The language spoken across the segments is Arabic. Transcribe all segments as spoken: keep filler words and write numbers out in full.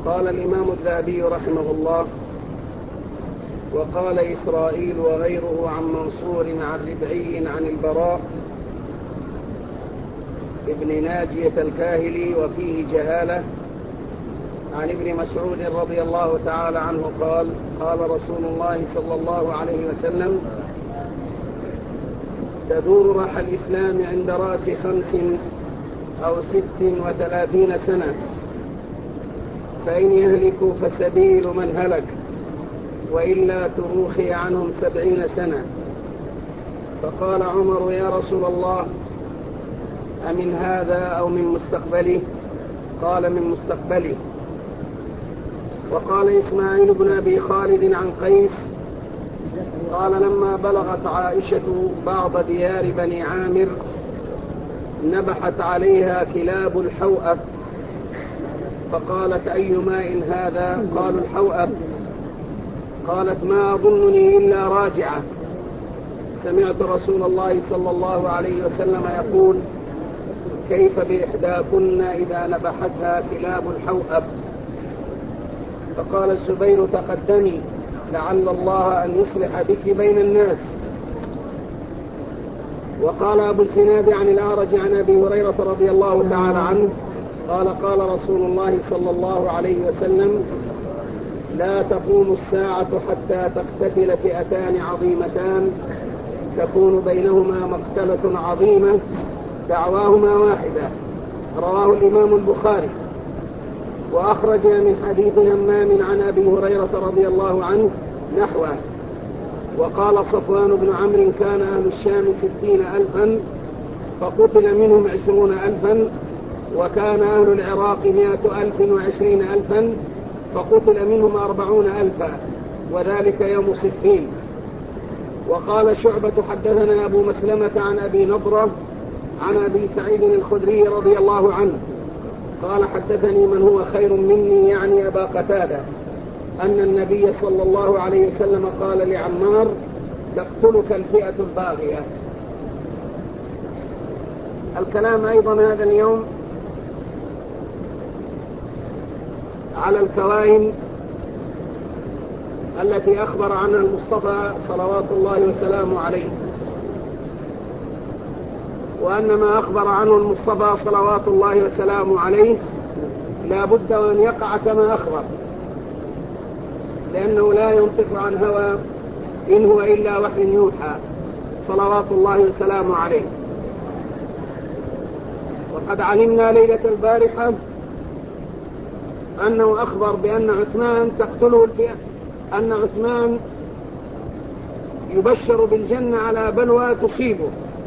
قال الإمام الذهبي رحمه الله: وقال إسرائيل وغيره عن منصور عن ربعي عن البراء ابن ناجية الكاهلي وفيه جهالة عن ابن مسعود رضي الله تعالى عنه قال: قال رسول الله صلى الله عليه وسلم: تدور رحى الإسلام عند رأس خمس أو ست وثلاثين سنة، فإن يهلكوا فسبيل من هلك، وإلا تروخي عنهم سبعين سنة. فقال عمر: يا رسول الله، أمن هذا أو من مستقبله؟ قال: من مستقبله. وقال إسماعيل بن أبي خالد عن قيس قال: لما بلغت عائشة بعض ديار بني عامر نبحت عليها كلاب الحوأب، فقالت: أي ماء هذا؟ قالوا: الحوأب. قالت: ما أظنني إلا راجعة، سمعت رسول الله صلى الله عليه وسلم يقول: كيف بإحداكن إذا نبحتها كلاب الحوأب؟ فقال الزبير: تقدمي، لعل الله أن يصلح بك بين الناس. وقال أبو الزناد عن الأعرج عن أبي هريرة رضي الله تعالى عنه قال: قال رسول الله صلى الله عليه وسلم: لا تقوم الساعة حتى تقتتل فئتان عظيمتان تكون بينهما مقتلة عظيمة دعواهما واحدة. رواه الإمام البخاري. وأخرج من حديث همام عن أبي هريرة رضي الله عنه نحوه. وقال صفوان بن عمرو: كان أهل الشام ستين ألفا فقتل منهم عشرون ألفا، وكان أهل العراق مائة ألف وعشرين ألفا فقتل منهم أربعون ألفا، وذلك يوم صفين. وقال شعبة: حدثنا أبو مسلمة عن أبي نضرة عن أبي سعيد الخدري رضي الله عنه قال: حدثني من هو خير مني، يعني أبا قتادة، أن النبي صلى الله عليه وسلم قال لعمار: تقتلك الفئة الباغية. الكلام أيضا هذا اليوم على الكوائن التي أخبر عنها المصطفى صلوات الله وسلامه عليه، وأن ما أخبر عنه المصطفى صلوات الله وسلامه عليه لا بد وأن يقع كما أخبر، لأنه لا ينطق عن هوى، إن هو إلا وحي يوحى صلوات الله وسلامه عليه. وقد علمنا ليلة البارحة أنه أخبر بأن عثمان تقتله الفئة، أن عثمان يبشر بالجنة على بلوى تصيبه،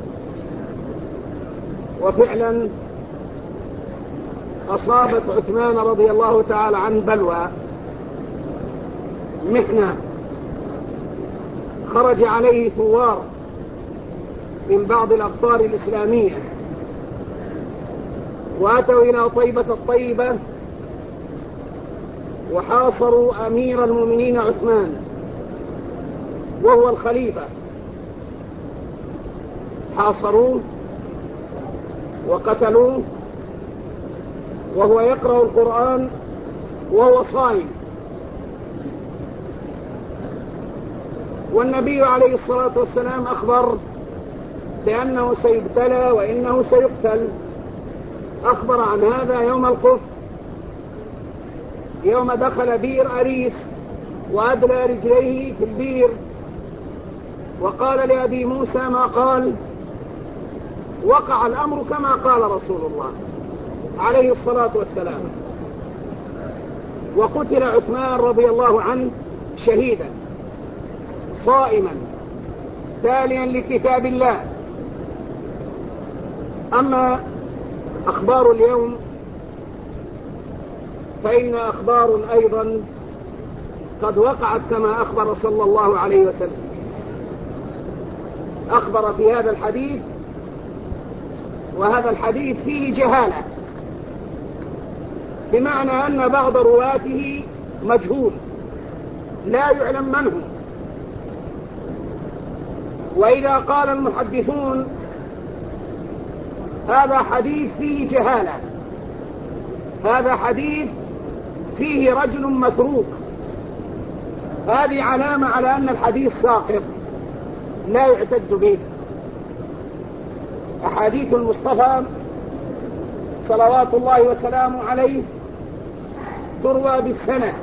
وفعلا أصابت عثمان رضي الله تعالى عنه بلوى، محنة. خرج عليه ثوار من بعض الأقطار الإسلامية وأتوا إلى طيبة الطيبة وحاصروا أمير المؤمنين عثمان وهو الخليفة، حاصروه وقتلوه وهو يقرأ القرآن وهو صائم. والنبي عليه الصلاة والسلام أخبر بأنه سيبتلى وإنه سيقتل، أخبر عن هذا يوم القف، يوم دخل بير أريس وأدلى رجليه في البير وقال لأبي موسى ما قال. وقع الأمر كما قال رسول الله عليه الصلاة والسلام، وقتل عثمان رضي الله عنه شهيدا صائما تاليا لكتاب الله. أما أخبار اليوم فإن أخبار أيضا قد وقعت كما أخبر صلى الله عليه وسلم. أخبر في هذا الحديث، وهذا الحديث فيه جهالة، بمعنى أن بعض رواته مجهول لا يعلم من هو. وإذا قال المحدثون هذا حديث فيه جهالة، هذا حديث فيه رجل متروك، هذه علامة على أن الحديث ساقط لا يعتد به. أحاديث المصطفى صلوات الله وسلامه عليه تروى بالسنة.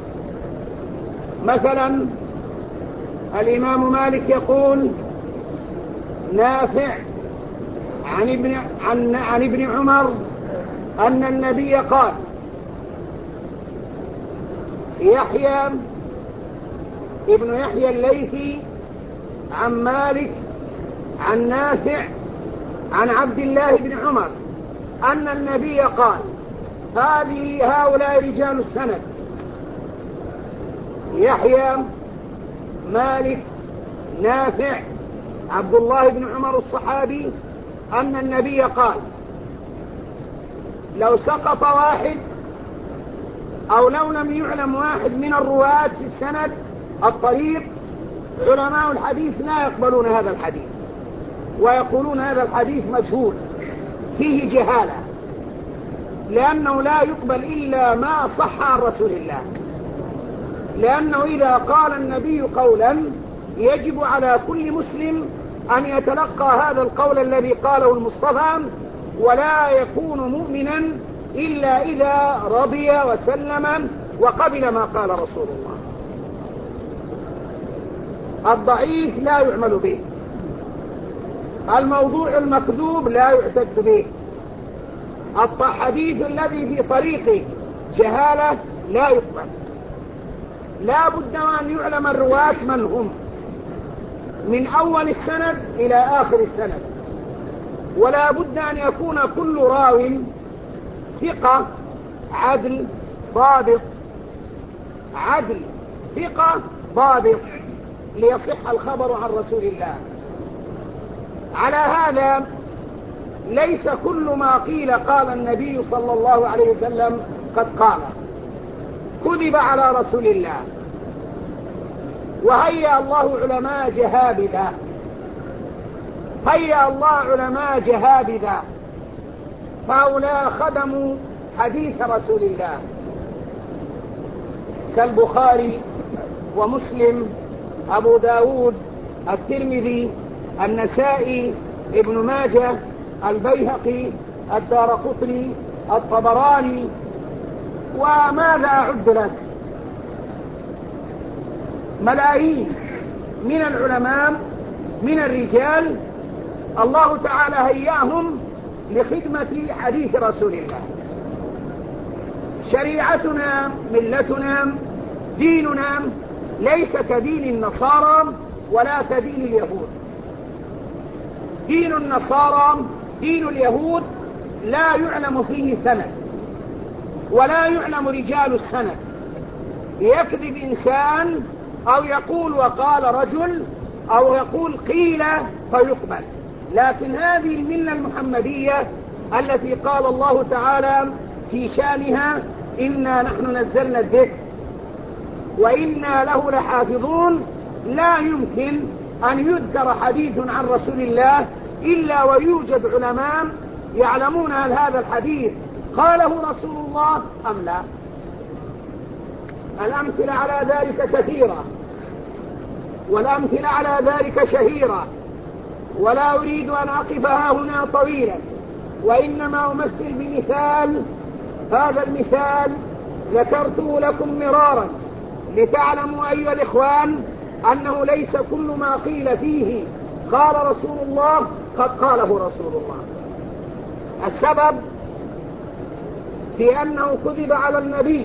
مثلا الإمام مالك يقول نافع عن ابن, عن, عن ابن عمر أن النبي قال. يحيى ابن يحيى الليثي عن مالك عن نافع عن عبد الله بن عمر أن النبي قال. هذه هؤلاء رجال السند: يحيى، مالك، نافع، عبد الله بن عمر الصحابي أن النبي قال. لو سقط واحد أو لو لم يعلم واحد من الرواة في السند الطريق، علماء الحديث لا يقبلون هذا الحديث ويقولون هذا الحديث مجهول فيه جهالة، لأنه لا يقبل إلا ما صح عن رسول الله. لأنه إذا قال النبي قولا يجب على كل مسلم أن يتلقى هذا القول الذي قاله المصطفى، ولا يكون مؤمنا إلا إذا رضي وسلم وقبل ما قال رسول الله. الضعيف لا يعمل به، الموضوع المكذوب لا يعتد به، الحديث الذي في طريق جهالة لا يقبل. لا بد أن يعلم الرواة من هم من أول السند إلى آخر السند، ولا بد أن يكون كل راو ثقة عدل ضابط، عدل ثقة ضابط ليصح الخبر عن رسول الله. على هذا ليس كل ما قيل قال النبي صلى الله عليه وسلم قد قال، كذب على رسول الله. وهيأ الله علماء جهابذة، هيأ الله علماء جهابذة، هؤلاء خدموا حديث رسول الله كالبخاري ومسلم، أبو داود، الترمذي، النسائي، ابن ماجه، البيهقي، الدارقطني، الطبراني. وماذا أعد لك؟ ملايين من العلماء من الرجال الله تعالى هياهم لخدمة حديث رسول الله. شريعتنا، ملتنا، ديننا ليس كدين النصارى ولا كدين اليهود. دين النصارى، دين اليهود لا يعلم فيه سند ولا يعلم رجال السند، يكذب إنسان أو يقول وقال رجل أو يقول قيل فيقبل. لكن هذه الملة المحمدية التي قال الله تعالى في شانها إنا نحن نزلنا الذكر وإنا له لحافظون، لا يمكن أن يذكر حديث عن رسول الله إلا ويوجد علماء يعلمون هل هذا الحديث قاله رسول الله أم لا. الأمثلة على ذلك كثيرة والأمثلة على ذلك شهيرة، ولا أريد أن أقفها هنا طويلا، وإنما أمثل بمثال. هذا المثال ذكرته لكم مرارا لتعلموا أيها الإخوان أنه ليس كل ما قيل فيه قال رسول الله قد قاله رسول الله. السبب في أنه كذب على النبي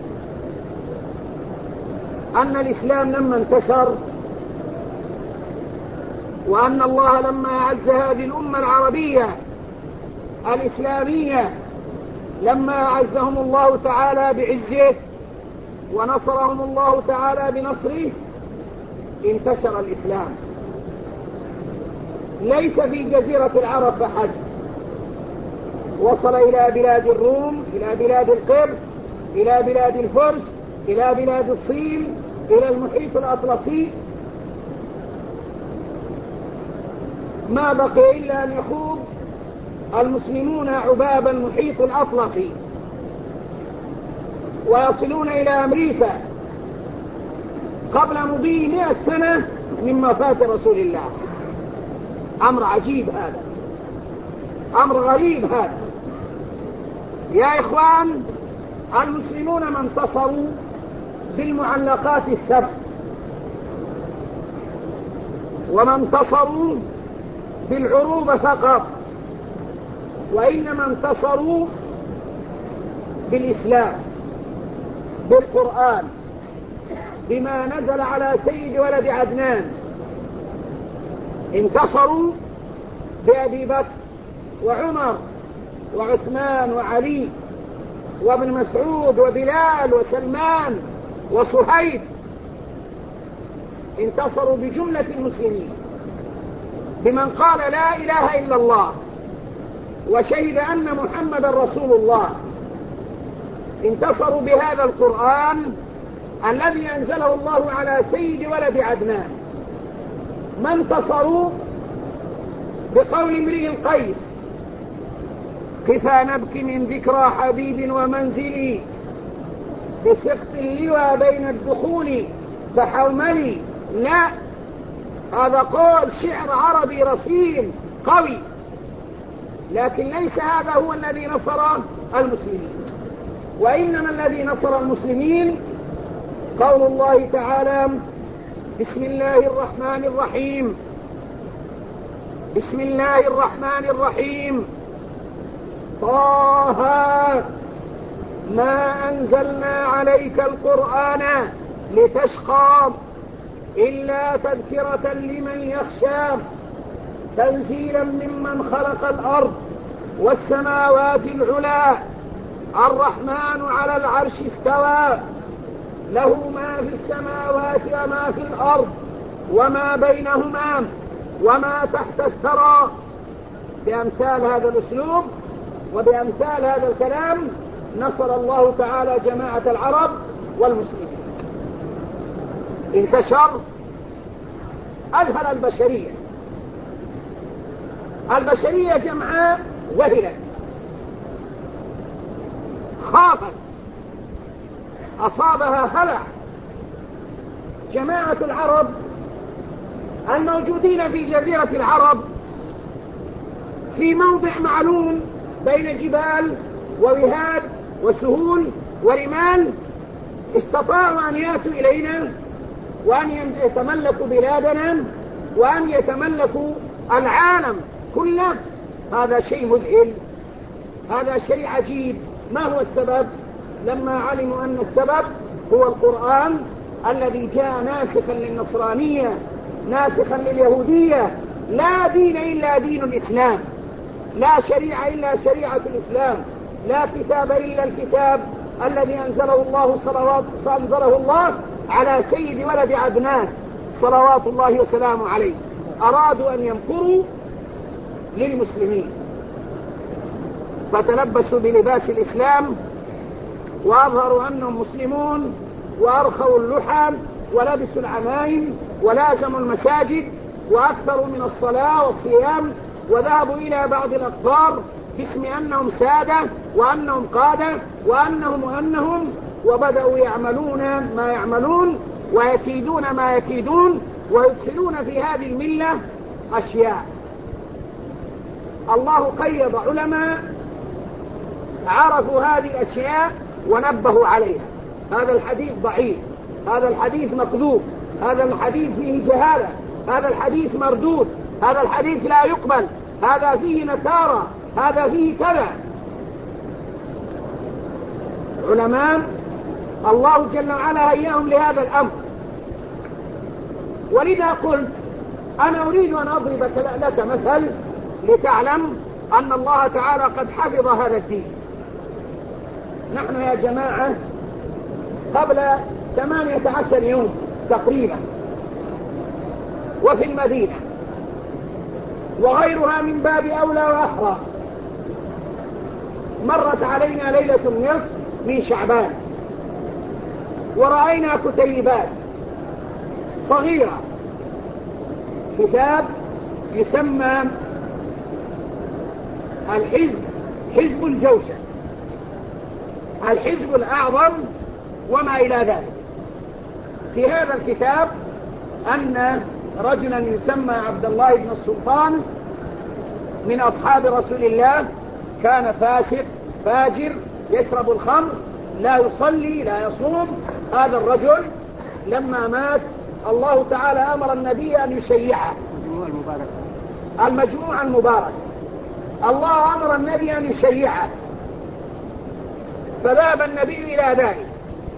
أن الإسلام لما انتشر، وأن الله لما أعز هذه الأمة العربية الإسلامية، لما أعزهم الله تعالى بعزه ونصرهم الله تعالى بنصره، انتشر الإسلام ليس في جزيرة العرب فحسب، وصل إلى بلاد الروم، إلى بلاد القبط، إلى بلاد الفرس، إلى بلاد الصين، إلى المحيط الأطلسي. ما بقي إلا أن يخوض المسلمون عباب المحيط الأطلسي. ويصلون إلى أمريكا قبل مضي مئة سنة من وفاة رسول الله. أمر عجيب هذا، أمر غريب هذا. يا إخوان، المسلمون ما انتصروا بالمعلقات السبع، وما انتصروا بالعروبة فقط، وإنما انتصروا بالإسلام، بالقرآن، بما نزل على سيد ولد عدنان. انتصروا بأبي بكر وعمر وعثمان وعلي وابن مسعود وبلال وسلمان وصهيب. انتصروا بجملة المسلمين، بمن قال لا إله إلا الله وشهد أن محمد رسول الله. انتصروا بهذا القرآن الذي أنزله الله على سيد ولد عدنان. ما انتصروا بقول امرئ القيس: كفى نبكي من ذكرى حبيب ومنزلي، بسقط اللوى بين الدخول فحوملي. لا، هذا قول شعر عربي رصين قوي، لكن ليس هذا هو الذي نصر المسلمين، وإنما الذي نصر المسلمين قول الله تعالى: بسم الله الرحمن الرحيم، بسم الله الرحمن الرحيم، طه ما أنزلنا عليك القرآن لتشقى إلا تذكرة لمن يخشى، تنزيلا ممن خلق الأرض والسماوات العلى، الرحمن على العرش استوى، له ما في السماوات وما في الأرض وما بينهما وما تحت الثرى. بأمثال هذا الأسلوب وبأمثال هذا الكلام نصر الله تعالى جماعة العرب والمسلمين. انتشر، أذهل البشرية. البشرية جمعاء ذهلت، خافت، أصابها هلع. جماعة العرب الموجودين في جزيرة العرب في موضع معلوم بين جبال ووهاد وسهول ورمال، استطاعوا أن يأتوا إلينا وأن يتملكوا بلادنا وأن يتملكوا العالم كله. هذا شيء مذهل، هذا شيء عجيب. ما هو السبب؟ لما علموا أن السبب هو القرآن الذي جاء ناسخا للنصرانية، ناسخا لليهودية. لا دين إلا دين الإسلام، لا شريعة إلا شريعة الإسلام، لا كتاب إلا الكتاب الذي أنزله الله صلوات أنزله الله على سيد ولد عدنان صلوات الله وسلامه عليه. أرادوا أن يمكروا للمسلمين، فتلبسوا بلباس الإسلام وأظهروا أنهم مسلمون، وأرخوا اللحى ولبسوا العمائم ولازموا المساجد وأكثروا من الصلاة والصيام، وذهبوا إلى بعض الأقطار باسم أنهم سادة وأنهم قادة وأنهم وأنهم وبدأوا يعملون ما يعملون ويكيدون ما يكيدون ويدخلون في هذه الملة أشياء. الله قيض علماء عرفوا هذه الأشياء ونبهوا عليها. هذا الحديث ضعيف، هذا الحديث مكذوب، هذا الحديث فيه جهالة، هذا الحديث مردود، هذا الحديث لا يقبل، هذا فيه نكارة، هذا فيه كذا. علماء الله جل وعلا هيأهم لهذا الأمر. ولذا قلت أنا أريد أن أضرب لك مثل لتعلم أن الله تعالى قد حفظ هذا الدين. نحن يا جماعة قبل ثمانية عشر يوم تقريبا وفي المدينة وغيرها من باب أولى وأحرى مرت علينا ليلة النصف من شعبان، ورأينا كتيبات صغيرة، كتاب يسمى الحزب، حزب الجوشة. الحزب الأعظم وما إلى ذلك. في هذا الكتاب أن رجلا يسمى عبد الله بن السلطان من أصحاب رسول الله كان فاسق فاجر يشرب الخمر لا يصلي لا يصوم. هذا الرجل لما مات الله تعالى أمر النبي أن يشيعه. المجموع المبارك الله أمر النبي أن يشيعه، فذهب النبي إلى ذلك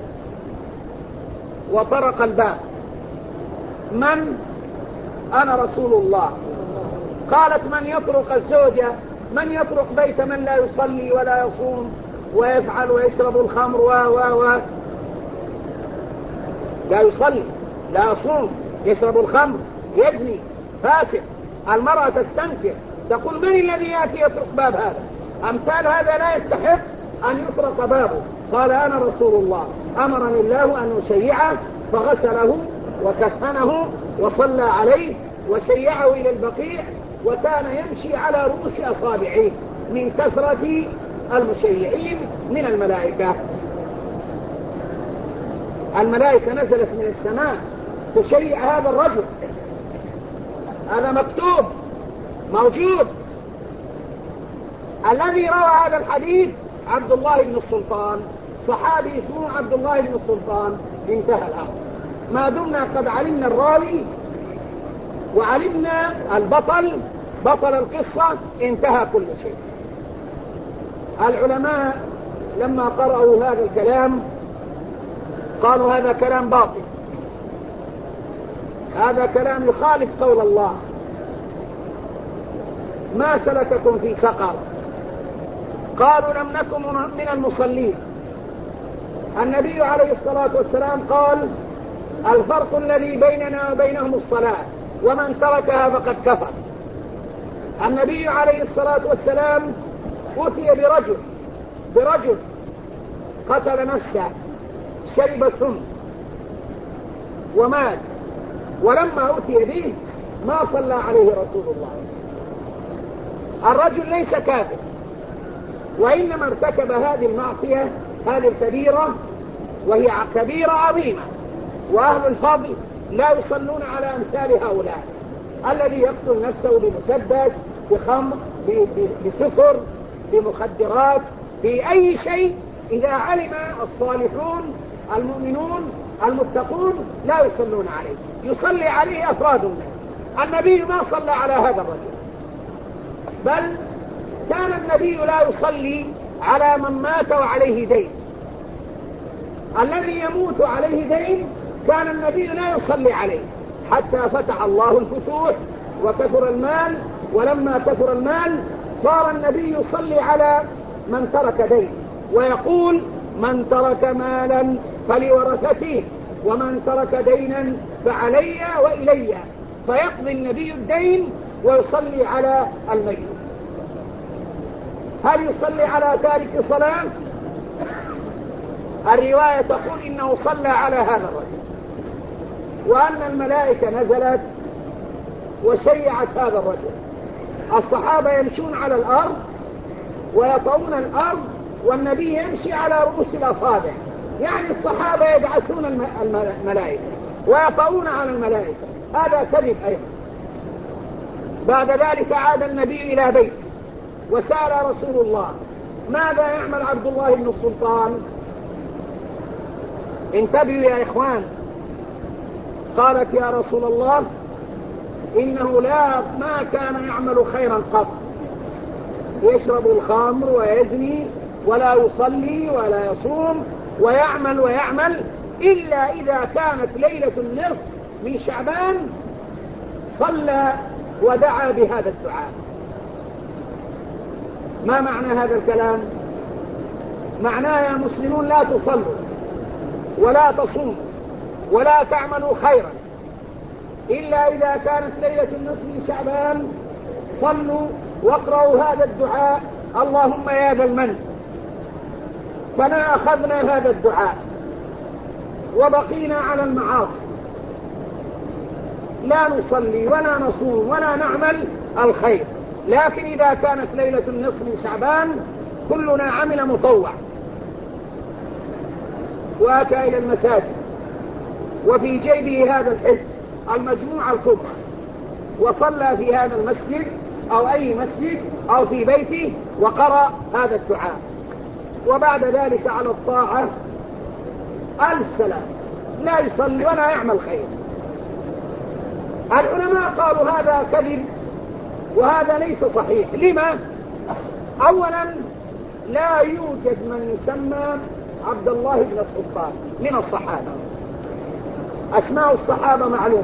وطرق الباب. من؟ أنا رسول الله. قالت: من يطرق الزوجة؟ من يطرق بيت من لا يصلي ولا يصوم ويفعل ويشرب الخمر و و و لا يصلي لا يصوم يشرب الخمر يزني فاسق. المرأة تستنكر تقول: من الذي يأتي يطرق باب هذا؟ أمثال هذا لا يستحق أن يطرق بابه. قال: أنا رسول الله أمرني الله أن أشيعه، فغسله وكفنه وصلى عليه وشيعه إلى البقيع، وكان يمشي على رؤوس أصابعه من كثرة المشيعين من الملائكة. الملائكة نزلت من السماء تشيع هذا الرجل، هذا مكتوب موجود. الذي روى هذا الحديث عبد الله بن السلطان، صحابي اسمه عبد الله بن السلطان. انتهى الأمر. ما دمنا قد علمنا الراوي وعلمنا البطل بطل القصة انتهى كل شيء. العلماء لما قرأوا هذا الكلام قالوا: هذا كلام باطل، هذا كلام يخالف قول الله. ما سلككم في سقر؟ قالوا: لم نكن من المصلين. النبي عليه الصلاة والسلام قال: الفرق الذي بيننا وبينهم الصلاة، ومن تركها فقد كفر. النبي عليه الصلاة والسلام أتي برجل برجل قتل نفسه، شرب السم ومات، ولما أتي به ما صلى عليه رسول الله. الرجل ليس كافر، وإنما ارتكب هذه المعصية هذه الكبيرة، وهي كبيرة عظيمة. وأهل الفضل لا يصلون على أمثال هؤلاء، الذي يقتل نفسه بمسدس بخمر بسكر بمخدرات بأي شيء. إذا علم الصالحون المؤمنون المتقون لا يصلون عليه، يصلي عليه أفراد الناس. النبي ما صلى على هذا الرجل، بل كان النبي لا يصلي على من مات وعليه دين. الذي يموت عليه دين كان النبي لا يصلي عليه حتى فتح الله الفتوح وكثر المال. ولما كثر المال صار النبي يصلي على من ترك دين، ويقول: من ترك مالا فلورثته، ومن ترك دينا فعلي وإلي. فيقضي النبي الدين ويصلي على الميت. هل يصلي على تارك صلاة؟ الرواية تقول إنه صلى على هذا الرجل، وأن الملائكة نزلت وشيعت هذا الرجل. الصحابة يمشون على الأرض ويطؤون الأرض، والنبي يمشي على رؤوس الأصابع. يعني الصحابة يدعسون الملائكة ويطؤون على الملائكة. هذا كذب أيضا. بعد ذلك عاد النبي إلى بيته وسأل رسول الله: ماذا يعمل عبد الله بن السلطان؟ انتبهوا يا إخوان. قالت: يا رسول الله، إنه لا ما كان يعمل خيرا قط، يشرب الخمر ويزني ولا يصلي ولا يصوم ويعمل ويعمل، إلا إذا كانت ليلة النصف من شعبان صلى ودعا بهذا الدعاء. ما معنى هذا الكلام؟ معناه يا مسلمون: لا تصلوا ولا تصوموا ولا تعملوا خيرا إلا إذا كانت ليلة النصف من شعبان. صلوا واقرأوا هذا الدعاء: اللهم يا ذا المن. فنا أخذنا هذا الدعاء وبقينا على المعاصي، لا نصلي ولا نصوم ولا نعمل الخير. لكن إذا كانت ليلة النصف من شعبان كلنا عمل مطوع، وأتى إلى المساجد وفي جيبه هذا الحزب المجموعة الكبرى وصلى في هذا المسجد أو أي مسجد أو في بيته وقرأ هذا الدعاء، وبعد ذلك على الطاعة ألف سلام، لا يصلي ولا يعمل خير. العلماء قالوا هذا كذب وهذا ليس صحيح. لما؟ أولا لا يوجد من يسمى عبد الله بن السلطان من الصحابة، أسماء الصحابة معلومة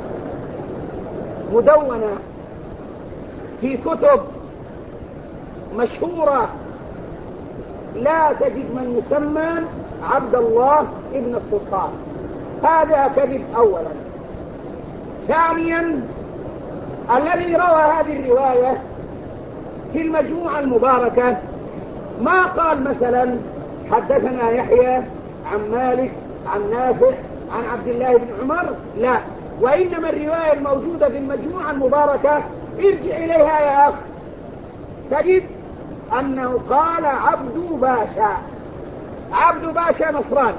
مدونة في كتب مشهورة، لا تجد من يسمى عبد الله بن السلطان، هذا كذب أولا. ثانيا الذي روى هذه الرواية في المجموعة المباركة ما قال مثلا حدثنا يحيى عن مالك عن نافع عن عبد الله بن عمر، لا، وإنما الرواية الموجودة في المجموعة المباركة ارجع إليها يا أخ تجد أنه قال عبد باشا. عبد باشا نصراني،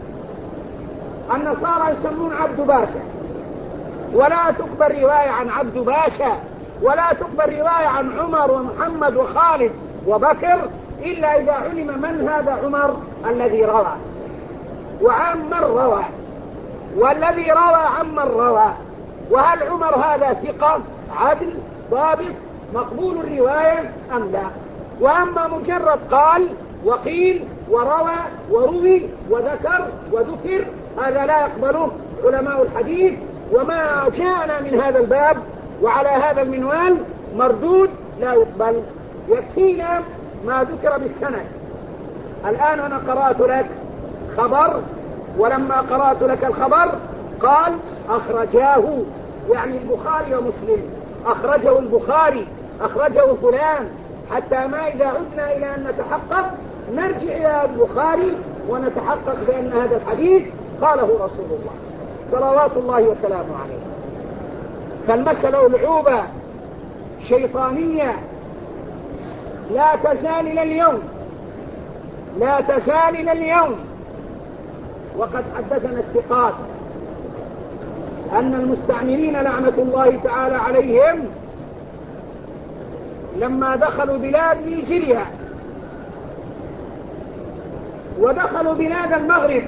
النصارى يسمون عبد باشا، ولا تقبل رواية عن عبد باشا ولا تقبل رواية عن عمر ومحمد وخالد وبكر إلا إذا علم من هذا عمر الذي روى وعن من روى، والذي روى عن من روى. وهل عمر هذا ثقة عدل ضابط مقبول الرواية أم لا؟ وأما مجرد قال وقيل وروى وروي وذكر وذكر هذا لا يقبله علماء الحديث، وما جاءنا من هذا الباب وعلى هذا المنوال مردود لا يقبل. يكفينا ما ذكر بالسند. الآن أنا قرأت لك خبر، ولما قرأت لك الخبر قال أخرجاه، يعني البخاري ومسلم، أخرجه البخاري أخرجه فلان، حتى ما إذا عدنا إلى أن نتحقق نرجع إلى البخاري ونتحقق بأن هذا الحديث قاله رسول الله صلوات الله وسلامه عليه. فالمسألة العوبة شيطانية لا تزال إلى اليوم، لا تزال إلى اليوم. وقد حدثنا الثقات أن المستعمرين لعنة الله تعالى عليهم لما دخلوا بلاد نيجيريا ودخلوا بلاد المغرب،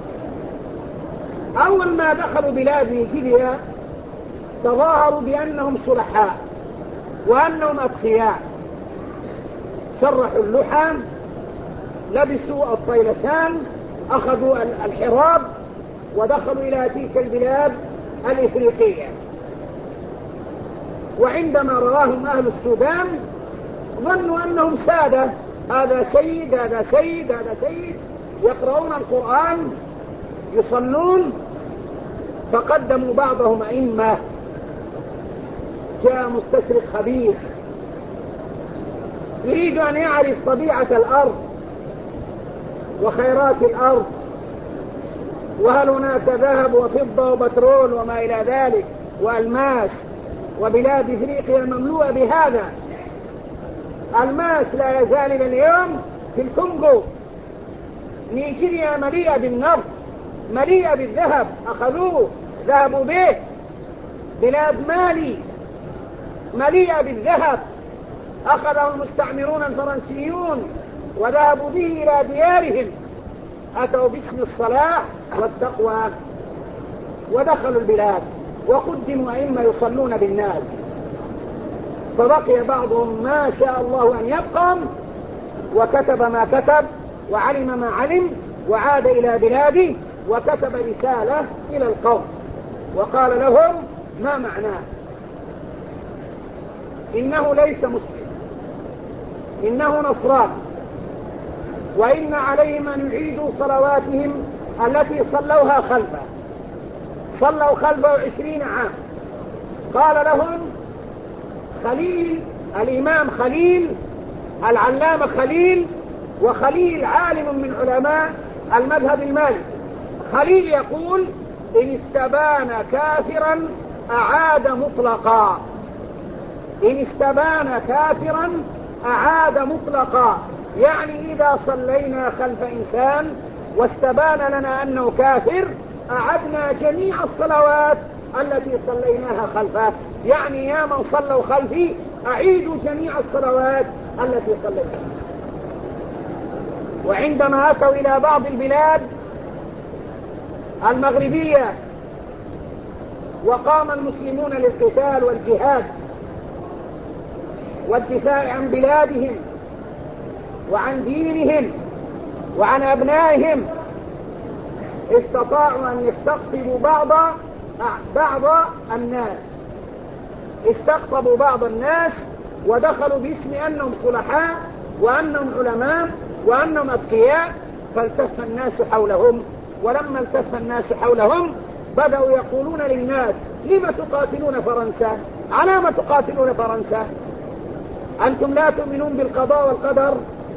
أول ما دخلوا بلاد نيجيريا تظاهروا بأنهم صلحاء وأنهم أتقياء، سرحوا اللحى، لبسوا الطيلسان، أخذوا الحراب ودخلوا إلى تلك البلاد الإفريقية. وعندما رواهم أهل السودان ظنوا أنهم سادة، هذا سيد هذا سيد هذا سيد، يقرؤون القرآن يصلون. فقدموا بعضهم أئمة، جاء مستشرق خبيث يريد أن يعرف طبيعة الأرض وخيرات الأرض، وهل هناك ذهب وفضة وبترول وما إلى ذلك وألماس، وبلاد إفريقيا مملوءة بهذا. الماس لا يزال إلى اليوم في الكونغو، نيجيريا مليئة بالنفط مليئة بالذهب، أخذوه ذهبوا به. بلاد مالي مليئة بالذهب، أخذه المستعمرون الفرنسيون وذهبوا به إلى ديارهم، أتوا باسم الصلاح والتقوى ودخلوا البلاد وقدموا أئمة يصلون بالناس. فبقي بعضهم ما شاء الله أن يبقى وكتب ما كتب وعلم ما علم وعاد إلى بلاده وكتب رسالة إلى القوم وقال لهم ما معناه، إنه ليس مسلم، إنه نصراني، وإن عليهم أن يعيدوا صلواتهم التي صلوها خلفه، صلوا خلفه عشرين عام. قال لهم خليل الإمام خليل العلامة خليل، وخليل عالم من علماء المذهب المالكي، خليل يقول إن استبان كافرا أعاد مطلقا، إن استبان كافرا أعاد مطلقا، يعني إذا صلينا خلف إنسان واستبان لنا أنه كافر أعدنا جميع الصلوات التي صليناها خلفه. يعني يا من صلوا خلفي أعيدوا جميع الصلوات التي صليتها. وعندما أتوا إلى بعض البلاد المغربية وقام المسلمون للقتال والجهاد والدفاع عن بلادهم وعن دينهم وعن أبنائهم، استطاعوا أن يستقطبوا بعض بعض الناس استقطبوا بعض الناس ودخلوا باسم أنهم صلحاء وأنهم علماء وأنهم أذكياء، فالتف الناس حولهم. ولما التف الناس حولهم بدأوا يقولون للناس: لم تقاتلون فرنسا؟ على ما تقاتلون فرنسا؟ أنتم لا تؤمنون بالقضاء والقدر،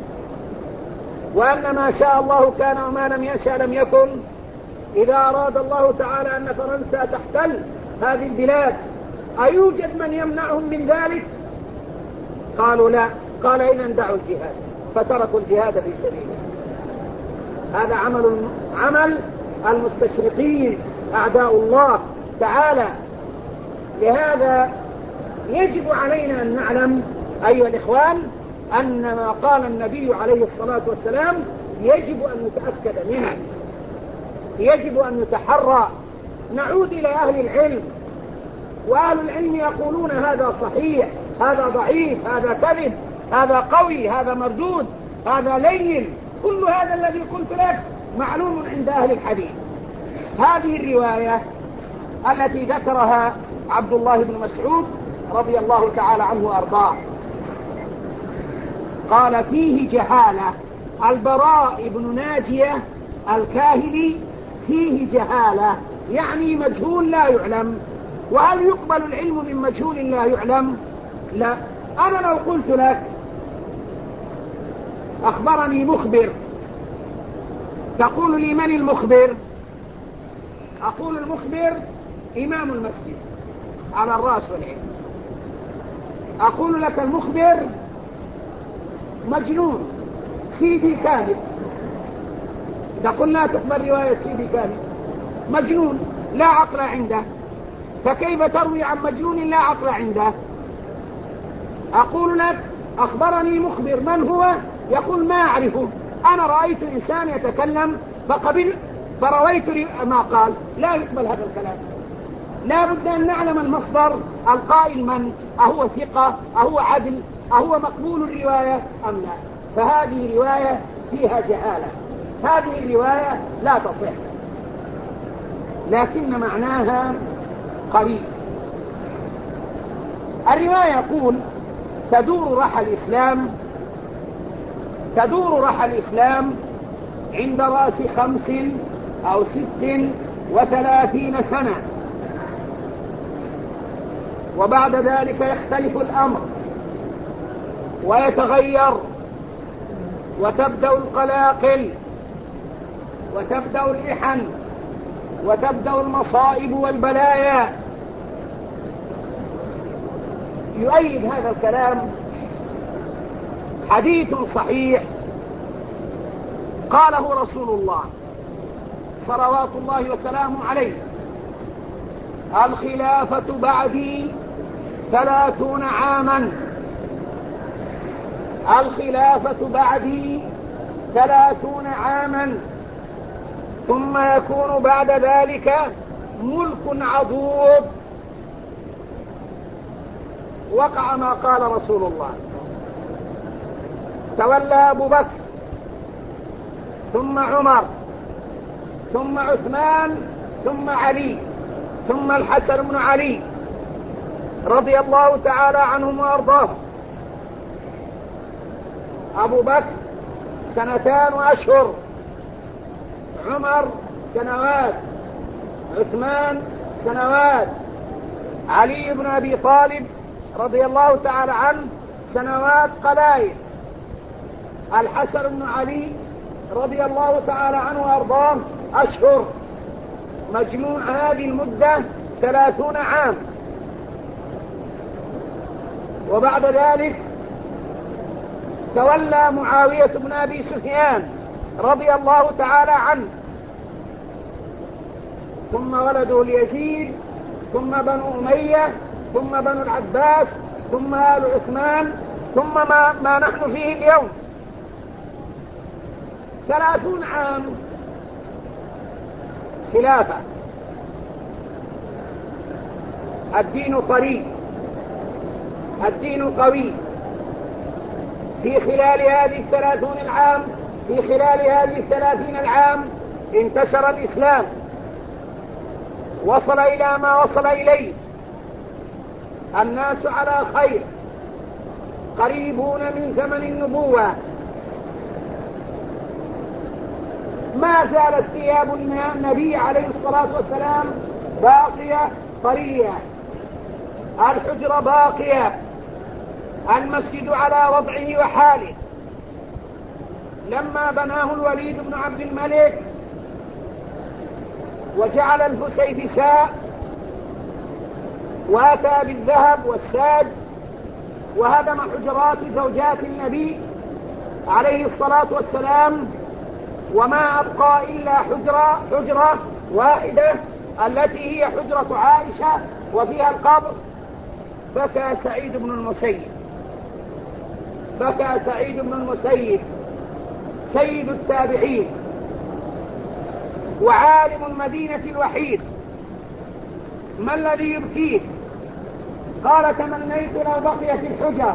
وأن ما شاء الله كان وما لم يشاء لم يكن؟ إذا أراد الله تعالى أن فرنسا تحتل هذه البلاد أيوجد من يمنعهم من ذلك؟ قالوا لا. قال: إذن دعوا الجهاد، فتركوا الجهاد في سبيله. هذا عمل عمل المستشرقين أعداء الله تعالى. لهذا يجب علينا أن نعلم أيها الإخوان أن ما قال النبي عليه الصلاة والسلام يجب أن نتأكد منه، يجب أن نتحرى. نعود إلى أهل العلم، وأهل العلم يقولون هذا صحيح، هذا ضعيف، هذا كذب، هذا قوي، هذا مردود، هذا لين. كل هذا الذي قلت لك معلوم عند أهل الحديث. هذه الرواية التي ذكرها عبد الله بن مسعود رضي الله تعالى عنه وأرضاه قال: فيه جهالة. البراء بن ناجية الكاهلي فيه جهالة، يعني مجهول لا يعلم. وهل يقبل العلم من مجهول لا يعلم؟ لا. أنا لو قلت لك أخبرني مخبر، تقول لي: من المخبر؟ أقول: المخبر إمام المسجد على الرأس والعين. أقول لك: المخبر مجنون سيدي كامل. تقول: لا تقبل رواية سيدي كامل، مجنون لا عقل عنده، فكيف تروي عن مجنون لا عقل عنده؟ أقول لك: أخبرني مخبر، من هو؟ يقول: ما أعرفه، أنا رأيت إنسان يتكلم فقبل فرويت ما قال. لا يقبل هذا الكلام. لا بد أن نعلم المصدر القائل من، أهو ثقة، أهو عدل، أهو مقبول الرواية أم لا. فهذه رواية فيها جهالة، هذه الرواية لا تصح، لكن معناها قريب. الرواية يقول: تدور رحى الإسلام تدور رحى الإسلام عند رأس خمس أو ست وثلاثين سنة، وبعد ذلك يختلف الأمر ويتغير، وتبدأ القلاقل وتبدأ الإحن وتبدأ المصائب والبلايا. يؤيد هذا الكلام حديث صحيح قاله رسول الله صلوات الله وسلامه عليه: الخلافة بعدي ثلاثون عاما الخلافة بعدي ثلاثون عاما ثم يكون بعد ذلك ملك عضوض. وقع ما قال رسول الله. تولى أبو بكر ثم عمر ثم عثمان ثم علي ثم الحسن بن علي رضي الله تعالى عنهم وأرضاهم. أبو بكر سنتان وأشهر، عمر سنوات، عثمان سنوات، علي بن أبي طالب رضي الله تعالى عنه سنوات قلائل، الحسن بن علي رضي الله تعالى عنه وأرضاه أشهر. مجموع هذه المدة ثلاثون عام. وبعد ذلك تولى معاوية بن أبي سفيان رضي الله تعالى عنه، ثم ولده اليزيد، ثم بنو أمية، ثم بنو العباس، ثم آل عثمان، ثم ما, ما نحن فيه اليوم. ثلاثون عام خلافة، الدين طري، الدين قوي. في خلال هذه الثلاثون العام في خلال هذه الثلاثين العام انتشر الإسلام، وصل إلى ما وصل إليه، الناس على خير، قريبون من زمن النبوة. ما زالت ثياب النبي عليه الصلاة والسلام باقية طرية، الحجرة باقية، المسجد على وضعه وحاله. لما بناه الوليد بن عبد الملك وجعل الفسيفساء واتى بالذهب والساج وهدم حجرات زوجات النبي عليه الصلاة والسلام، وما أبقى إلا حجرة, حجرة واحدة التي هي حجرة عائشة وفيها القبر، بكى سعيد بن المسيب بكى سعيد بن المسيب سيد التابعين وعالم المدينة الوحيد. ما الذي يبكيه؟ قال: تمنيت لو بقيت الحجر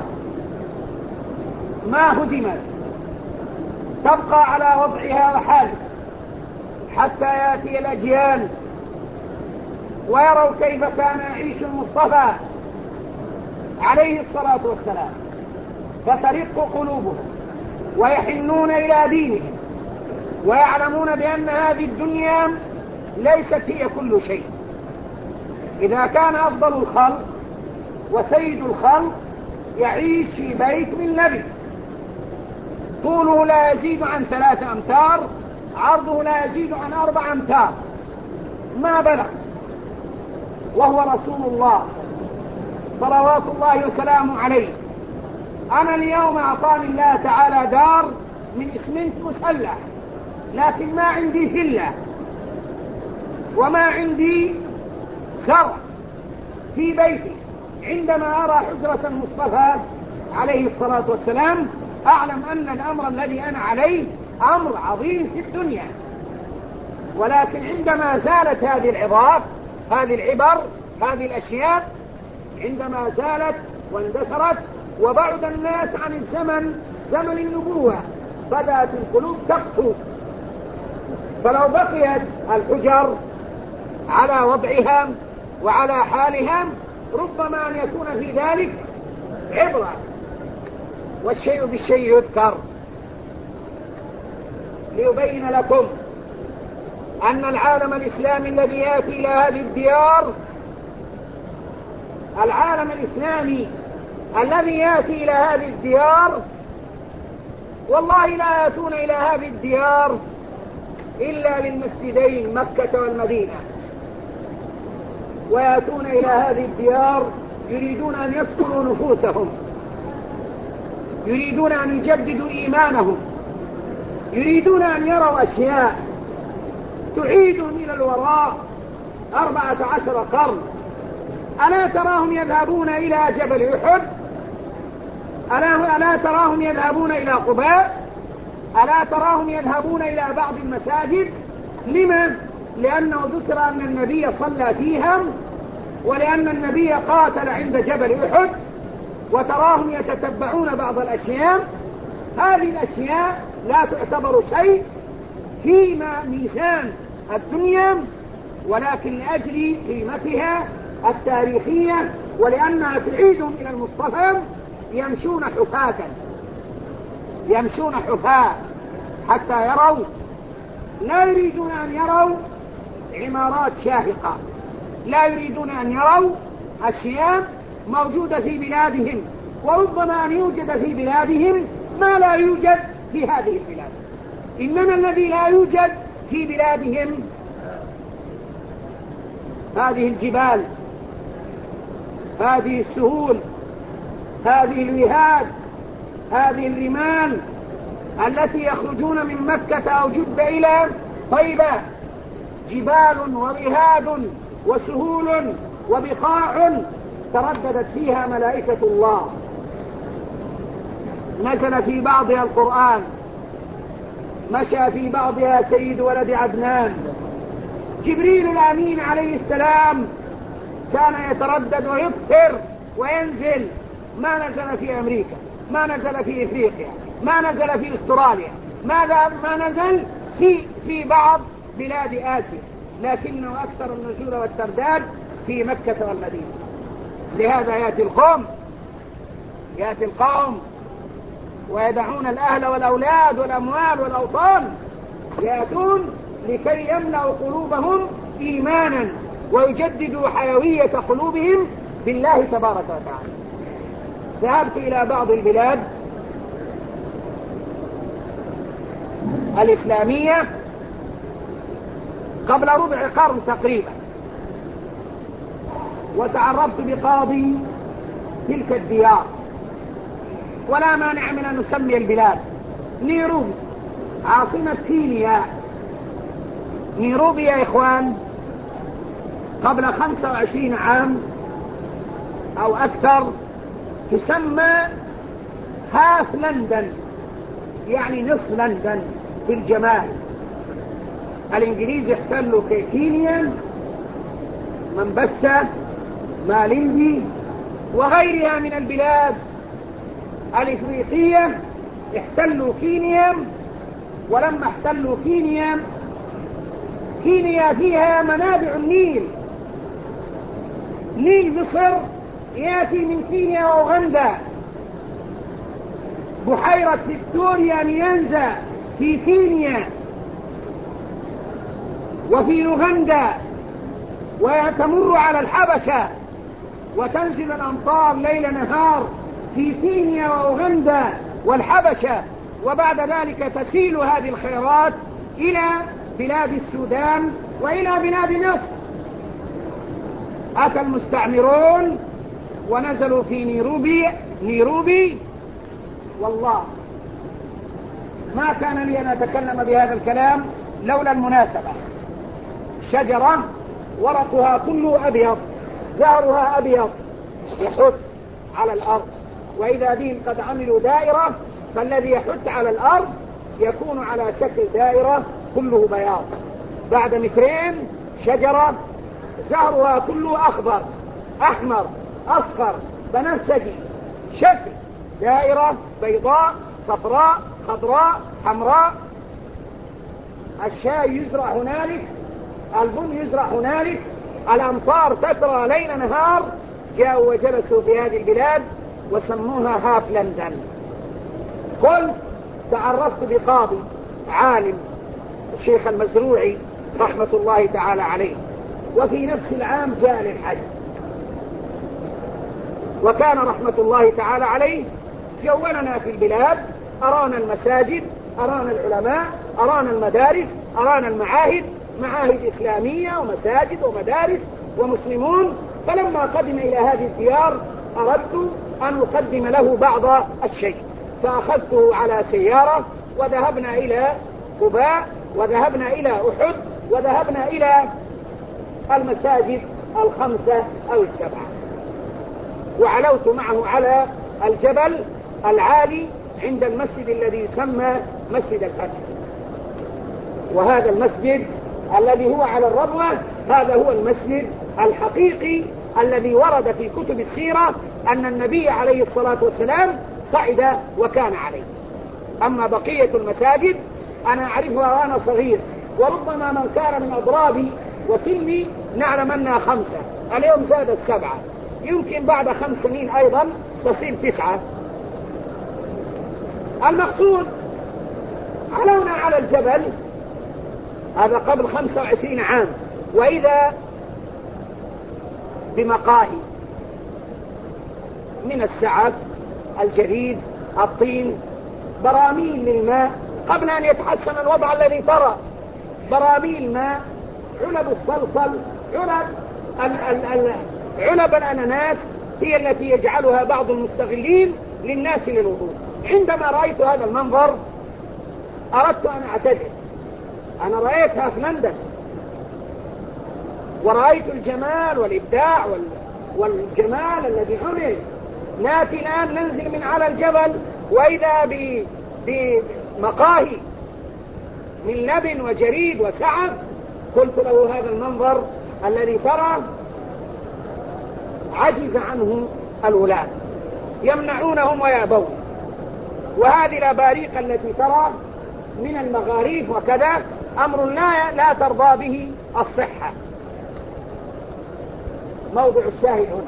ما هدمت، تبقى على وضعها وحالها حتى يأتي الأجيال ويروا كيف كان يعيش المصطفى عليه الصلاة والسلام، فترق قلوبهم ويحنون إلى دينهم ويعلمون بأن هذه الدنيا ليست هي كل شيء. إذا كان أفضل الخلق وسيد الخلق يعيش في بيت من لبن، طوله لا يزيد عن ثلاثة أمتار، عرضه لا يزيد عن أربع أمتار، ما بلغ، وهو رسول الله صلوات الله وسلامه عليه. أنا اليوم أعطاني الله تعالى دار من إسمنت مسلح، لكن ما عندي فيلا وما عندي زرع في بيتي. عندما أرى حجرة المصطفى عليه الصلاة والسلام أعلم أن الأمر الذي أنا عليه أمر عظيم في الدنيا. ولكن عندما زالت هذه العظات، هذه العبر، هذه الأشياء، عندما زالت واندثرت وبعد الناس عن الزمن زمن النبوة، بدأت القلوب تقسو. فلو بقيت الحجر على وضعها وعلى حالها ربما أن يكون في ذلك عبرة، والشيء بالشيء يذكر. ليبين لكم أن العالم الإسلامي الذي يأتي إلى هذه الديار، العالم الإسلامي الذي يأتي إلى هذه الديار والله لا يأتون إلى هذه الديار إلا للمسجدين مكة والمدينة، ويأتون إلى هذه الديار يريدون أن يسكنوا نفوسهم، يريدون أن يجددوا إيمانهم، يريدون أن يروا أشياء تعيدهم إلى الوراء أربعة عشر قرن. ألا تراهم يذهبون إلى جبل أحد؟ ألا, ألا تراهم يذهبون إلى قباء؟ ألا تراهم يذهبون إلى بعض المساجد؟ لما؟ لأنه ذكر أن النبي صلى فيها، ولأن النبي قاتل عند جبل أحد، وتراهم يتتبعون بعض الأشياء. هذه الأشياء لا تعتبر شيء في ميزان الدنيا، ولكن لأجل قيمتها التاريخية ولأنها تعيدهم إلى المصطفى يمشون حفاة يمشون حفاة حتى يروا. لا يريدون أن يروا عمارات شاهقة، لا يريدون أن يروا أشياء موجودة في بلادهم، وربما أن يوجد في بلادهم ما لا يوجد في هذه البلاد. إنما الذي لا يوجد في بلادهم هذه الجبال، هذه السهول، هذه الوهاد، هذه الرمال، التي يخرجون من مكة أو جدة إلى طيبة جبال ورهاد وسهول وبقاع ترددت فيها ملائكة الله، نزل في بعضها القرآن، مشى في بعضها سيد ولد عدنان. جبريل الأمين عليه السلام كان يتردد ويكثر وينزل، ما نزل في أمريكا، ما نزل في إفريقيا، ما نزل في أستراليا، ماذا ما نزل في في بعض بلاد آسيا، لكنه أكثر النزول والترداد في مكة والمدينة. لهذا يأتي القوم يأتي القوم ويدعون الأهل والأولاد والأموال والأوطان، يأتون لكي يملأوا قلوبهم إيمانا ويجددوا حيوية قلوبهم بالله تبارك وتعالى. ذهبت إلى بعض البلاد الإسلامية قبل ربع قرن تقريبا، وتعرفت بقاضي تلك الديار، ولا مانع من أن نسمي البلاد نيروبي، عاصمة كينيا. نيروبي يا إخوان قبل خمسة وعشرين عام أو أكثر تسمى هاف لندن، يعني نصف لندن في الجمال. الإنجليز احتلوا كينيا، منبسة، مالينزي وغيرها من البلاد الإفريقية، احتلوا كينيا. ولما احتلوا كينيا، كينيا فيها منابع النيل، نيل مصر يأتي من كينيا وأوغندا، بحيرة فيكتوريا نيانزا في كينيا وفي أوغندا، وتمر على الحبشة وتنزل الأمطار ليل نهار في كينيا وأوغندا والحبشة، وبعد ذلك تسيل هذه الخيرات إلى بلاد السودان وإلى بلاد مصر. أتى المستعمرون ونزلوا في نيروبي نيروبي والله ما كان لي أن أتكلم بهذا الكلام لولا المناسبة. شجرة ورقها كله أبيض، زهرها أبيض، يحث على الأرض، وإذا بهم قد عملوا دائرة فالذي يحث على الأرض يكون على شكل دائرة كله بياض. بعد مترين شجرة زهرها كله أخضر أحمر أصفر بنفسجي، شكل دائرة بيضاء صفراء خضراء حمراء. الشاي يزرع هنالك، البن يزرع هنالك، الأمطار تترى ليل نهار. جاءوا وجلسوا في هذه البلاد وسموها هاف لندن. قلت تعرفت بقاضي عالم الشيخ المزروعي رحمة الله تعالى عليه، وفي نفس العام جاء للحج، وكان رحمة الله تعالى عليه جولنا في البلاد، أرانا المساجد، أرانا العلماء، أرانا المدارس، أرانا المعاهد، معاهد إسلامية ومساجد ومدارس ومسلمون. فلما قدم إلى هذه الديار أردت أن أقدم له بعض الشيء، فأخذته على سيارة وذهبنا إلى قباء وذهبنا إلى أحد وذهبنا إلى المساجد الخمسة أو السبعة، وعلوت معه على الجبل العالي عند المسجد الذي يسمى مسجد الفتح. وهذا المسجد الذي هو على الربوة هذا هو المسجد الحقيقي الذي ورد في كتب السيرة أن النبي عليه الصلاة والسلام صعد وكان عليه. أما بقية المساجد أنا أعرفها وأنا صغير، وربما من كان من أضرابي وسني نعلم أنها خمسة، اليوم زادت سبعة، يمكن بعد خمس سنين أيضا تصير تسعة. المقصود علونا على الجبل هذا قبل خمسة وعشرين عام، وإذا بمقاهي من السعف الجليد الطين، براميل للماء قبل أن يتحسن الوضع الذي ترى، براميل ماء، علب الصلصل، علب ال ال ال علب الأناناس هي التي يجعلها بعض المستغلين للناس للوضوء. عندما رأيت هذا المنظر أردت أن أعتذر. أنا رأيتها في لندن ورأيت الجمال والإبداع والجمال الذي عمل. ناتي الآن ننزل من على الجبل وإذا بمقاهي من لبن وجريد وسعف. قلت له هذا المنظر الذي ترى عجز عنه الولاة، يمنعونهم ويأبون. وهذه الأباريق التي ترى من المغاريف وكذا أمر لا, لا ترضى به الصحة. موضع الشاهد هنا،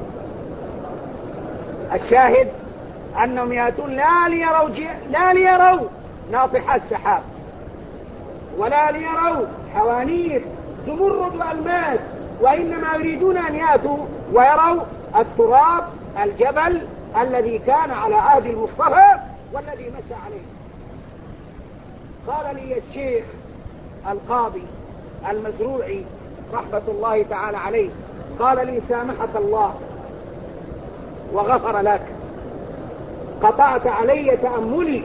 الشاهد أنهم يأتون لا ليروا, لا ليروا ناطحات سحاب ولا ليروا حوانيت زمرد وألماس، وإنما يريدون أن يأتوا ويروا التراب الجبل الذي كان على عهد المصطفى والذي مشى عليه. قال لي الشيخ القاضي المزروعي رحمة الله تعالى عليه، قال لي سامحك الله وغفر لك، قطعت علي تأملي.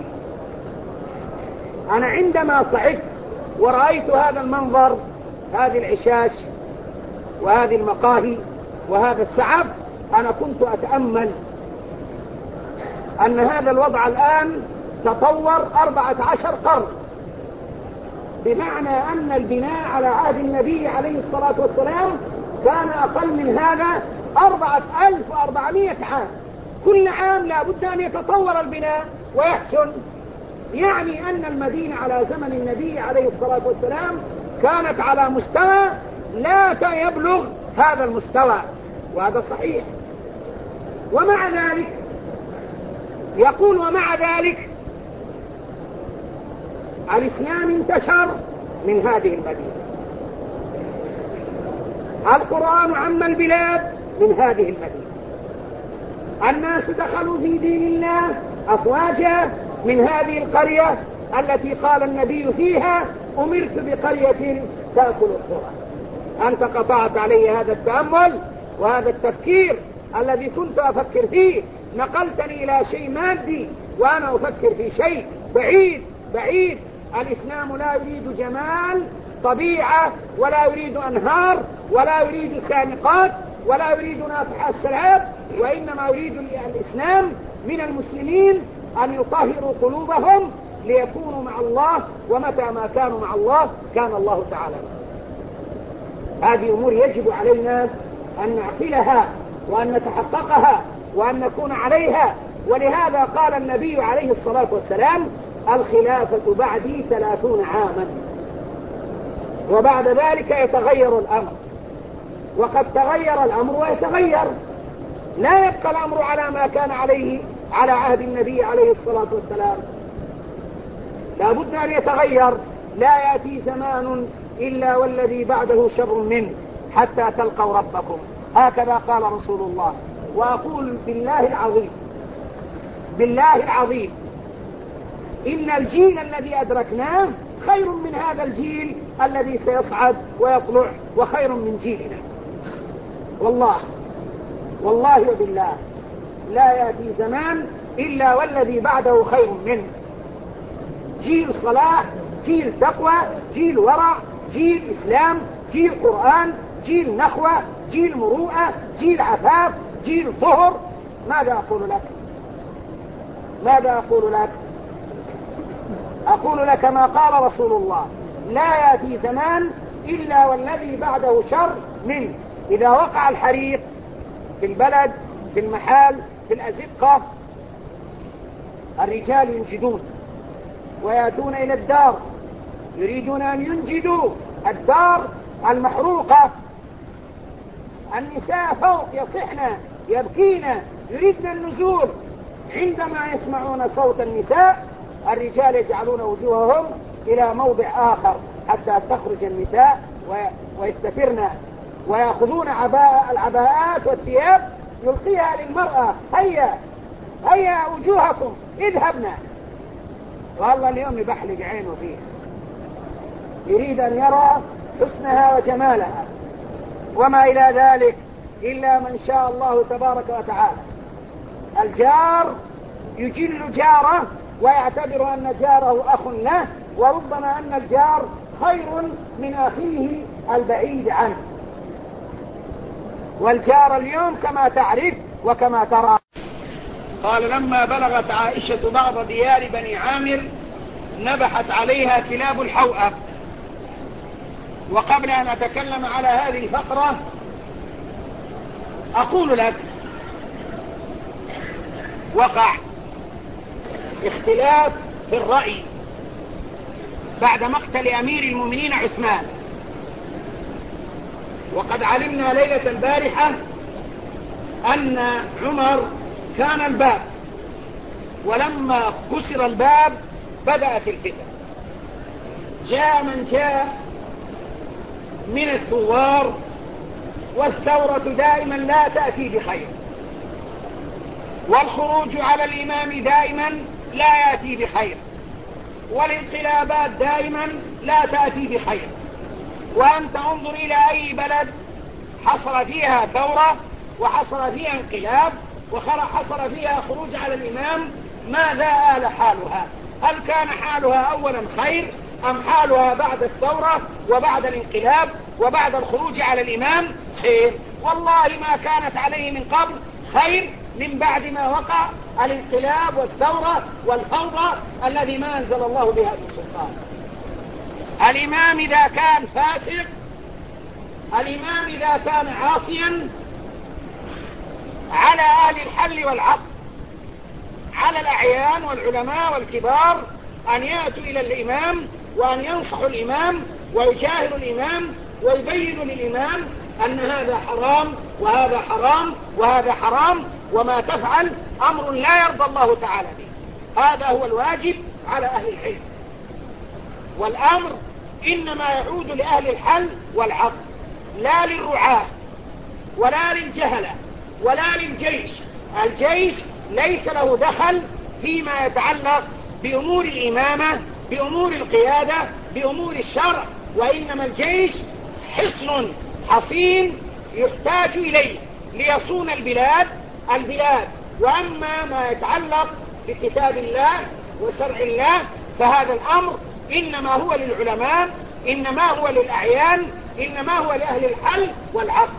أنا عندما صعدت ورأيت هذا المنظر، هذه العشاش وهذه المقاهي وهذا السعف، أنا كنت أتأمل أن هذا الوضع الآن تطور أربعة عشر قرن، بمعنى أن البناء على عهد النبي عليه الصلاة والسلام كان أقل من هذا أربعة ألف وأربعمائة عام. كل عام لا بد أن يتطور البناء ويحسن. يعني أن المدينة على زمن النبي عليه الصلاة والسلام كانت على مستوى لا يبلغ هذا المستوى، وهذا صحيح. ومع ذلك يقول ومع ذلك الإسلام انتشر من هذه المدينة، القرآن عم البلاد من هذه المدينة، الناس دخلوا في دين الله أفواجا من هذه القرية التي قال النبي فيها أمرت بقرية تأكل القرى. أنت قطعت علي هذا التأمل وهذا التفكير الذي كنت أفكر فيه، نقلتني إلى شيء مادي وأنا أفكر في شيء بعيد بعيد. الإسلام لا يريد جمال طبيعة ولا يريد أنهار ولا يريد سانقات ولا يريد ناطحات سحاب، وإنما يريد الإسلام من المسلمين أن يطهروا قلوبهم ليكونوا مع الله، ومتى ما كانوا مع الله كان الله تعالى. هذه أمور يجب علينا أن نعقلها وأن نتحققها وأن نكون عليها. ولهذا قال النبي عليه الصلاة والسلام الخلافة بعدي ثلاثون عاما، وبعد ذلك يتغير الأمر. وقد تغير الأمر ويتغير، لا يبقى الأمر على ما كان عليه على عهد النبي عليه الصلاة والسلام، لا بد أن يتغير. لا يأتي زمان إلا والذي بعده شر منه حتى تلقوا ربكم، هكذا قال رسول الله. وأقول بالله العظيم بالله العظيم إن الجيل الذي أدركناه خير من هذا الجيل الذي سيصعد ويطلع، وخير من جيلنا. والله والله وبالله لا يأتي زمان إلا والذي بعده خير منه. جيل صلاح، جيل تقوى، جيل ورع، جيل إسلام، جيل قرآن، جيل نخوة، جيل مروءة، جيل عفاف، جيل طهر. ماذا أقول لك؟ ماذا أقول لك؟ أقول لك ما قال رسول الله: لا يأتي زمان إلا والذي بعده شر منه. إذا وقع الحريق في البلد، في المحال، في الأزقة، الرجال ينجدون ويأتون إلى الدار يريدون أن ينجدوا الدار المحروقة. النساء فوق يصحن يبكين يريدن النزول. عندما يسمعون صوت النساء الرجال يجعلون وجوههم إلى موضع آخر حتى تخرج النساء ويستترن، ويأخذون عباء العباءات والثياب يلقيها للمرأة: هيا هيا وجوهكم اذهبنا. والله اليوم يبحلق عينه فيها، يريد أن يرى حسنها وجمالها، وما إلى ذلك إلا من شاء الله تبارك وتعالى. الجار يجل جاره ويعتبر أن جاره أخ له، وربما أن الجار خير من أخيه البعيد عنه. والجار اليوم كما تعرف وكما ترى. قال لما بلغت عائشة بعض ديار بني عامر نبحت عليها كلاب الحوأة. وقبل أن أتكلم على هذه الفقرة أقول لك وقع اختلاف في الرأي بعد مقتل أمير المؤمنين عثمان. وقد علمنا ليلة البارحة أن عمر كان الباب، ولما كسر الباب بدأت الفتن. جاء من جاء من الثوار، والثورة دائما لا تأتي بخير، والخروج على الإمام دائما لا يأتي بخير، والانقلابات دائما لا تأتي بخير. وأنت انظر إلى أي بلد حصل فيها ثورة وحصل فيها انقلاب وحصل فيها خروج على الإمام، ماذا آل حالها؟ هل كان حالها أولا خير أم حالها بعد الثورة وبعد الانقلاب وبعد الخروج على الإمام خير؟ والله ما كانت عليه من قبل خير من بعد ما وقع الانقلاب والثورة والفوضى الذي ما أنزل الله بها من سلطان. الإمام إذا كان فاسق، الإمام إذا كان عاصيا، على أهل الحل والعقد، على الأعيان والعلماء والكبار أن يأتوا إلى الإمام وأن ينصحوا الإمام ويجاهروا الإمام ويبينوا للإمام أن هذا حرام وهذا حرام وهذا حرام، وما تفعل أمر لا يرضى الله تعالى به. هذا هو الواجب على أهل العلم، والأمر إنما يعود لأهل الحل والعقد، لا للرعاة ولا للجهلة ولا للجيش. الجيش ليس له دخل فيما يتعلق بأمور الإمامة، بأمور القيادة، بأمور الشرع، وإنما الجيش حصن حصين يحتاج إليه ليصون البلاد البلاد وأما ما يتعلق بكتاب الله وشرع الله فهذا الأمر إنما هو للعلماء، إنما هو للأعيان، إنما هو لأهل الحل والعقد.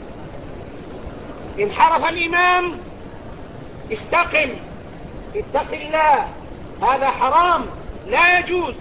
إن حرف الإمام استقم، اتق الله، هذا حرام لا يجوز.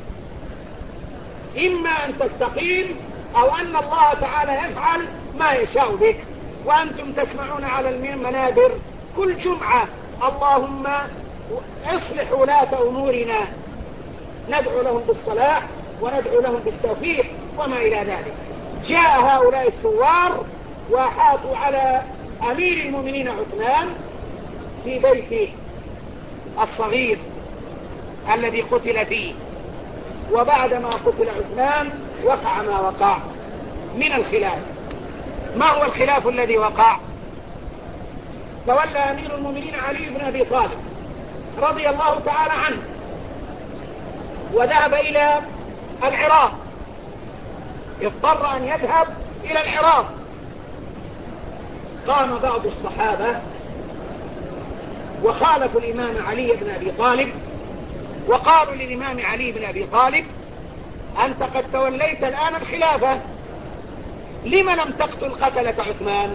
إما أن تستقيم أو أن الله تعالى يفعل ما يشاء بك. وأنتم تسمعون على المنابر كل جمعة اللهم اصلح ولاة أمورنا، ندعو لهم بالصلاح وندعو لهم بالتوفيق وما إلى ذلك. جاء هؤلاء الثوار وحاطوا على أمير المؤمنين عثمان في بيته الصغير الذي قتل فيه. وبعدما قتل عثمان وقع ما وقع من الخلاف. ما هو الخلاف الذي وقع؟ تولى أمير المؤمنين علي بن أبي طالب رضي الله تعالى عنه وذهب إلى العراق، اضطر أن يذهب إلى العراق. قام بعض الصحابة وخالفوا الإمام علي بن أبي طالب وقالوا للإمام علي بن أبي طالب أنت قد توليت الآن الخلافة، لم لم تقتل قتلة عثمان؟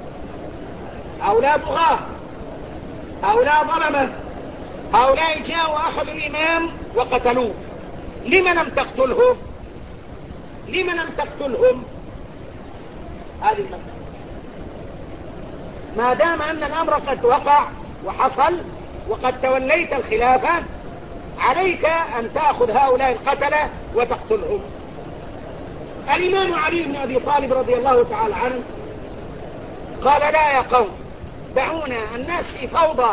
هؤلاء بغاة، هؤلاء ظلمة، هؤلاء جاءوا وأخذوا الإمام وقتلوه، لم لم تقتلهم؟ لم لم تقتلهم؟ هذه المسألة. ما دام أن الأمر قد وقع وحصل وقد توليت الخلافة عليك أن تأخذ هؤلاء القتلة وتقتلهم. الإمام علي بن أبي طالب رضي الله تعالى عنه قال لا يا قوم دعونا، الناس في فوضى،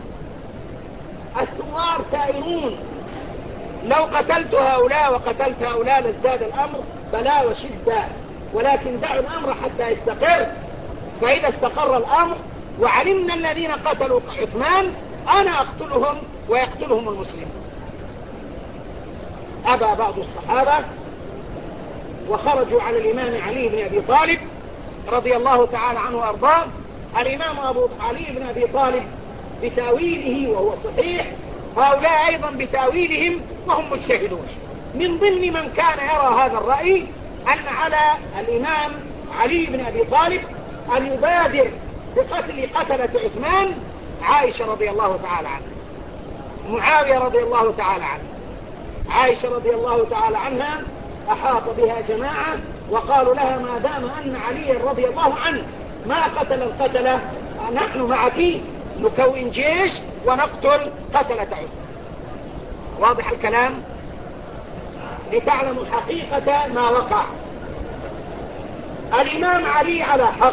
الثوار ثائرون، لو قتلت هؤلاء وقتلت هؤلاء لازداد الأمر بلاء وشدة، ولكن دعوا الأمر حتى يستقر. فإذا استقر الأمر وعلمنا الذين قتلوا عثمان أنا أقتلهم ويقتلهم المسلمون. أبى بعض الصحابة وخرجوا على الإمام علي بن أبي طالب رضي الله تعالى عنه وأرضاه. الإمام أبو علي بن أبي طالب بتأويله وهو صحيح هؤلاء أيضا بتأويلهم وهم مجتهدون. من ضمن من كان يرى هذا الرأي أن على الإمام علي بن أبي طالب أن يبادر بقتل قتلة عثمان عائشة رضي الله تعالى عنها، معاوية رضي الله تعالى عنه. عائشة رضي الله تعالى عنها أحاط بها جماعة وقالوا لها ما دام أن علي رضي الله عنه ما قتل القتلة نحن معك نكون جيش ونقتل قتلة عثمان. واضح الكلام؟ لتعلموا حقيقة ما وقع. الإمام علي على حق.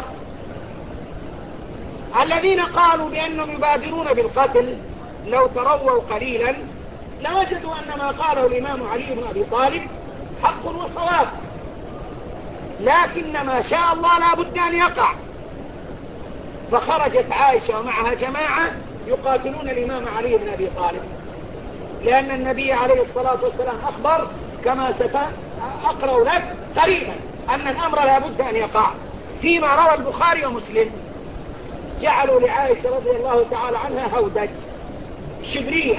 الذين قالوا بأنهم يبادرون بالقتل لو ترووا قليلا لوجدوا أن ما قاله الإمام علي بن أبي طالب حق وصواب، لكن ما شاء الله لا بد أن يقع. فخرجت عائشة ومعها جماعة يقاتلون الإمام علي بن أبي طالب، لأن النبي عليه الصلاة والسلام أخبر كما سأقرأ لك قريبا أن الأمر لا بد أن يقع. فيما روى البخاري ومسلم جعلوا لعائشة رضي الله تعالى عنها هودج شبرية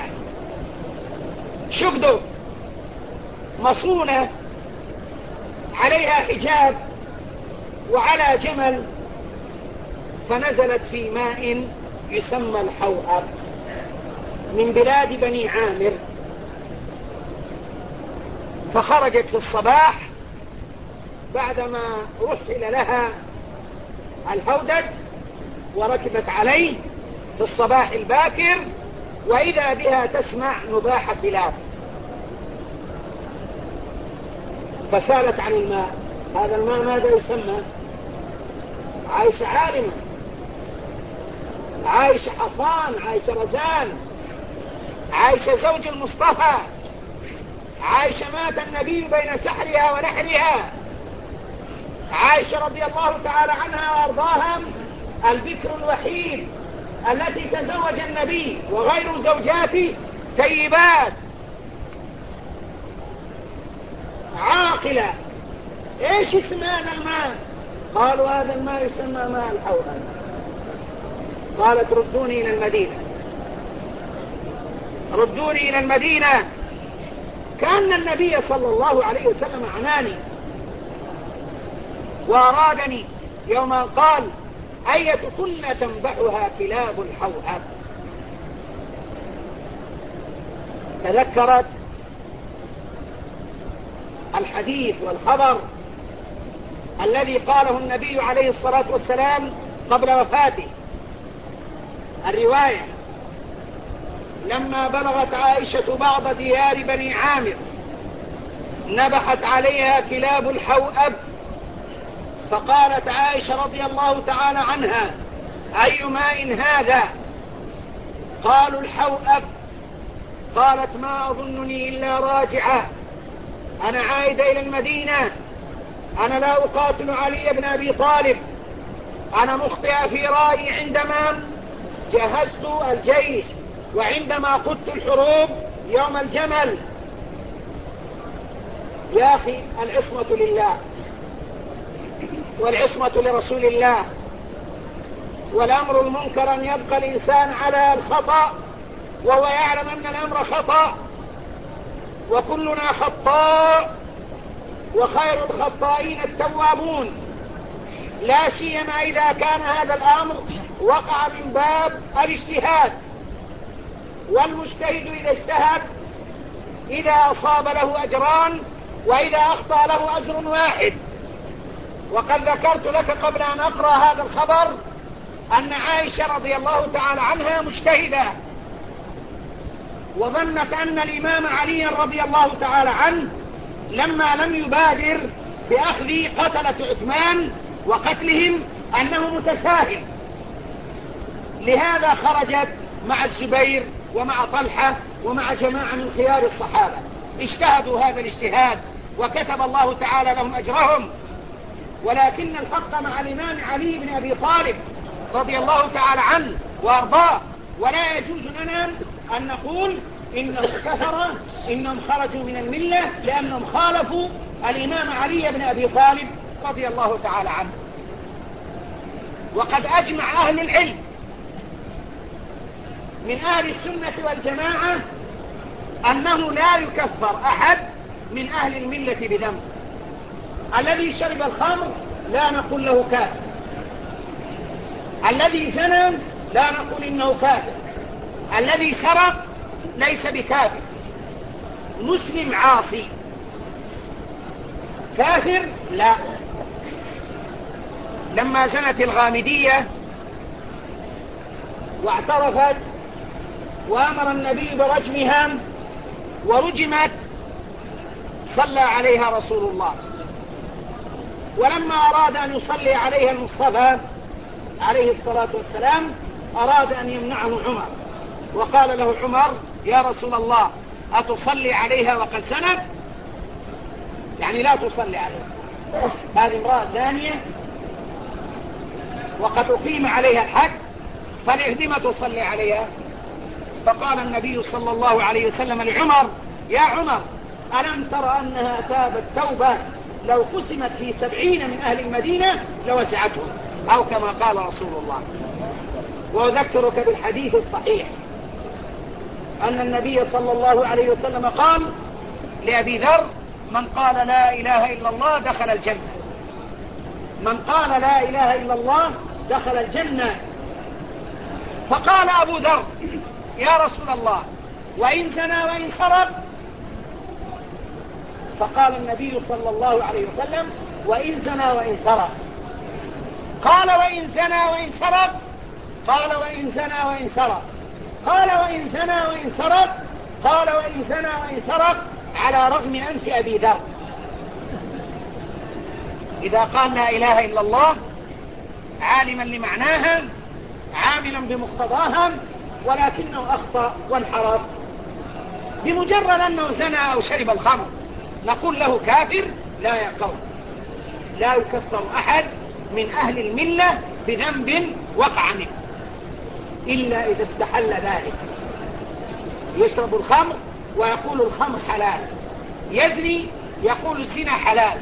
شقدو مصونة عليها حجاب وعلى جمل، فنزلت في ماء يسمى الحوأب من بلاد بني عامر، فخرجت في الصباح بعدما رحل لها الهودج وركبت عليه في الصباح الباكر، وإذا بها تسمع نباح كلاب فسالت عن الماء. هذا الماء ماذا يسمى؟ عائشة عالمة، عائشة حصان، عائشة رزان، عائشة زوج المصطفى، عائشة مات النبي بين سحرها ونحرها، عائشة رضي الله تعالى عنها وارضاها البكر الوحيد التي تزوج النبي وغير زوجاته طيبات عاقلة. ايش اسم هذا الماء؟ قالوا هذا الماء يسمى ماء الحوأب. قالت ردوني الى المدينة، ردوني الى المدينة. كأن النبي صلى الله عليه وسلم عناني وارادني يوم قال أيتكن تنبحها كلاب الحوأب. تذكرت الحديث والخبر الذي قاله النبي عليه الصلاة والسلام قبل وفاته. الرواية لما بلغت عائشة بعض ديار بني عامر نبحت عليها كلاب الحوأب، فقالت عائشة رضي الله تعالى عنها أي ماء هذا؟ قالوا الحوأب. قالت ما أظنني إلا راجعة، أنا عائدة إلى المدينة، أنا لا أقاتل علي بن أبي طالب، أنا مخطئة في رأيي عندما جهزت الجيش وعندما قدت الحروب يوم الجمل. يا أخي العصمة لله والعصمة لرسول الله، والأمر المنكر أن يبقى الإنسان على الخطأ وهو يعلم أن الأمر خطأ، وكلنا خطاء وخير الخطائين التوابون، لا سيما إذا كان هذا الأمر وقع من باب الاجتهاد. والمجتهد إذا اجتهد إذا أصاب له أجران وإذا أخطأ له أجر واحد. وقد ذكرت لك قبل أن أقرأ هذا الخبر أن عائشة رضي الله تعالى عنها مجتهدة، وظنت أن الإمام علي رضي الله تعالى عنه لما لم يبادر بأخذ قتلة عثمان وقتلهم أنه متساهل، لهذا خرجت مع الزبير ومع طلحة ومع جماعة من خيار الصحابة اجتهدوا هذا الاجتهاد وكتب الله تعالى لهم أجرهم. ولكن الحق مع الإمام علي بن أبي طالب رضي الله تعالى عنه وأرضاه، ولا يجوز لنا أن نقول إنهم كفروا إنهم خرجوا من الملة لأنهم خالفوا الإمام علي بن أبي طالب رضي الله تعالى عنه. وقد أجمع أهل العلم من أهل السنة والجماعة أنه لا يكفر أحد من أهل الملة بذنب. الذي شرب الخمر لا نقول له كافر، الذي زنى لا نقول إنه كافر، الذي سرق ليس بكافر، مسلم عاصي. كافر لا. لما زنت الغامدية واعترفت وأمر النبي برجمها ورجمت صلى عليها رسول الله، ولما أراد أن يصلي عليها المصطفى عليه الصلاة والسلام أراد أن يمنعه عمر، وقال له عمر: يا رسول الله أتصلي عليها وقد زنت؟ يعني لا تصلي عليها، هذه امرأة زانية وقد أقيم عليها الحد، فلم تصلي عليها؟ فقال النبي صلى الله عليه وسلم لعمر: يا عمر ألم تر أنها تابت توبة لو قسمت في سبعين من أهل المدينة لوسعتهم، أو كما قال رسول الله. وأذكرك بالحديث الصحيح أن النبي صلى الله عليه وسلم قال لأبي ذر: من قال لا إله إلا الله دخل الجنة. من قال لا إله إلا الله دخل الجنة. فقال أبو ذر: يا رسول الله وإن زنى وإن سرق؟ فقال النبي صلى الله عليه وسلم: وإن زنى وإن سرق. قال: وإن زنى وإن سرق؟ قال: وإن زنى وإن سرق. قال: وإن زنى وإن سرق؟ قال: وإن زنى وإن سرق، على رغم أنف أبي ذر. إذا قال لا إله إلا الله عالما لمعناها عاملا بمقتضاها، ولكنه أخطأ وانحرف، بمجرد أنه زنى أو شرب الخمر نقول له كافر؟ لا يا قوم، لا يكفر أحد من أهل الملة بذنب وقع منه إلا إذا استحل ذلك. يشرب الخمر ويقول الخمر حلال، يزني يقول الزنا حلال،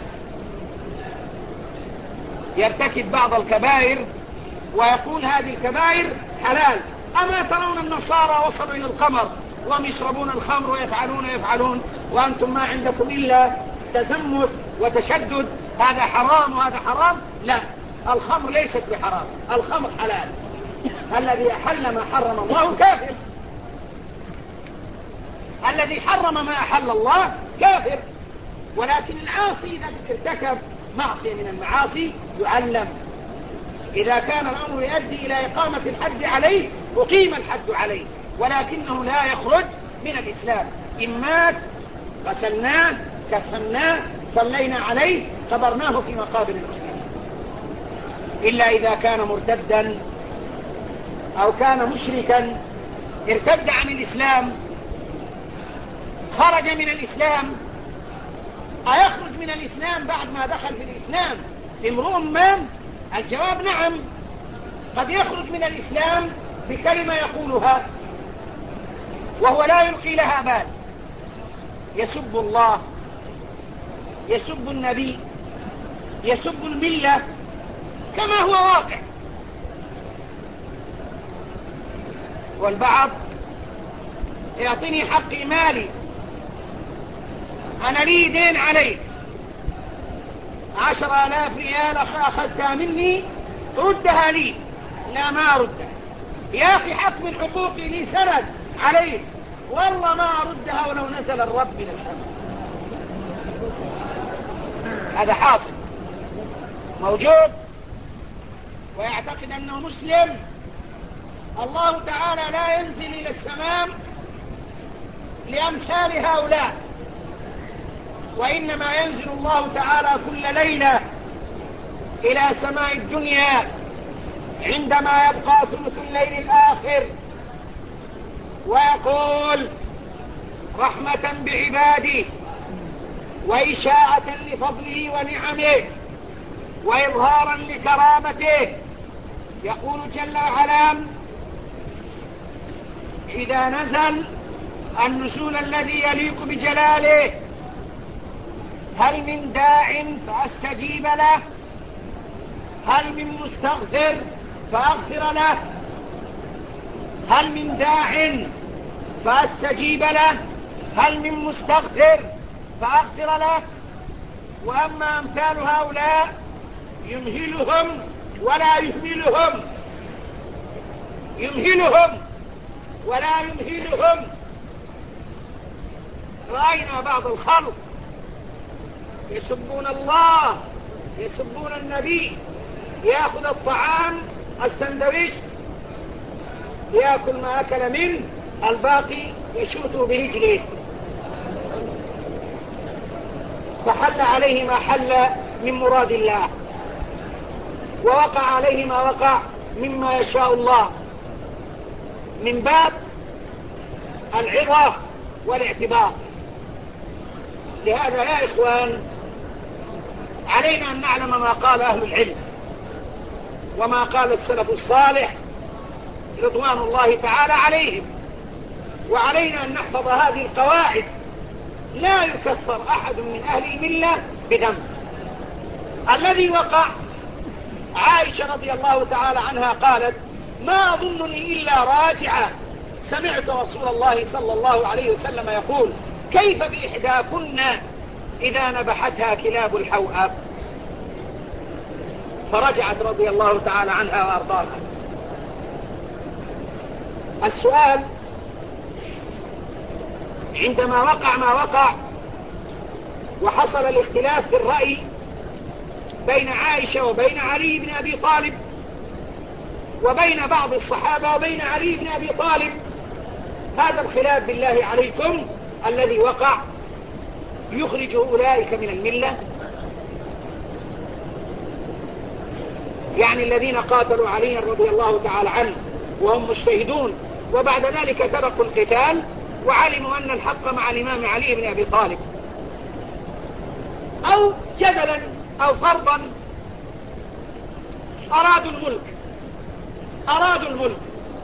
يرتكب بعض الكبائر ويقول هذه الكبائر حلال. أما ترون النصارى وصلوا إلى الخمر وهم يشربون الخمر ويفعلون يفعلون وأنتم ما عندكم إلا تزمت وتشدد، هذا حرام وهذا حرام؟ لا، الخمر ليست بحرام، الخمر حلال. الذي أحل ما حرم الله كافر، الذي حرم ما أحل الله كافر. ولكن العاصي إذا ارتكب معصية من المعاصي يعلم. إذا كان الأمر يؤدي إلى إقامة الحد عليه أقيم الحد عليه، ولكنه لا يخرج من الإسلام. إن مات قتلناه، كفناه، صلينا عليه، قبرناه في مقابر المسلمين، إلا إذا كان مرتدا أو كان مشركا ارتد عن الإسلام، خرج من الإسلام. أيخرج من الإسلام بعد ما دخل في الإسلام امرؤ ما؟ الجواب نعم، قد يخرج من الإسلام بكلمة يقولها وهو لا يلقي لها بال، يسب الله، يسب النبي، يسب الملة كما هو واقع. والبعض يعطيني حقي مالي، أنا لي دين عليك عشر آلاف ريال أخذتها مني ردها لي. لا، ما أردها يا أخي، حق من حقوقي لي سند عليك، والله ما أردها ولو نزل الرب من السماء. هذا حاصل موجود، ويعتقد أنه مسلم. الله تعالى لا ينزل إلى السماء لأمثال هؤلاء، وإنما ينزل الله تعالى كل ليلة إلى سماء الدنيا عندما يبقى ثلث الليل الآخر، ويقول رحمة بعباده وإشاعة لفضله ونعمه وإظهارا لكرامته، يقول جل وعلا: إذا نزل النزول الذي يليق بجلاله هل من داع فأستجيب له؟ هل من مستغفر فأغفر له؟ هل من داع فأستجيب له؟ هل من مستغفر فأغفر له؟ وأما أمثال هؤلاء يمهلهم ولا يهملهم، يمهلهم ولا يمهلهم. رأينا بعض الخلق يسبون الله، يسبون النبي، يأخذ الطعام السندويش يأكل ما أكل منه، الباقي يشوته برجله، فحل عليه ما حل من مراد الله، ووقع عليه ما وقع مما يشاء الله، من باب العظة والاعتبار. لهذا يا إخوان علينا أن نعلم ما قال أهل العلم وما قال السلف الصالح رضوان الله تعالى عليهم، وعلينا أن نحفظ هذه القواعد. لا يكفر أحد من أهل الملة بذنب. الذي وقع عائشة رضي الله تعالى عنها قالت: ما أظنني إلا راجعة، سمعت رسول الله صلى الله عليه وسلم يقول: كيف بإحداكن إذا نبحتها كلاب الحوأب؟ فرجعت رضي الله تعالى عنها وأرضاها. السؤال: عندما وقع ما وقع وحصل الاختلاف في الرأي بين عائشة وبين علي بن أبي طالب وبين بعض الصحابة وبين علي بن أبي طالب، هذا الخلاف بالله عليكم الذي وقع يخرج أولئك من الملة؟ يعني الذين قاتلوا عليا رضي الله تعالى عنه وهم مجتهدون وبعد ذلك تركوا القتال وعلموا أن الحق مع الإمام علي بن أبي طالب، أو جدلا أو فرضا أرادوا الملك أرادوا الملك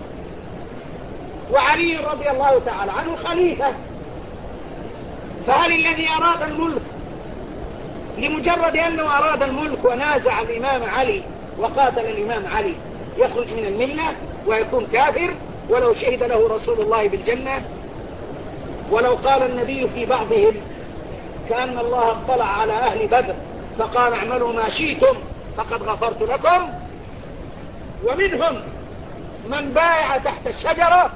وعلي رضي الله تعالى عنه خليفة، فهل الذي أراد الملك لمجرد أنه أراد الملك ونازع الإمام علي وقاتل الإمام علي يخرج من الملة ويكون كافر ولو شهد له رسول الله بالجنة؟ ولو قال النبي في بعضهم كأن الله اطلع على أهل بدر فقال: اعملوا ما شئتم فقد غفرت لكم. ومنهم من بايع تحت الشجرة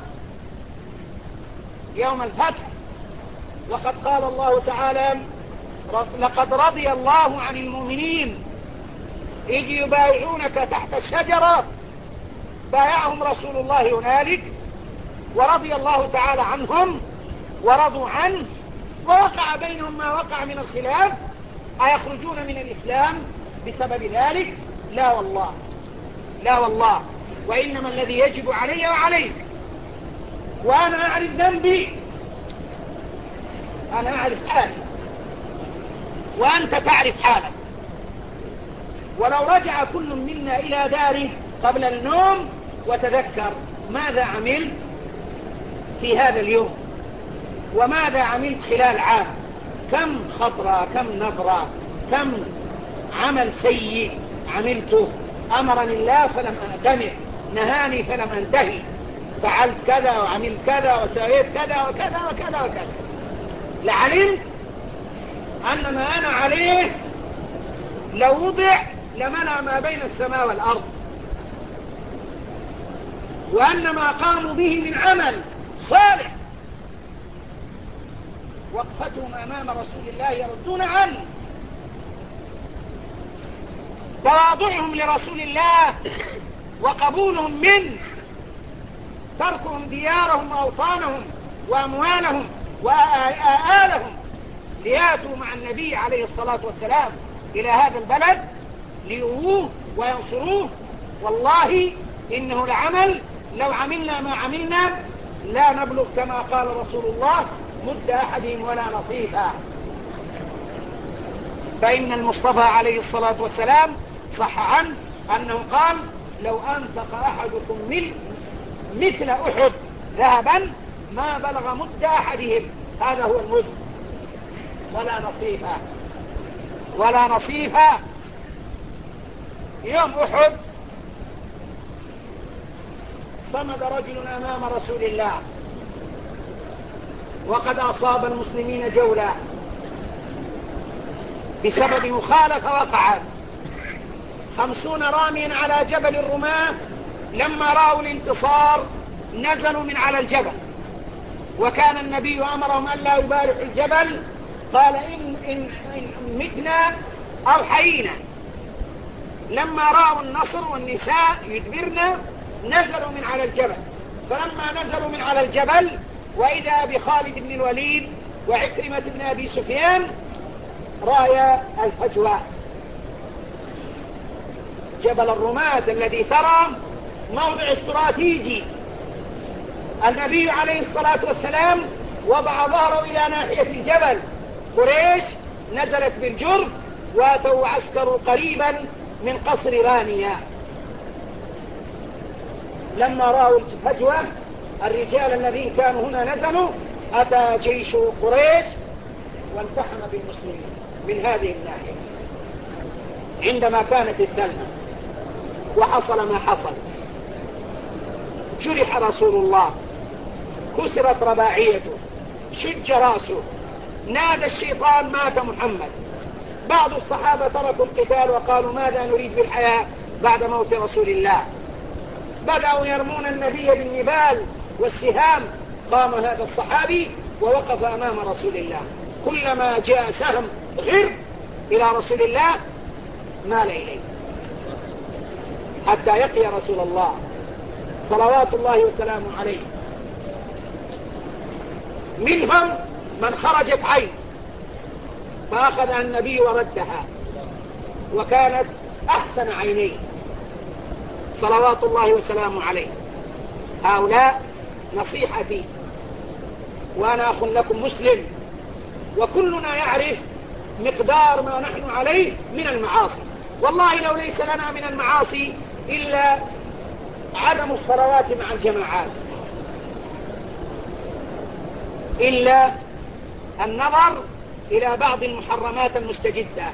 يوم الفتح، وقد قال الله تعالى: لقد رضي الله عن المؤمنين إذ يبايعونك تحت الشجرة. بايعهم رسول الله هنالك ورضي الله تعالى عنهم ورضوا عنه، ووقع بينهم ما وقع من الخلاف. أيخرجون من الإسلام بسبب ذلك؟ لا والله، لا والله. وإنما الذي يجب علي وعليك، وأنا أعرف ذنبي، أنا أعرف حالي وأنت تعرف حالك. ولو رجع كل منا إلى داره قبل النوم وتذكر ماذا عملت في هذا اليوم وماذا عملت خلال عام، كم خطرة، كم نظرة، كم عمل سيء عملته، أمرني الله فلم أأتمر، نهاني فلم أنتهي، فعلت كذا وعملت كذا وسويت كذا وكذا وكذا وكذا، لعلمت أن ما أنا عليه لو وضع لمنع ما بين السماء والأرض، وأن ما قاموا به من عمل صالح وقفتهم أمام رسول الله يردون عنه، تواضعهم لرسول الله وقبولهم منه، تركهم ديارهم وأوطانهم وأموالهم وآلهم لياتوا مع النبي عليه الصلاة والسلام إلى هذا البلد ليؤوه وينصروه. والله إنه لعمل لو عملنا ما عملنا لا نبلغ كما قال رسول الله مد أحدهم ولا نصيفا. فإن المصطفى عليه الصلاة والسلام صح عنه أنه قال: لو أنفق أحدكم مثل أحد ذهبا ما بلغ مد أحدهم، هذا هو المد، ولا نصيفا ولا نصيفا. يوم أحد صمد رجل أمام رسول الله وقد أصاب المسلمين جولا بسبب مخالفة وقعت. خمسون راميا على جبل الرماة لما رأوا الانتصار نزلوا من على الجبل، وكان النبي أمرهم أن لا يبارحوا الجبل، قال إن, إن, إن متنا أو حيينا. لما رأوا النصر والنساء يدبرنا نزلوا من على الجبل، فلما نزلوا من على الجبل وإذا بخالد بن الوليد وعكرمة بن أبي سفيان رايا الفجوة. جبل الرماة الذي ترى موضع استراتيجي، النبي عليه الصلاة والسلام وضع ظهره إلى ناحية الجبل، قريش نزلت بالجرف واتوا عسكروا قريبا من قصر رانيا. لما رأوا الفجوة الرجال الذين كانوا هنا نزلوا، أتى جيش قريش وانتحم بالمسلمين من هذه الناحية. عندما كانت الثلمة وحصل ما حصل، جرح رسول الله، كسرت رباعيته، شج راسه، نادى الشيطان مات محمد. بعض الصحابة تركوا القتال وقالوا ماذا نريد بالحياة بعد موت رسول الله. بدأوا يرمون النبي بالنبال والسهام. قام هذا الصحابي ووقف أمام رسول الله، كلما جاء سهم غر إلى رسول الله مال إليه حتى يقي رسول الله صلوات الله وسلامه عليه. منهم من خرجت عين فأخذها النبي وردها، وكانت أحسن عينيه صلوات الله وسلامه عليه. هؤلاء نصيحتي، وأنا أخ لكم مسلم، وكلنا يعرف مقدار ما نحن عليه من المعاصي. والله لو ليس لنا من المعاصي إلا عدم الصلوات مع الجماعات، إلا النظر إلى بعض المحرمات المستجدة،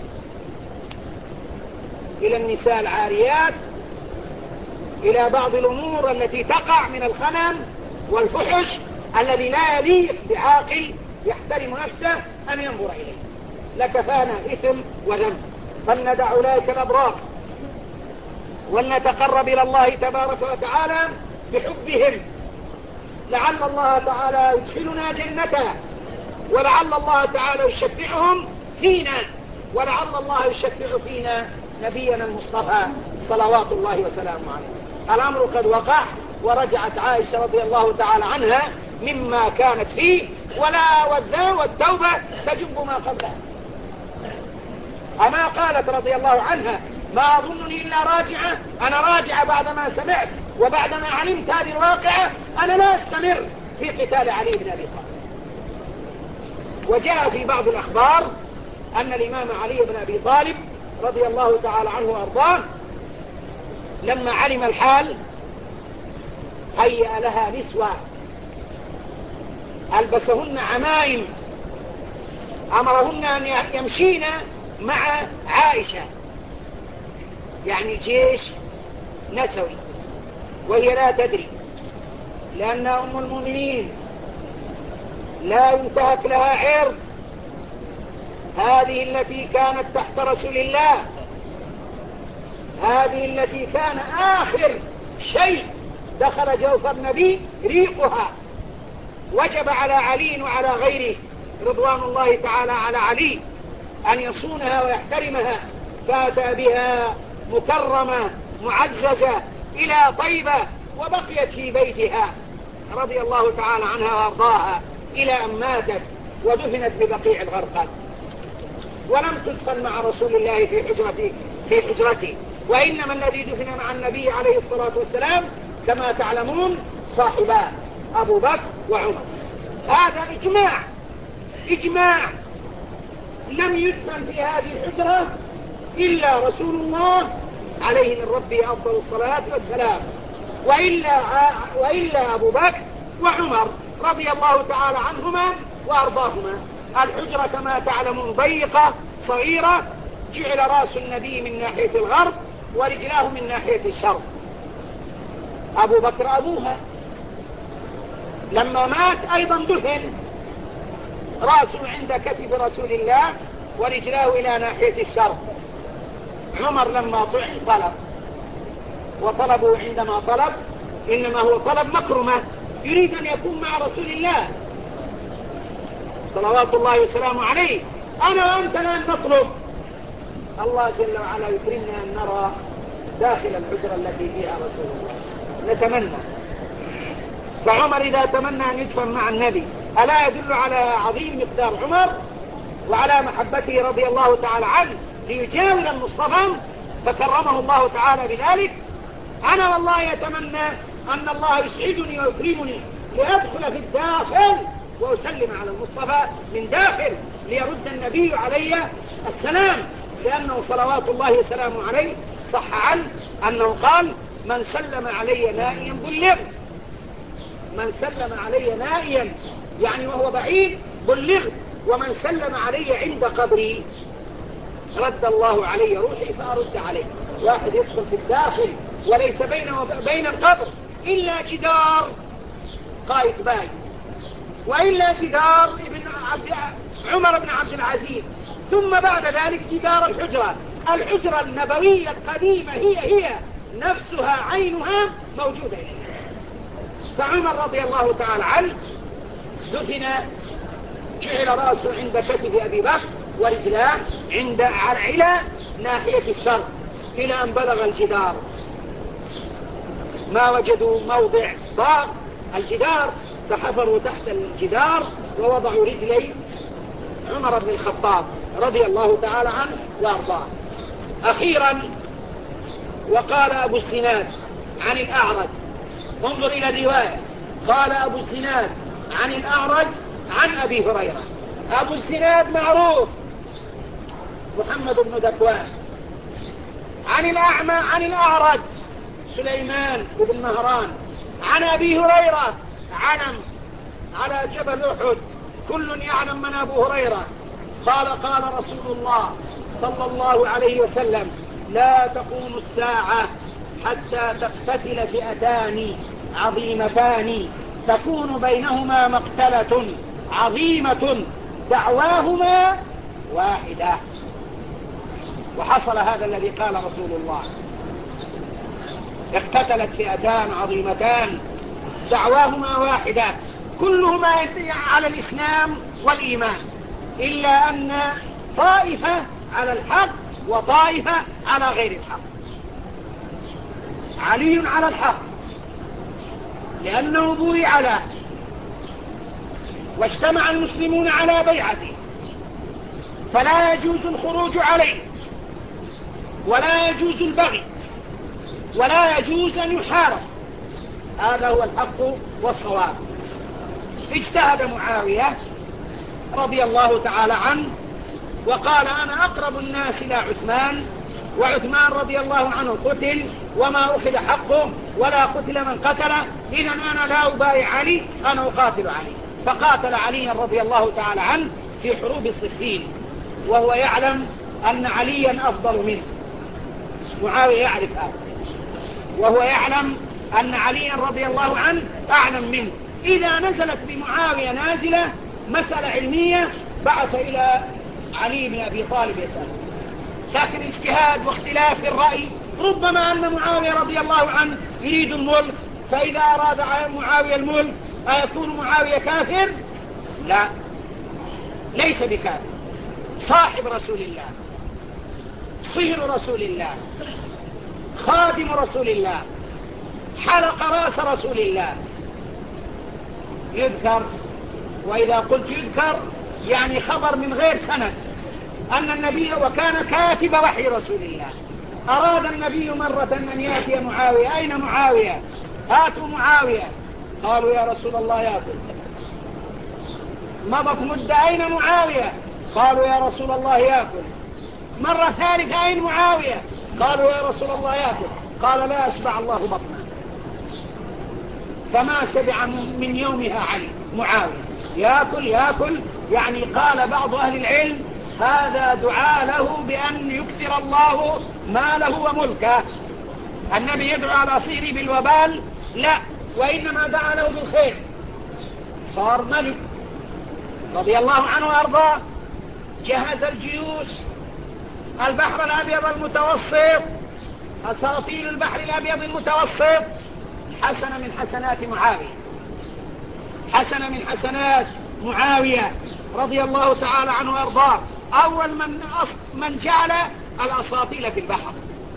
إلى النساء العاريات، إلى بعض الأمور التي تقع من الخنم والفحش الذي لا يليق بعاقل يحترم نفسه أن ينظر إليه. لكفانا إثم وذنب، فلندع أولئك الأبرار ولنتقرب إلى الله تبارك وتعالى بحبهم، لعل الله تعالى يدخلنا جنته، ولعل الله تعالى يشفعهم فينا، ولعل الله يشفع فينا نبينا المصطفى صلوات الله وسلامه عليه. الأمر قد وقع، ورجعت عائشة رضي الله تعالى عنها مما كانت فيه، ولا والتوبة تجب ما قبلها. أما قالت رضي الله عنها ما أظنني إلا راجعة، أنا راجعة بعدما سمعت وبعدما علمت هذه الواقعة، أنا لا أستمر في قتال علي بن أبي طالب. وجاء في بعض الأخبار أن الإمام علي بن أبي طالب رضي الله تعالى عنه وأرضاه لما علم الحال هيأ لها نسوة، ألبسهن عمائم، أمرهن أن يمشين مع عائشة، يعني جيش نسوي، وهي لا تدري، لأنها أم المؤمنين لا ينتهك لها عرض. هذه التي كانت تحت رسول الله، هذه التي كان آخر شيء دخل جوف النبي ريقها، وجب على علي وعلى غيره رضوان الله تعالى على علي أن يصونها ويحترمها، فأتى بها مكرمة معززة إلى طيبة، وبقيت في بيتها رضي الله تعالى عنها وارضاها إلى أن ماتت ودفنت ببقيع الغرقاد، ولم تدفن مع رسول الله في حجرته في حجرته وإنما الذي دفن مع النبي عليه الصلاة والسلام كما تعلمون صاحبان أبو بكر وعمر. هذا إجماع إجماع لم يدفن في هذه الحجرة إلا رسول الله عليه من ربه أفضل الصلاة والسلام، وإلا, وإلا أبو بكر وعمر رضي الله تعالى عنهما وأرضاهما. الحجرة كما تعلمون ضيقة صغيرة، جعل رأس النبي من ناحية الغرب ورجلاه من ناحية الشرق. أبو بكر أبوها لما مات أيضا دفن رأسه عند كتف رسول الله ورجلاه إلى ناحية الشرق. عمر لما طعن طلب، وطلبه عندما طلب إنما هو طلب مكرمة، يريد أن يكون مع رسول الله صلوات الله وسلامه عليه. أنا وأنت الآن نطلب، الله جل وعلا يكرمنا أن نرى داخل الحجرة التي فيها رسول الله، نتمنى. فعمر إذا تمنى أن يدفن مع النبي ألا يدل على عظيم مقدار عمر وعلى محبته رضي الله تعالى عنه ليجاور المصطفى فكرمه الله تعالى بذلك؟ أنا والله أتمنى أن الله يسعدني ويكرمني لأدخل في الداخل وأسلم على المصطفى من داخل ليرد النبي علي السلام، لأنه صلوات الله وسلامه عليه صح عنه أنه قال: من سلم علي نائيا بلغ. من سلم علي نائيا يعني وهو بعيد بلغ، ومن سلم علي عند قبري رد الله علي روحي فأرد عليه. واحد يدخل في الداخل وليس بينه وبين القبر إلا جدار قائد باي، وإلا جدار ابن عبد عمر بن عبد العزيز، ثم بعد ذلك جدار الحجرة. الحجرة النبوية القديمة هي هي نفسها عينها موجودة إليها. فعمر رضي الله تعالى عنه دفن، جعل رأسه عند كتف أبي بكر ورجلاه عند على ناحية الشرق إلى أن بلغ الجدار. ما وجدوا موضع ضاق الجدار فحفروا تحت الجدار ووضعوا رجلي عمر بن الخطاب رضي الله تعالى عنه وارضاه. أخيرا وقال أبو الزناد عن الأعرج، انظر إلى الرواية، قال أبو الزناد عن الأعرج عن أبي هريرة. أبو الزناد معروف محمد بن ذكوان، عن الأعمى عن الأعرج سليمان بن مهران، عن أبي هريرة علم على جبل أحد، كل يعلم من أبو هريرة. قال قال رسول الله صلى الله عليه وسلم: لا تقوم الساعة حتى تقتتل فئتان عظيمتان تكون بينهما مقتلة عظيمة دعواهما واحدة. وحصل هذا الذي قال رسول الله، اقتتلت فئتان عظيمتان دعواهما واحدة كلهما على الإسلام والإيمان، إلا أن طائفة على الحق وطائفة على غير الحق. علي على الحق لأنه بويع له واجتمع المسلمون على بيعته، فلا يجوز الخروج عليه ولا يجوز البغي ولا يجوز أن يحارب. هذا هو الحق والصواب. اجتهد معاوية رضي الله تعالى عنه وقال: أنا أقرب الناس إلى عثمان، وعثمان رضي الله عنه قتل وما أخذ حقه ولا قتل من قتله، إذا أنا لا أبايع علي، أنا أقاتل علي. فقاتل علي رضي الله تعالى عنه في حروب الصفين، وهو يعلم أن عليا أفضل منه. معاوية يعرف هذا، وهو يعلم أن عليا رضي الله عنه أعلم منه. إذا نزلت بمعاوية نازلة مسألة علمية بعث إلى علي بن أبي طالب يسأل، لكن اجتهاد واختلاف في الرأي. ربما أن معاوية رضي الله عنه يريد الملك، فإذا أراد معاوية الملك أيكون معاوية كافر؟ لا، ليس بكافر، صاحب رسول الله، صهر رسول الله، خادم رسول الله، حلق رأس رسول الله. يذكر، وإذا قلت يذكر يعني خبر من غير سند، أن النبي وكان كاتب وحي رسول الله. أراد النبي مرة أن يأتي معاوية، أين معاوية؟ هاتوا معاوية. قالوا: يا رسول الله يأكل. مضت مدة، أين معاوية؟ قالوا: يا رسول الله يأكل. مرة ثالثة: أين معاوية؟ قالوا: يا رسول الله يأكل. قال: لا أشبع الله بطنا. فما شبع من يومها علي معاوية، يأكل يأكل. يعني قال بعض أهل العلم هذا دعاء له بأن يكثر الله ماله وملكه. النبي يدعو على صيري بالوبال؟ لا، وإنما دعا له بالخير. صار ملك رضي الله عنه وأرضاه، جهز الجيوش، البحر الأبيض المتوسط، أساطيل البحر الأبيض المتوسط، حسن من حسنات معاوية، حسن من حسنات معاوية رضي الله تعالى عنه وأرضاه، أول من, من جعل الأساطيل في البحر.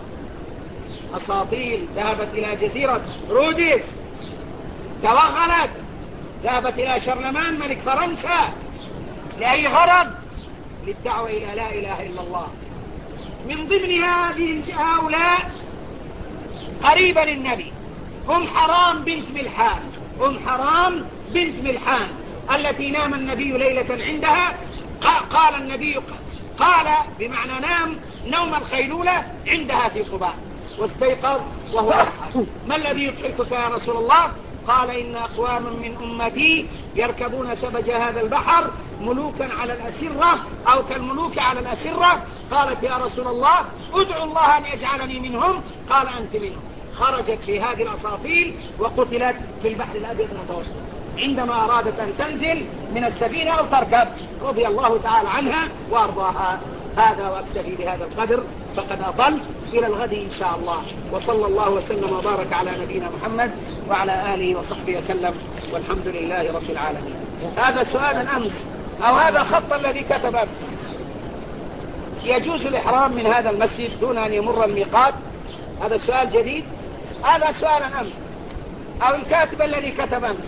أساطيل ذهبت إلى جزيرة روديس، توغلت، ذهبت إلى شارلمان ملك فرنسا، لأي غرض؟ للدعوة إلى لا إله إلا الله. من ضمن هذه هؤلاء قريبا النبي أم حرام بنت ملحان، أم حرام بنت ملحان التي نام النبي ليلة عندها. قال النبي قال بمعنى نام نوم الخيلولة عندها في قباء، واستيقظ وهو أصحى. ما الذي يضحكك يا رسول الله؟ قال إن أقواما من أمتي يركبون سبج هذا البحر ملوكا على الأسرة أو كالملوك على الأسرة. قالت يا رسول الله ادعو الله أن يجعلني منهم. قال أنت منهم. خرجت في هذه الأساطيل وقتلت في البحر الأبيض المتوسط عندما أرادت أن تنزل من السفينة أو تركب، رضي الله تعالى عنها وأرضاها. هذا وأكتفي بهذا القدر فقد أطل. إلى الغد إن شاء الله، وصلى الله وسلم وبارك على نبينا محمد وعلى آله وصحبه وسلم، والحمد لله رب العالمين. هذا سؤال الأمس أو هذا خط الذي كتب أمس: يجوز الإحرام من هذا المسجد دون أن يمر الميقات؟ هذا سؤال جديد، هذا سؤال الأمس أو الكاتب الذي كتب أمس.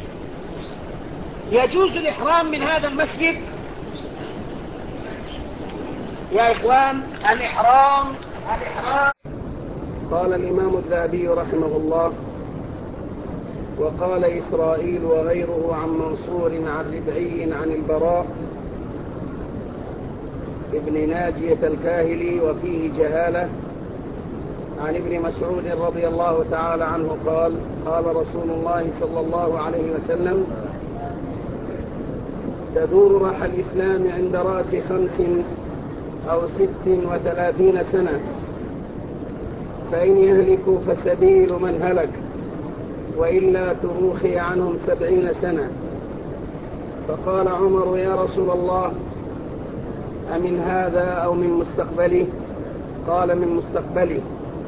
يجوز الإحرام من هذا المسجد يا إخوان، الإحرام الإحرام. قال الإمام الذهبي رحمه الله: وقال إسرائيل وغيره عن منصور عن ربعي عن البراء ابن ناجية الكاهلي وفيه جهالة عن ابن مسعود رضي الله تعالى عنه قال: قال رسول الله صلى الله عليه وسلم: تدور رحى الإسلام عند رأس خمس أو ست وثلاثين سنة، فإن يهلكوا فسبيل من هلك، وإلا تروخي عنهم سبعين سنة. فقال عمر: يا رسول الله، أمن هذا أو من مستقبله؟ قال: من مستقبله.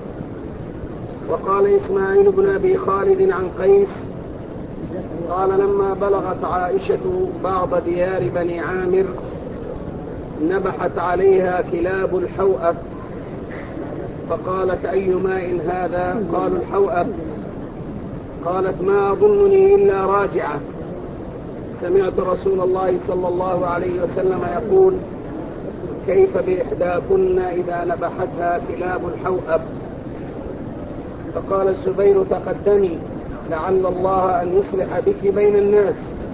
وقال إسماعيل بن أبي خالد عن قيس قال: لما بلغت عائشة بعض ديار بني عامر نبحت عليها كلاب الحوأب، فقالت: أي ماء هذا؟ قالوا: الحوأب. قالت: ما أظنني إلا راجعة. سمعت رسول الله صلى الله عليه وسلم يقول: كيف بإحداكن إذا نبحتها كلاب الحوأب؟ فقال الزبير: تقدمي لعل الله أن يصلح بك بين الناس.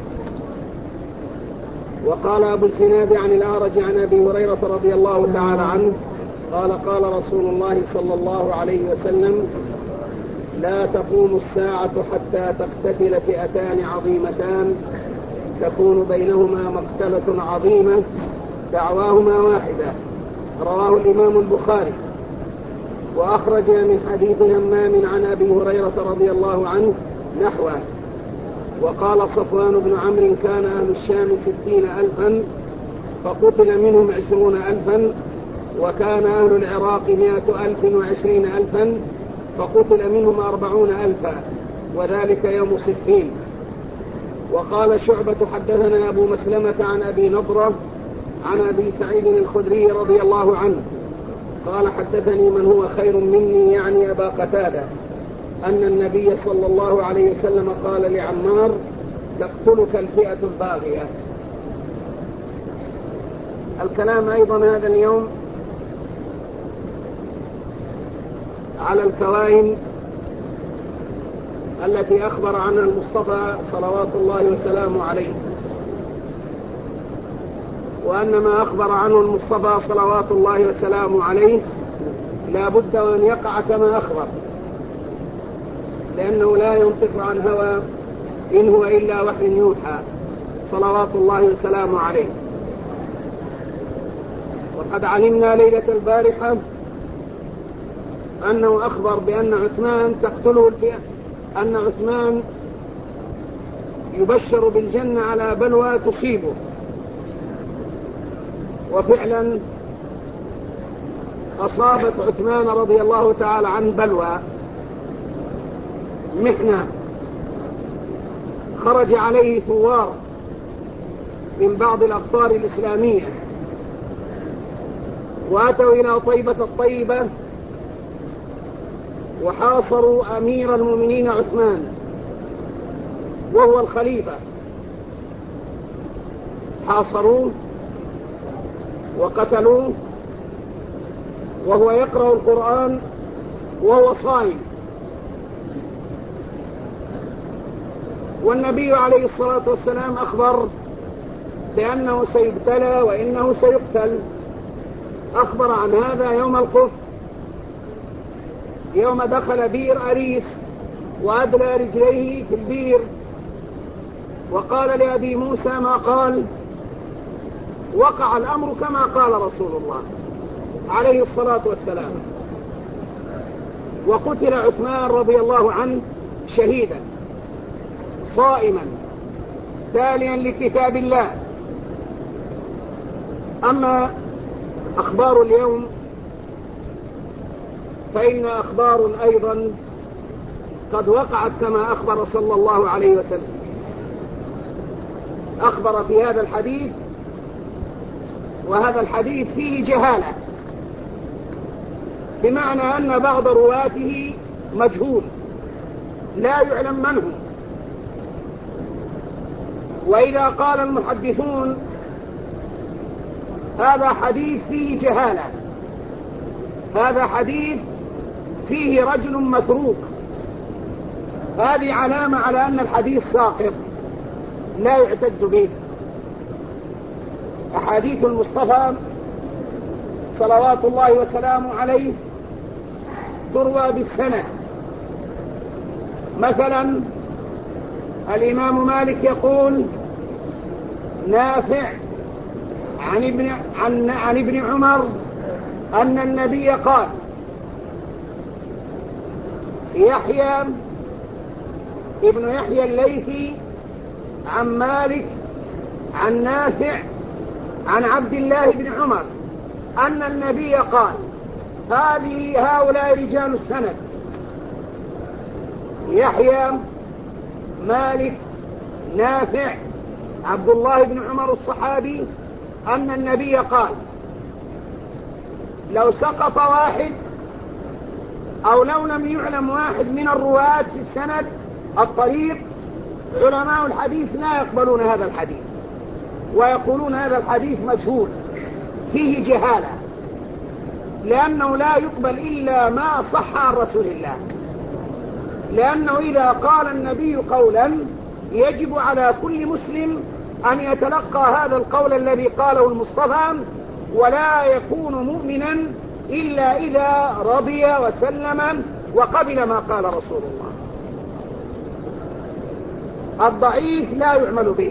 وقال أبو الزناد عن الأعرج عن أبي هريرة رضي الله تعالى عنه قال: قال رسول الله صلى الله عليه وسلم: لا تقوم الساعة حتى تقتتل فئتان عظيمتان تكون بينهما مقتلة عظيمة دعواهما واحدة. رواه الإمام البخاري. وأخرج من حديث همام عن أبي هريرة رضي الله عنه نحوه. وقال صفوان بن عمرو: كان أهل الشام ستين ألفا فقتل منهم عشرون ألفا، وكان أهل العراق مائة ألف وعشرين ألفا فقتل منهم أربعون ألفا، وذلك يوم صفين. وقال شعبة: حدثنا أبو مسلمة عن أبي نضرة عن أبي سعيد الخدري رضي الله عنه قال: حدثني من هو خير مني، يعني أبا قتادة، أن النبي صلى الله عليه وسلم قال لعمار: تقتلك الفئة الباغية. الكلام أيضا هذا اليوم على الكوائن التي أخبر عنها المصطفى صلوات الله وسلامه عليه، وأن ما أخبر عنه المصطفى صلوات الله وسلامه عليه لا بد أن يقع كما أخبر، لأنه لا ينطق عن هوى، إن هو إلا وحي يوحى صلوات الله وسلامه عليه. وقد علمنا ليلة البارحة أنه أخبر بأن عثمان تقتله الفئة، أن عثمان يبشر بالجنة على بلوى تصيبه. وفعلا أصابت عثمان رضي الله تعالى عنه بلوى، محنة، خرج عليه ثوار من بعض الأقطار الإسلامية وأتوا إلى طيبة الطيبة وحاصروا أمير المؤمنين عثمان وهو الخليفة، حاصروه وقتلوه وهو يقرأ القرآن وهو صائم. والنبي عليه الصلاة والسلام أخبر بأنه سيبتلى وإنه سيقتل، أخبر عن هذا يوم القف، يوم دخل بير أريس وأدلى رجليه في البير وقال لأبي موسى ما قال، وقع الأمر كما قال رسول الله عليه الصلاة والسلام، وقتل عثمان رضي الله عنه شهيدا صائما تاليا لكتاب الله. أما أخبار اليوم فإن أخبار أيضا قد وقعت كما أخبر صلى الله عليه وسلم. أخبر في هذا الحديث، وهذا الحديث فيه جهالة، بمعنى أن بعض رواته مجهول لا يعلم من هو. وإذا قال المحدثون هذا حديث فيه جهالة، هذا حديث فيه رجل متروك، هذه علامة على أن الحديث ساقط لا يعتد به. أحاديث المصطفى صلوات الله وسلامه عليه تروى بالسنة. مثلا الإمام مالك يقول نافع عن ابن, عن, عن ابن عمر أن النبي قال. يحيى ابن يحيى الليثي عن مالك عن نافع عن عبد الله بن عمر أن النبي قال. هذه هؤلاء رجال السند: يحيى، مالك، نافع، عبد الله بن عمر الصحابي أن النبي قال. لو سقط واحد أو لو لم يعلم واحد من الرواة في السند الطريق، علماء الحديث لا يقبلون هذا الحديث ويقولون هذا الحديث مجهول فيه جهالة، لأنه لا يقبل إلا ما صح عن رسول الله. لأنه إذا قال النبي قولا يجب على كل مسلم أن يتلقى هذا القول الذي قاله المصطفى، ولا يكون مؤمنا إلا إذا رضي وسلم وقبل ما قال رسول الله. الضعيف لا يعمل به،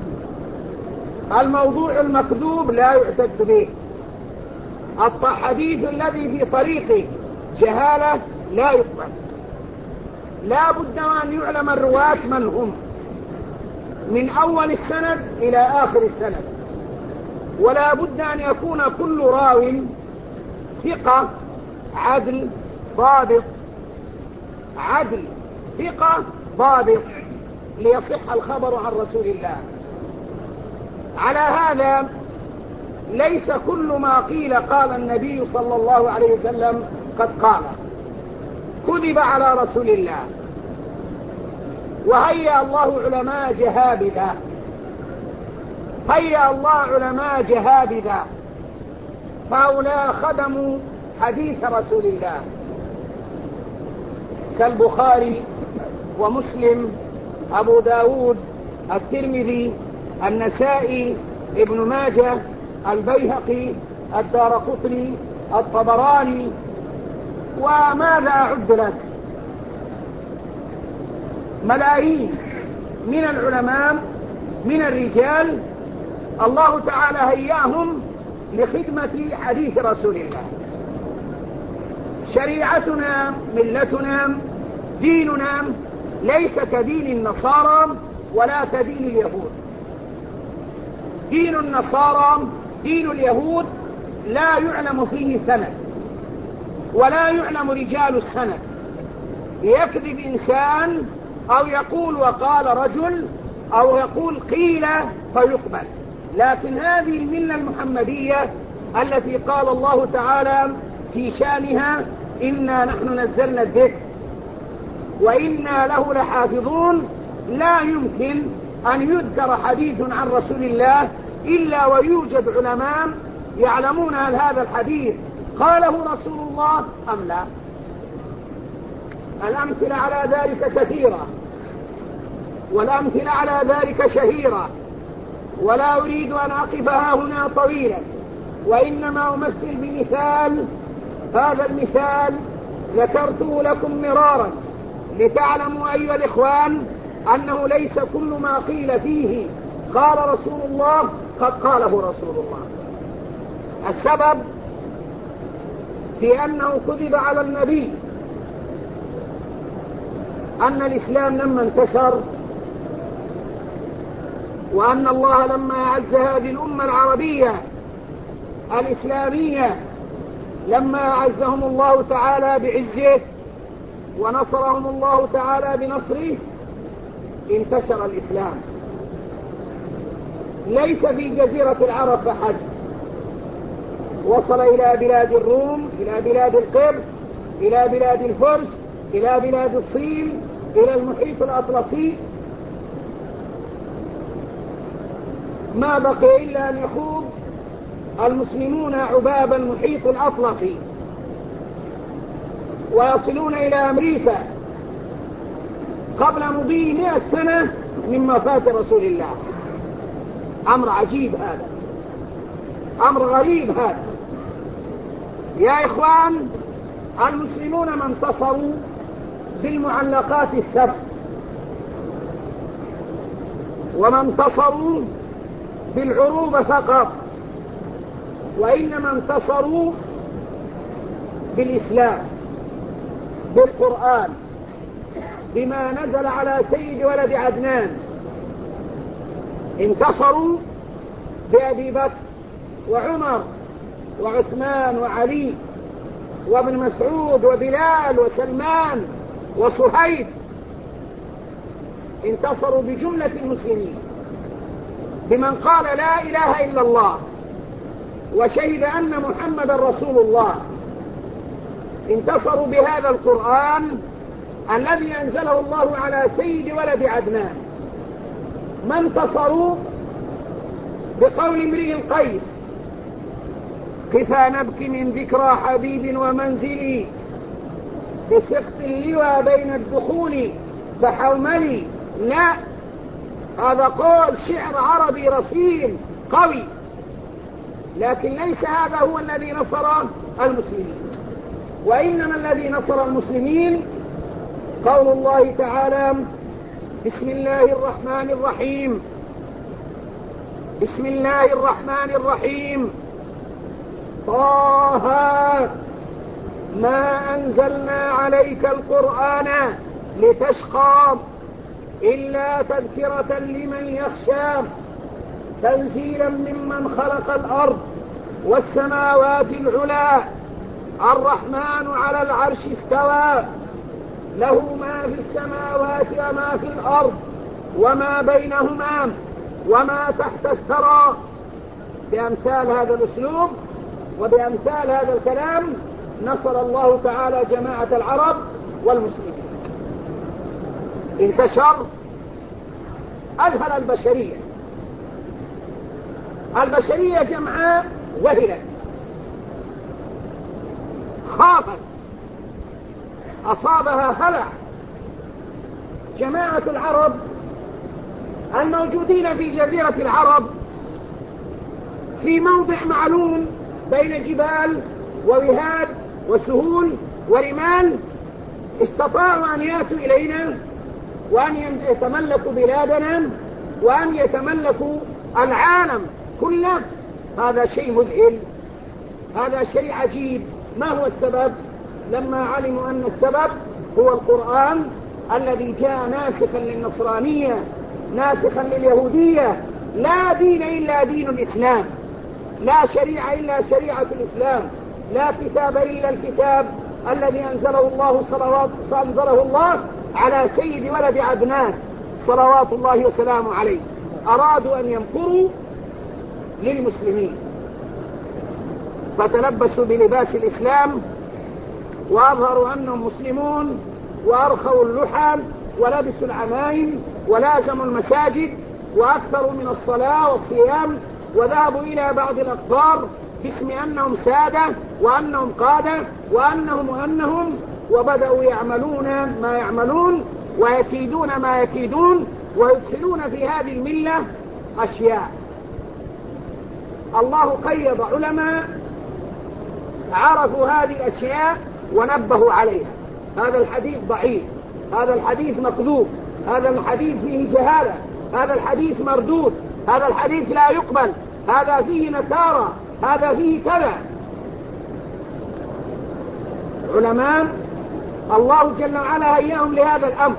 الموضوع المكذوب لا يعتد به، الحديث الذي في طريق جهالة لا يقبل. لا بد أن يعلم الرواة من هم من أول السند إلى آخر السند، ولا بد أن يكون كل راو ثقة عدل ضابط، عدل ثقة ضابط ليصح الخبر عن رسول الله. على هذا ليس كل ما قيل قال النبي صلى الله عليه وسلم قد قال، كذب على رسول الله. وهيأ الله علماء جهابذة، هيأ الله علماء جهابذة، هؤلاء خدموا حديث رسول الله كالبخاري ومسلم، أبو داود، الترمذي، النسائي، ابن ماجه، البيهقي، الدارقطني، الطبراني، وماذا أعد لك؟ ملايين من العلماء من الرجال الله تعالى هياهم لخدمة حديث رسول الله. شريعتنا، ملتنا، ديننا ليس كدين النصارى ولا كدين اليهود. دين النصارى دين اليهود لا يعلم فيه سند ولا يعلم رجال السند، يكذب إنسان أو يقول وقال رجل أو يقول قيل فيقبل. لكن هذه الملة المحمدية التي قال الله تعالى في شانها إنا نحن نزلنا الذكر وإنا له لحافظون، لا يمكن أن يذكر حديث عن رسول الله إلا ويوجد علماء يعلمون هل هذا الحديث قاله رسول الله أم لا. الأمثلة على ذلك كثيرة والأمثلة على ذلك شهيرة، ولا أريد أن أقفها هنا طويلا، وإنما أمثل بمثال. هذا المثال ذكرته لكم مرارا لتعلموا أيها الإخوان أنه ليس كل ما قيل فيه قال رسول الله قد قاله رسول الله. السبب في أنه كذب على النبي أن الإسلام لما انتشر، وأن الله لما أعز هذه الأمة العربية الإسلامية لما أعزهم الله تعالى بعزه ونصرهم الله تعالى بنصره انتشر الإسلام، ليس في جزيرة العرب فحسب، وصل إلى بلاد الروم، إلى بلاد القبط، إلى بلاد الفرس، إلى بلاد الصين، إلى المحيط الأطلسي. ما بقي إلا أن يخوض المسلمون عباب المحيط الأطلسي ويصلون إلى أمريكا قبل مضي مئة سنة من وفاة رسول الله. أمر عجيب هذا، أمر غريب هذا. يا إخوان، المسلمون ما انتصروا بالمعلقات السبع، وما انتصروا بالعروبة فقط، وإنما انتصروا بالإسلام، بالقرآن، بما نزل على سيد ولد عدنان. انتصروا بأبي بكر وعمر وعثمان وعلي وابن مسعود وبلال وسلمان وصهيب. انتصروا بجملة المسلمين، بمن قال لا إله إلا الله وشهد أن محمد رسول الله. انتصروا بهذا القرآن الذي أنزله الله على سيد ولد عدنان. ما انتصروا بقول امرئ القيس كفى نبكي من ذكرى حبيب ومنزلي بسقط اللوى بين الدخول فحوملي. لا، هذا قول شعر عربي رصين قوي، لكن ليس هذا هو الذي نصر المسلمين، وإنما الذي نصر المسلمين قول الله تعالى بسم الله الرحمن الرحيم بسم الله الرحمن الرحيم طه ما أنزلنا عليك القرآن لتشقى إلا تذكرة لمن يخشى تنزيلا ممن خلق الأرض والسماوات العلى الرحمن على العرش استوى له ما في السماوات وما في الأرض وما بينهما وما تحت الثرى. بأمثال هذا الأسلوب وبأمثال هذا الكلام نصر الله تعالى جماعة العرب والمسلمين. انتشر، أذهل البشرية. البشرية جمعاء وهلت، خافت، أصابها هلع. جماعة العرب الموجودين في جزيرة العرب في موضع معلوم بين جبال ووهاد وسهول ورمال استطاعوا أن يأتوا إلينا وأن يتملكوا بلادنا وأن يتملكوا العالم كله. هذا شيء مذهل، هذا شيء عجيب. ما هو السبب؟ لما علموا أن السبب هو القرآن الذي جاء ناسخا للنصرانية ناسخا لليهودية. لا دين إلا دين الإسلام، لا شريعة إلا شريعة الإسلام، لا كتاب إلا الكتاب الذي أنزله الله صلوات أنزله الله على سيد ولد عدنان صلوات الله وسلامه عليه. أرادوا أن يمكروا للمسلمين فتلبسوا بلباس الإسلام وأظهروا أنهم مسلمون، وأرخوا اللحى ولبسوا العمائم ولازموا المساجد وأكثروا من الصلاة والصيام، وذهبوا إلى بعض الأقطار باسم أنهم سادة وأنهم قادة وأنهم وأنهم وبدأوا يعملون ما يعملون ويكيدون ما يكيدون ويدخلون في هذه الملة أشياء. الله قيض علماء عرفوا هذه الأشياء ونبهوا عليها. هذا الحديث ضعيف، هذا الحديث مكذوب، هذا الحديث فيه جهالة، هذا الحديث مردود، هذا الحديث لا يقبل، هذا فيه نكارة، هذا فيه كذا. علماء الله جل وعلا هيئهم لهذا الأمر.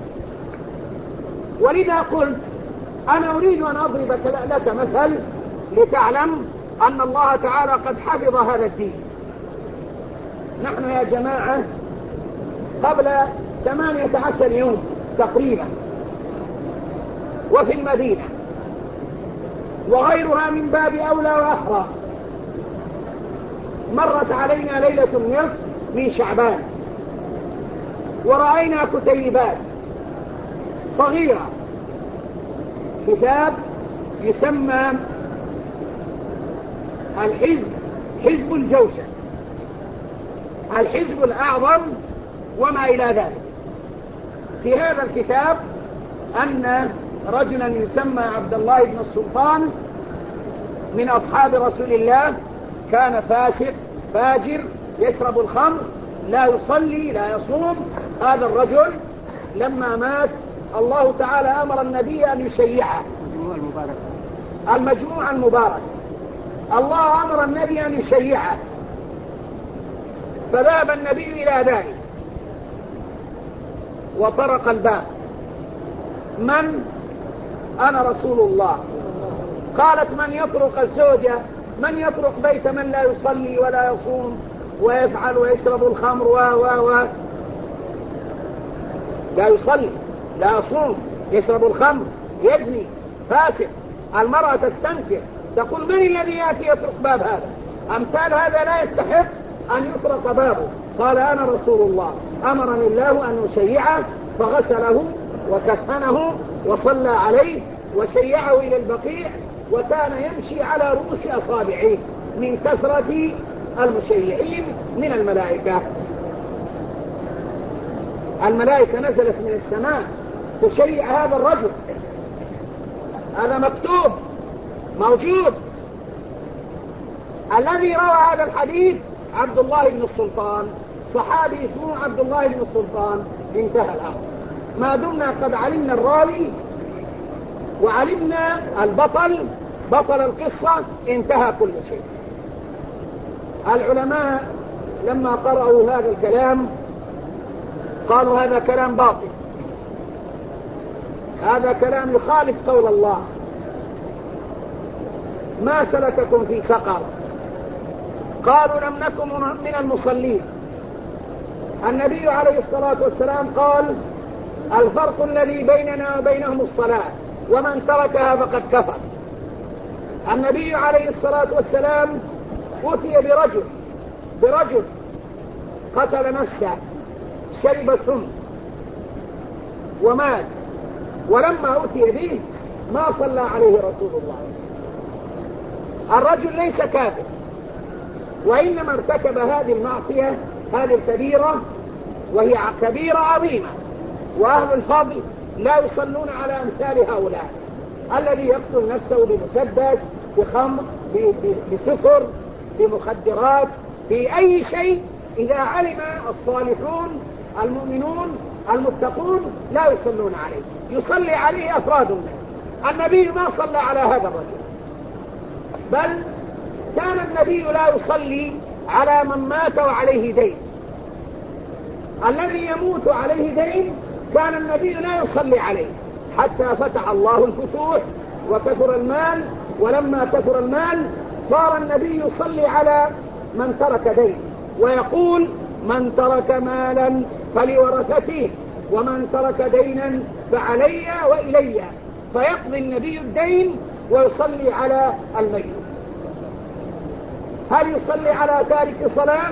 ولذا قلت أنا أريد أن أضرب لك مثل لتعلم أن الله تعالى قد حفظ هذا الدين. نحن يا جماعة قبل ثمانية عشر يوم تقريبا وفي المدينة وغيرها من باب أولى وأحرى مرت علينا ليلة النصف من شعبان ورأينا كتيبات صغيرة، كتاب يسمى الحزب حزب الجوشة، الحزب الأعظم وما إلى ذلك. في هذا الكتاب أن رجلا يسمى عبد الله بن السلطان من أصحاب رسول الله كان فاسق فاجر يشرب الخمر لا يصلي لا يصوم. هذا الرجل لما مات الله تعالى أمر النبي أن يشيعه، المجموع المبارك الله أمر النبي أن يشيعه، فذهب النبي إلى ذلك وطرق الباب. من؟ أنا رسول الله. قالت من يطرق الزوجة؟ من يطرق بيت من لا يصلي ولا يصوم ويفعل ويشرب الخمر و و و لا يصلي لا يصوم يشرب الخمر يزني فاسق. المرأة تستنكر تقول من الذي يأتي يطرق باب هذا؟ أمثال هذا لا يستحق أن يطرق بابه. قال أنا رسول الله أمرني الله أن أشيعه، فغسله وكفنه وصلى عليه وشيعه إلى البقيع، وكان يمشي على رؤوس أصابعه من كثرة المشيعين من الملائكة. الملائكة نزلت من السماء تشيع هذا الرجل، هذا مكتوب موجود. الذي روى هذا الحديث عبد الله بن السلطان، صحابي اسمه عبد الله بن السلطان. انتهى الأمر. ما دمنا قد علمنا الراوي وعلمنا البطل بطل القصة انتهى كل شيء. العلماء لما قرأوا هذا الكلام قالوا هذا كلام باطل، هذا كلام يخالف قول الله. ما سلككم في سقر؟ قالوا لم نكن من المصلين. النبي عليه الصلاة والسلام قال الفرق الذي بيننا وبينهم الصلاة ومن تركها فقد كفر. النبي عليه الصلاة والسلام أتي برجل برجل قتل نفسه شرب السم ومات، ولما أتي به ما صلى عليه رسول الله. الرجل ليس كافر، وإنما ارتكب هذه المعصية هذه الكبيرة، وهي كبيرة عظيمة. وأهل الفضل لا يصلون على أمثال هؤلاء، الذي يقتل نفسه بمسدس بخمر بسكر بمخدرات بأي شيء. إذا علم الصالحون المؤمنون المتقون لا يصلون عليه، يصلي عليه أفراد الناس. النبي ما صلى على هذا الرجل، بل كان النبي لا يصلي على من مات وعليه دين. الذي يموت عليه دين كان النبي لا يصلي عليه حتى فتح الله الفتوح وكثر المال، ولما كثر المال صار النبي يصلي على من ترك دين ويقول: من ترك مالا فلورثته، ومن ترك دينا فعلي وإلي، فيقضي النبي الدين ويصلي على الميت. هل يصلي على تارك صلاة؟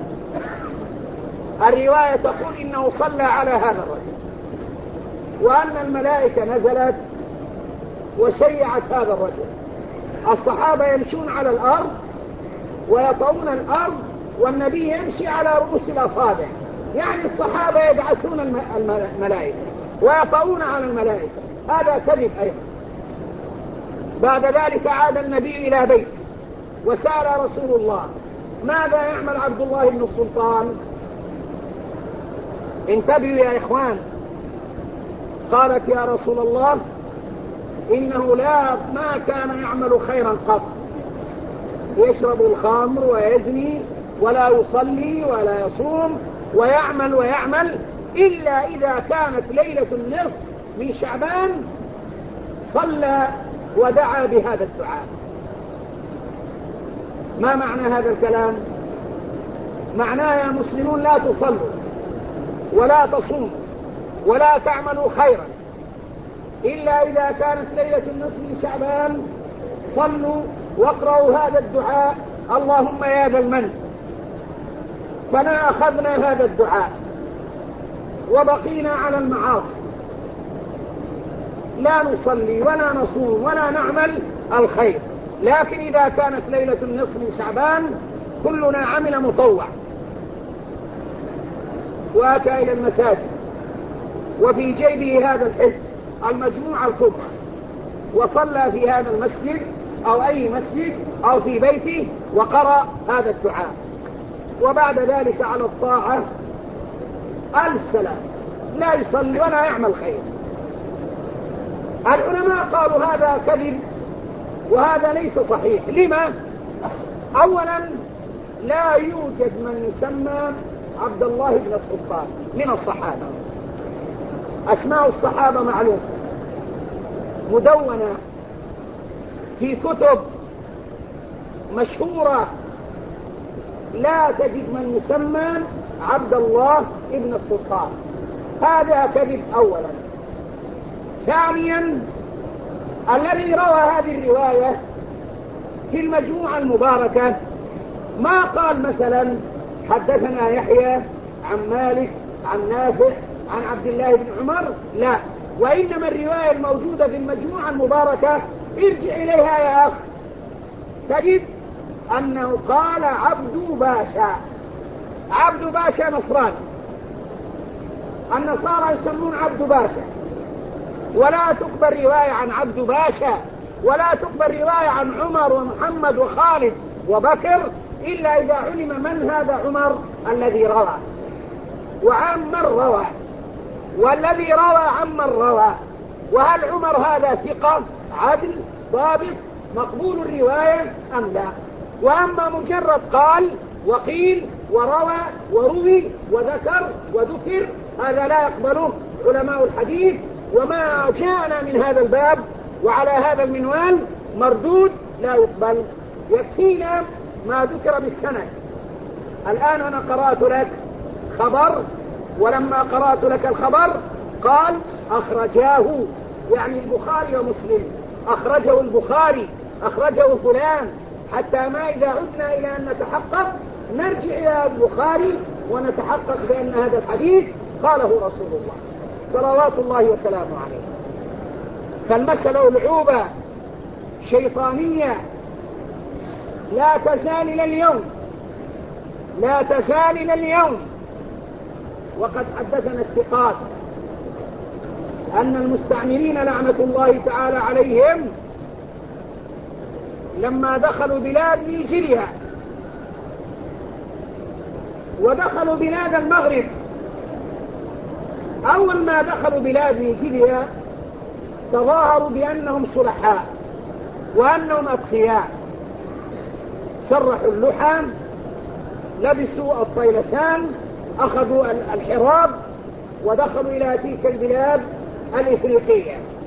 الرواية تقول إنه صلى على هذا الرجل، وأن الملائكة نزلت وشيعت هذا الرجل. الصحابة يمشون على الأرض ويطؤون الأرض، والنبي يمشي على رؤوس الأصابع، يعني الصحابة يدعسون الملائكة ويطؤون على الملائكة. هذا كذب أيضا. بعد ذلك عاد النبي إلى بيته وسأل رسول الله: ماذا يعمل عبد الله بن السلطان؟ انتبهوا يا إخوان. قالت: يا رسول الله، إنه لا ما كان يعمل خيرا قط، يشرب الخمر ويزني ولا يصلي ولا يصوم ويعمل ويعمل، إلا إذا كانت ليلة النصف من شعبان صلى ودعا بهذا الدعاء. ما معنى هذا الكلام؟ معناه يا مسلمون: لا تصلوا ولا تصوموا ولا تعملوا خيرا إلا إذا كانت ليلة النصف من شعبان. صلوا واقرأوا هذا الدعاء: اللهم يا ذا المن. فنا أخذنا هذا الدعاء وبقينا على المعاصي، لا نصلي ولا نصوم ولا نعمل الخير. لكن إذا كانت ليلة النصف من شعبان كلنا عمل مطوع وأتى إلى المساجد وفي جيبه هذا الحزب المجموعة الكبرى وصلى في هذا المسجد أو أي مسجد أو في بيته وقرأ هذا الدعاء، وبعد ذلك على الطاعة ألف سلام، لا يصلي ولا يعمل خير. العلماء قالوا هذا كذب وهذا ليس صحيح. لما؟ أولا، لا يوجد من يسمى عبد الله بن السلطان من الصحابة. أسماء الصحابة معلومة مدونة في كتب مشهورة، لا تجد من يسمى عبد الله بن السلطان. هذا كذب أولا. ثانيا، الذي روى هذه الرواية في المجموعة المباركة ما قال مثلا حدثنا يحيى عن مالك عن نافع عن عبد الله بن عمر، لا، وإنما الرواية الموجودة في المجموعة المباركة ارجع إليها يا أخ، تجد أنه قال عبد باشا. عبد باشا نصراني، النصارى يسمون عبد باشا، ولا تقبل رواية عن عبد باشا ولا تقبل رواية عن عمر ومحمد وخالد وبكر إلا إذا علم من هذا عمر الذي روى وعن من روى، والذي روى عن من روى. وهل عمر هذا ثقة عدل ضابط مقبول الرواية أم لا؟ وأما مجرد قال وقيل وروى وروي وذكر وذكر، هذا لا يقبله علماء الحديث. وما جاءنا من هذا الباب وعلى هذا المنوال مردود لا يقبل. يكفينا ما ذكر بالسند. الآن أنا قرأت لك خبر، ولما قرأت لك الخبر قال أخرجاه، يعني البخاري ومسلم، أخرجه البخاري، أخرجه فلان، حتى ما إذا عدنا إلى أن نتحقق نرجع إلى البخاري ونتحقق بأن هذا الحديث قاله رسول الله صلوات الله وسلامه عليه. فالمسألة العوبة شيطانية لا تزال إلى اليوم، لا تزال إلى اليوم. وقد حدثنا الثقات أن المستعمرين لعنة الله تعالى عليهم لما دخلوا بلاد نيجيريا ودخلوا بلاد المغرب، أول ما دخلوا بلاد نيجيريا تظاهروا بأنهم صلحاء وأنهم أتقياء، سرحوا اللحى، لبسوا الطيلسان، أخذوا الحراب ودخلوا إلى تلك البلاد الإفريقية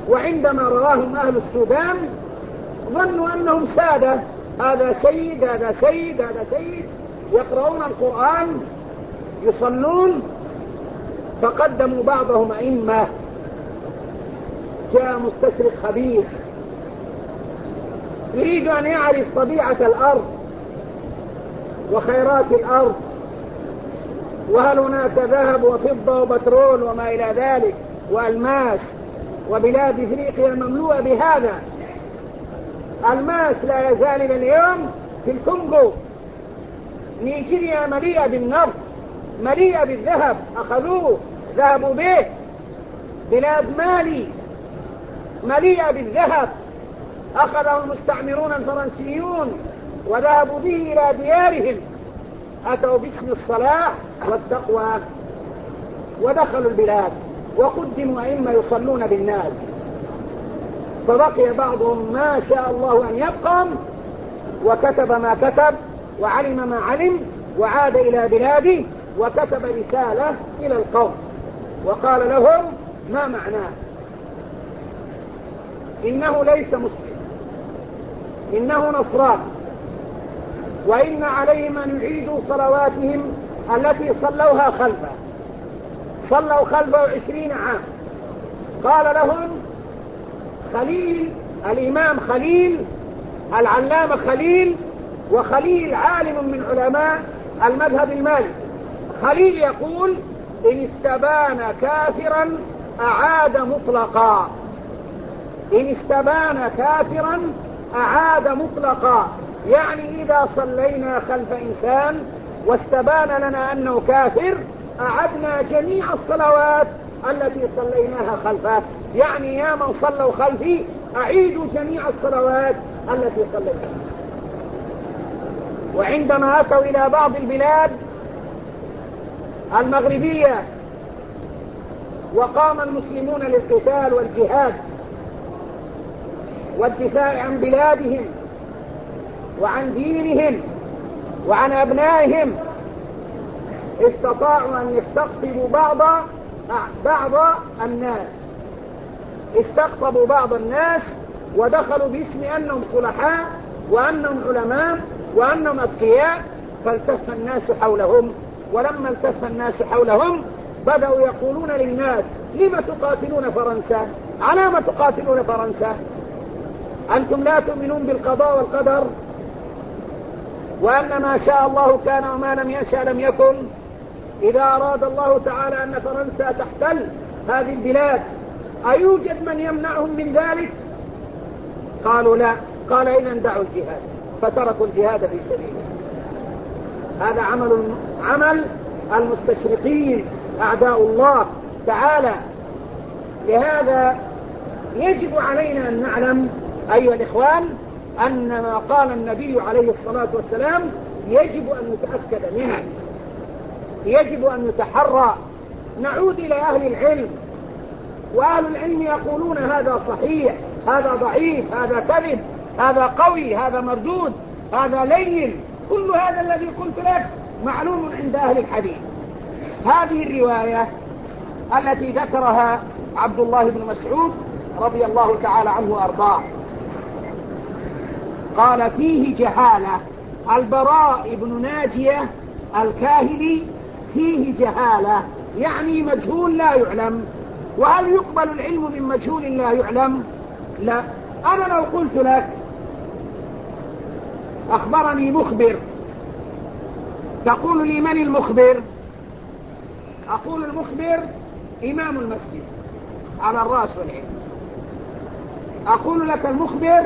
وعندما رواهم أهل السودان ظنوا أنهم سادة، هذا سيد هذا سيد هذا سيد، يقرؤون القرآن يصلون، فقدموا بعضهم أئمة. جاء مستشرق خبيث يريد أن يعرف طبيعة الأرض وخيرات الأرض، وهل هناك ذهب وفضة وبترول وما إلى ذلك وألماس، وبلاد إفريقيا مملوءة بهذا. الماس لا يزال إلى اليوم في الكونغو، نيجيريا مليئة بالنفط مليئة بالذهب، أخذوه ذهبوا به. بلاد مالي مليئة بالذهب، أخذه المستعمرون الفرنسيون وذهبوا به إلى ديارهم، أتوا باسم الصلاح والتقوى ودخلوا البلاد وقدموا أئمة يصلون بالناس، فبقي بعضهم ما شاء الله أن يبقى وكتب ما كتب وعلم ما علم وعاد إلى بلاده وكتب رسالة إلى القوم وقال لهم ما معناه: إنه ليس مسلم، إنه نصراني، وإن عليهم أن يعيدوا صلواتهم التي صلوها خلفه، صلوا خلفه عشرين عام. قال لهم خليل الإمام خليل العلامة خليل، وخليل عالم من علماء المذهب المالكي، خليل يقول: إن استبان كافرا أعاد مطلقا، إن استبان كافرا أعاد مطلقا، يعني إذا صلينا خلف إنسان واستبان لنا أنه كافر أعدنا جميع الصلوات التي صليناها خلفه، يعني يا من صلوا خلفي أعيدوا جميع الصلوات التي صليتها. وعندما أتوا إلى بعض البلاد المغربية وقام المسلمون للقتال والجهاد والدفاع عن بلادهم وعن دينهم وعن أبنائهم، استطاعوا أن يستقطبوا بعض بعض الناس، استقطبوا بعض الناس ودخلوا باسم أنهم صلحاء وأنهم علماء وأنهم أذكياء، فالتف الناس حولهم. ولما التف الناس حولهم بدأوا يقولون للناس: لم تقاتلون فرنسا؟ على ما تقاتلون فرنسا؟ أنتم لا تؤمنون بالقضاء والقدر، وأن ما شاء الله كان وما لم يشاء لم يكن؟ إذا أراد الله تعالى أن فرنسا تحتل هذه البلاد أيوجد من يمنعهم من ذلك؟ قالوا لا. قال: إذن دعوا الجهاد، فتركوا الجهاد في سبيله. هذا عمل عمل المستشرقين أعداء الله تعالى. لهذا يجب علينا أن نعلم أيها الإخوان أن ما قال النبي عليه الصلاة والسلام يجب أن نتأكد منه، يجب أن نتحرى. نعود إلى أهل العلم، وأهل العلم يقولون هذا صحيح، هذا ضعيف، هذا كذب، هذا قوي، هذا مردود، هذا لين. كل هذا الذي قلت لك معلوم عند أهل الحديث. هذه الرواية التي ذكرها عبد الله بن مسعود رضي الله تعالى عنه وأرضاه قال: فيه جهالة. البراء بن ناجية الكاهلي فيه جهالة، يعني مجهول لا يعلم. وهل يقبل العلم من مجهول لا يعلم؟ لا. أنا لو قلت لك أخبرني مخبر، تقول لي من المخبر؟ أقول المخبر إمام المسجد على الرأس والعين. أقول لك المخبر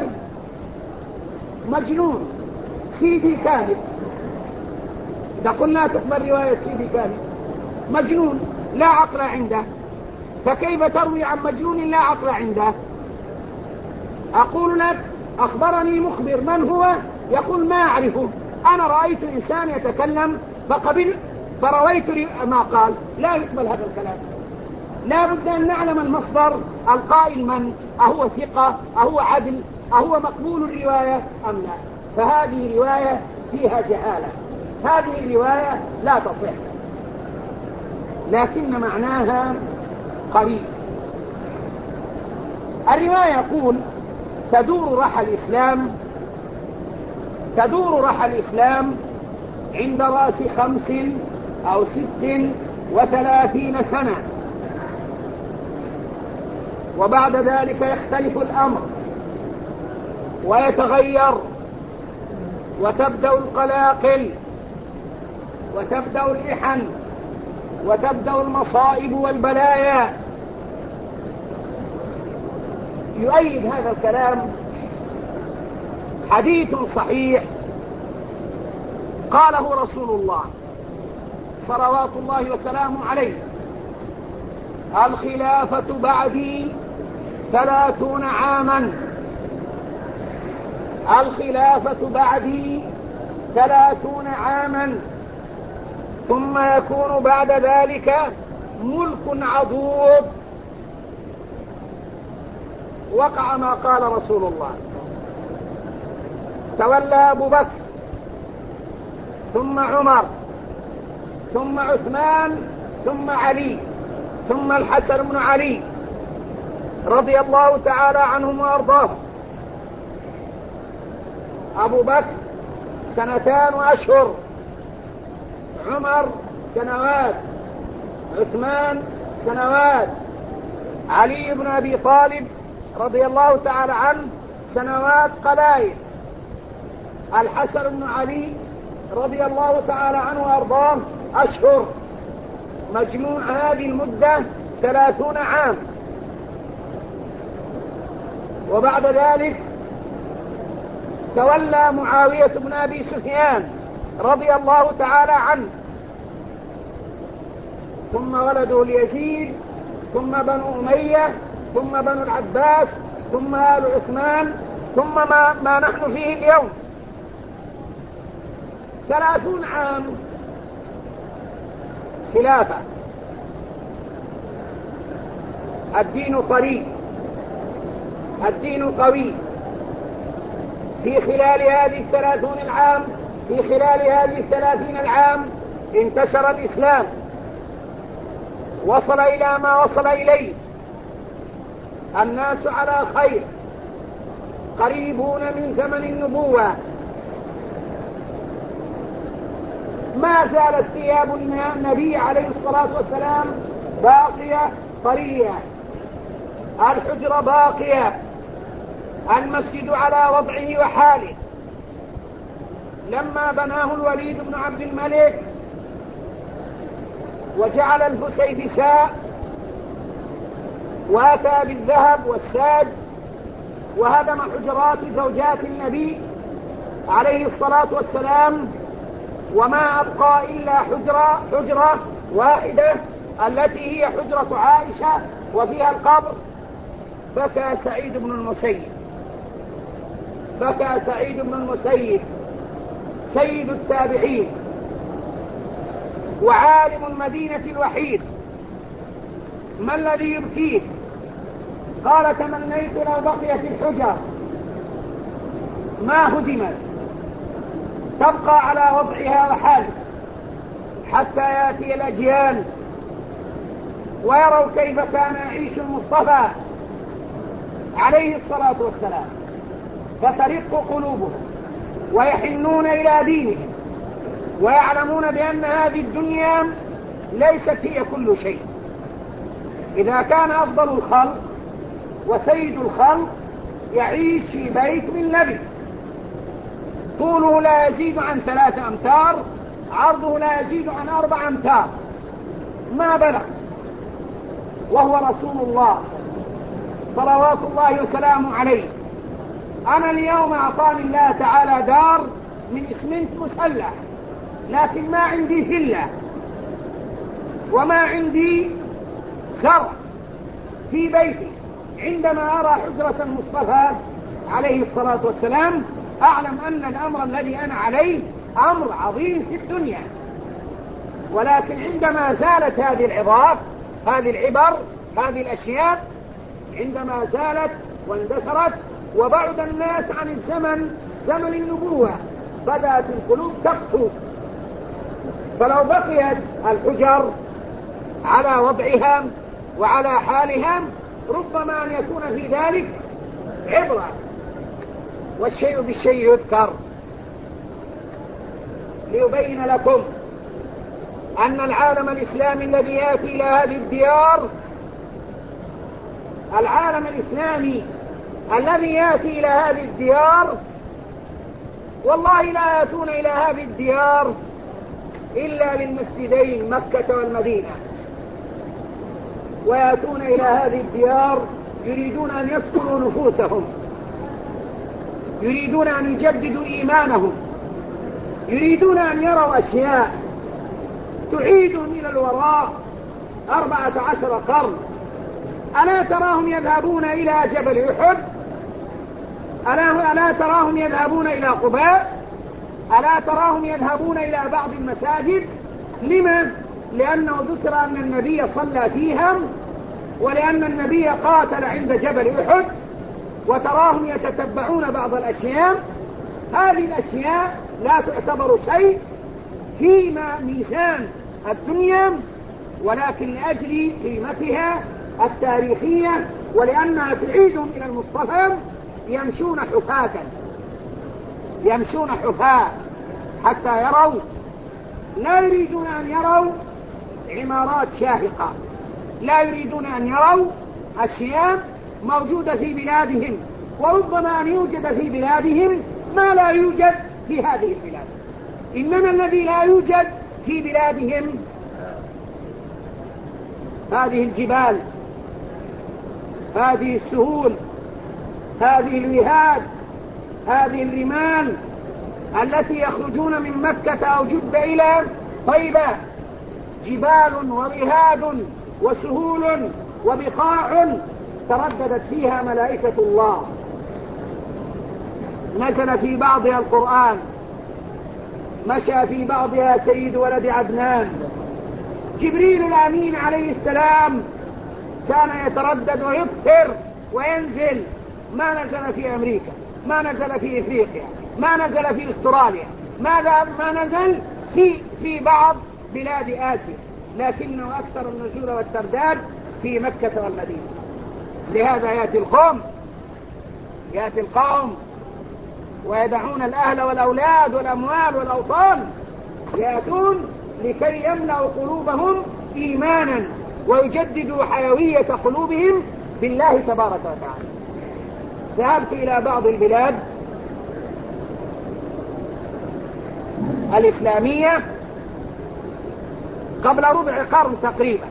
مجنون سيدي كامل، تقول لا تقبل رواية سيدي كامل، مجنون لا عقل عنده، فكيف تروي عن مجنون لا عقل عنده؟ أقول لك أخبرني مخبر، من هو؟ يقول ما أعرفه، أنا رأيت إنسان يتكلم فقبل فرويت ما قال. لا يقبل هذا الكلام، لا بد أن نعلم المصدر القائل من، أهو ثقة، أهو عدل، أهو مقبول الرواية أم لا. فهذه رواية فيها جهالة، هذه الرواية لا تصح، لكن معناها قريب. الرواية يقول تدور رحى الإسلام تدور رحى الإسلام عند رأس خمس أو ست وثلاثين سنة، وبعد ذلك يختلف الأمر ويتغير، وتبدأ القلاقل وتبدأ الإحن وتبدأ المصائب والبلايا. يؤيد هذا الكلام حديث صحيح قاله رسول الله صلوات الله وسلامه عليه: الخلافة بعدي ثلاثون عاما الخلافة بعدي ثلاثون عاما ثم يكون بعد ذلك ملك عضوض. وقع ما قال رسول الله. تولى أبو بكر ثم عمر ثم عثمان ثم علي ثم الحسن بن علي رضي الله تعالى عنهم وأرضاهم. أبو بكر سنتان وأشهر، عمر سنوات، عثمان سنوات، علي بن أبي طالب رضي الله تعالى عنه سنوات قلائل، الحسن بن علي رضي الله تعالى عنه وأرضاه أشهر. مجموع هذه المدة ثلاثون عام. وبعد ذلك تولى معاوية بن أبي سفيان رضي الله تعالى عنه، ثم ولده اليزيد، ثم بنو أمية، ثم بنو العباس، ثم آل عثمان، ثم ما, ما نحن فيه اليوم. ثلاثون عام خلافة. الدين طريق، الدين قوي. في خلال هذه الثلاثون العام في خلال هذه الثلاثين العام انتشر الإسلام، وصل إلى ما وصل إليه، الناس على خير، قريبون من زمن النبوة. ما زالت ثياب النبي عليه الصلاة والسلام باقية طرية، الحجرة باقية، المسجد على وضعه وحاله. لما بناه الوليد بن عبد الملك وجعل الفسيفساء واتى بالذهب والساج وهدم حجرات زوجات النبي عليه الصلاة والسلام، وما أبقى إلا حجرة حجرة واحدة التي هي حجرة عائشة وفيها القبر، بكى سعيد بن المسيب بكى سعيد بن المسيب سيد التابعين وعالم المدينة الوحيد: ما الذي يبكيك؟ قال: تمنيت لو بقيت الحجر ما هدمت، تبقى على وضعها وحالها حتى يأتي الأجيال ويروا كيف كان يعيش المصطفى عليه الصلاة والسلام، فترق قلوبهم ويحنون إلى دينهم، ويعلمون بأن هذه الدنيا ليست هي كل شيء. إذا كان أفضل الخلق وسيد الخلق يعيش في بيت من لبن، طوله لا يزيد عن ثلاثة أمتار، عرضه لا يزيد عن أربع أمتار، ما بلغ، وهو رسول الله صلوات الله وسلامه عليه. أنا اليوم أعطاني الله تعالى دار من إسمنت مسلح، لكن ما عندي فيلا وما عندي زرع في بيتي. عندما أرى حجرة المصطفى عليه الصلاة والسلام أعلم أن الأمر الذي أنا عليه أمر عظيم في الدنيا. ولكن عندما زالت هذه العظات، هذه العبر، هذه الأشياء، عندما زالت واندثرت وبعد الناس عن الزمن زمن النبوة، بدأت القلوب تقسو. فلو بقيت الحجر على وضعها وعلى حالها ربما أن يكون في ذلك عبرة، والشيء بالشيء يذكر، ليبين لكم أن العالم الإسلامي الذي يأتي إلى هذه الديار، العالم الإسلامي الذي يأتي إلى هذه الديار والله لا يأتون إلى هذه الديار إلا للمسجدين مكة والمدينة، ويأتون إلى هذه الديار يريدون أن يسكنوا نفوسهم، يريدون أن يجددوا إيمانهم، يريدون أن يروا أشياء تعيدهم إلى الوراء أربعة عشر قرن. ألا تراهم يذهبون إلى جبل أحد؟ ألا, ألا تراهم يذهبون إلى قباء؟ ألا تراهم يذهبون إلى بعض المساجد؟ لما؟ لأنه ذكر أن النبي صلى فيها، ولأن النبي قاتل عند جبل أحد، وتراهم يتتبعون بعض الأشياء. هذه الأشياء لا تعتبر شيء فيما ميزان الدنيا، ولكن لأجل قيمتها التاريخية ولأنها تعيدهم إلى المصطفى يمشون حفاة يمشون حفاة حتى يروا، لا يريدون أن يروا عمارات شاهقة، لا يريدون أن يروا أشياء موجودة في بلادهم، وربما أن يوجد في بلادهم ما لا يوجد في هذه البلاد. إنما الذي لا يوجد في بلادهم هذه الجبال، هذه السهول، هذه الوهاد، هذه الرمال التي يخرجون من مكة أو جدة إلى طيبة، جبال ووهاد وسهول وبقاع ترددت فيها ملائكة الله، نزل في بعضها القرآن، مشى في بعضها سيد ولد عدنان. جبريل الأمين عليه السلام كان يتردد ويكثر وينزل، ما نزل في أمريكا، ما نزل في إفريقيا، ما نزل في أستراليا، ماذا ما نزل في في بعض بلاد آسيا، لكنه أكثر النزول والترداد في مكة والمدينة. لهذا يأتي القوم يأتي القوم ويدعون الأهل والأولاد والأموال والأوطان، يأتون لكي يملأوا قلوبهم إيمانا ويجددوا حيوية قلوبهم بالله تبارك وتعالى. ذهبت إلى بعض البلاد الإسلامية قبل ربع قرن تقريبا،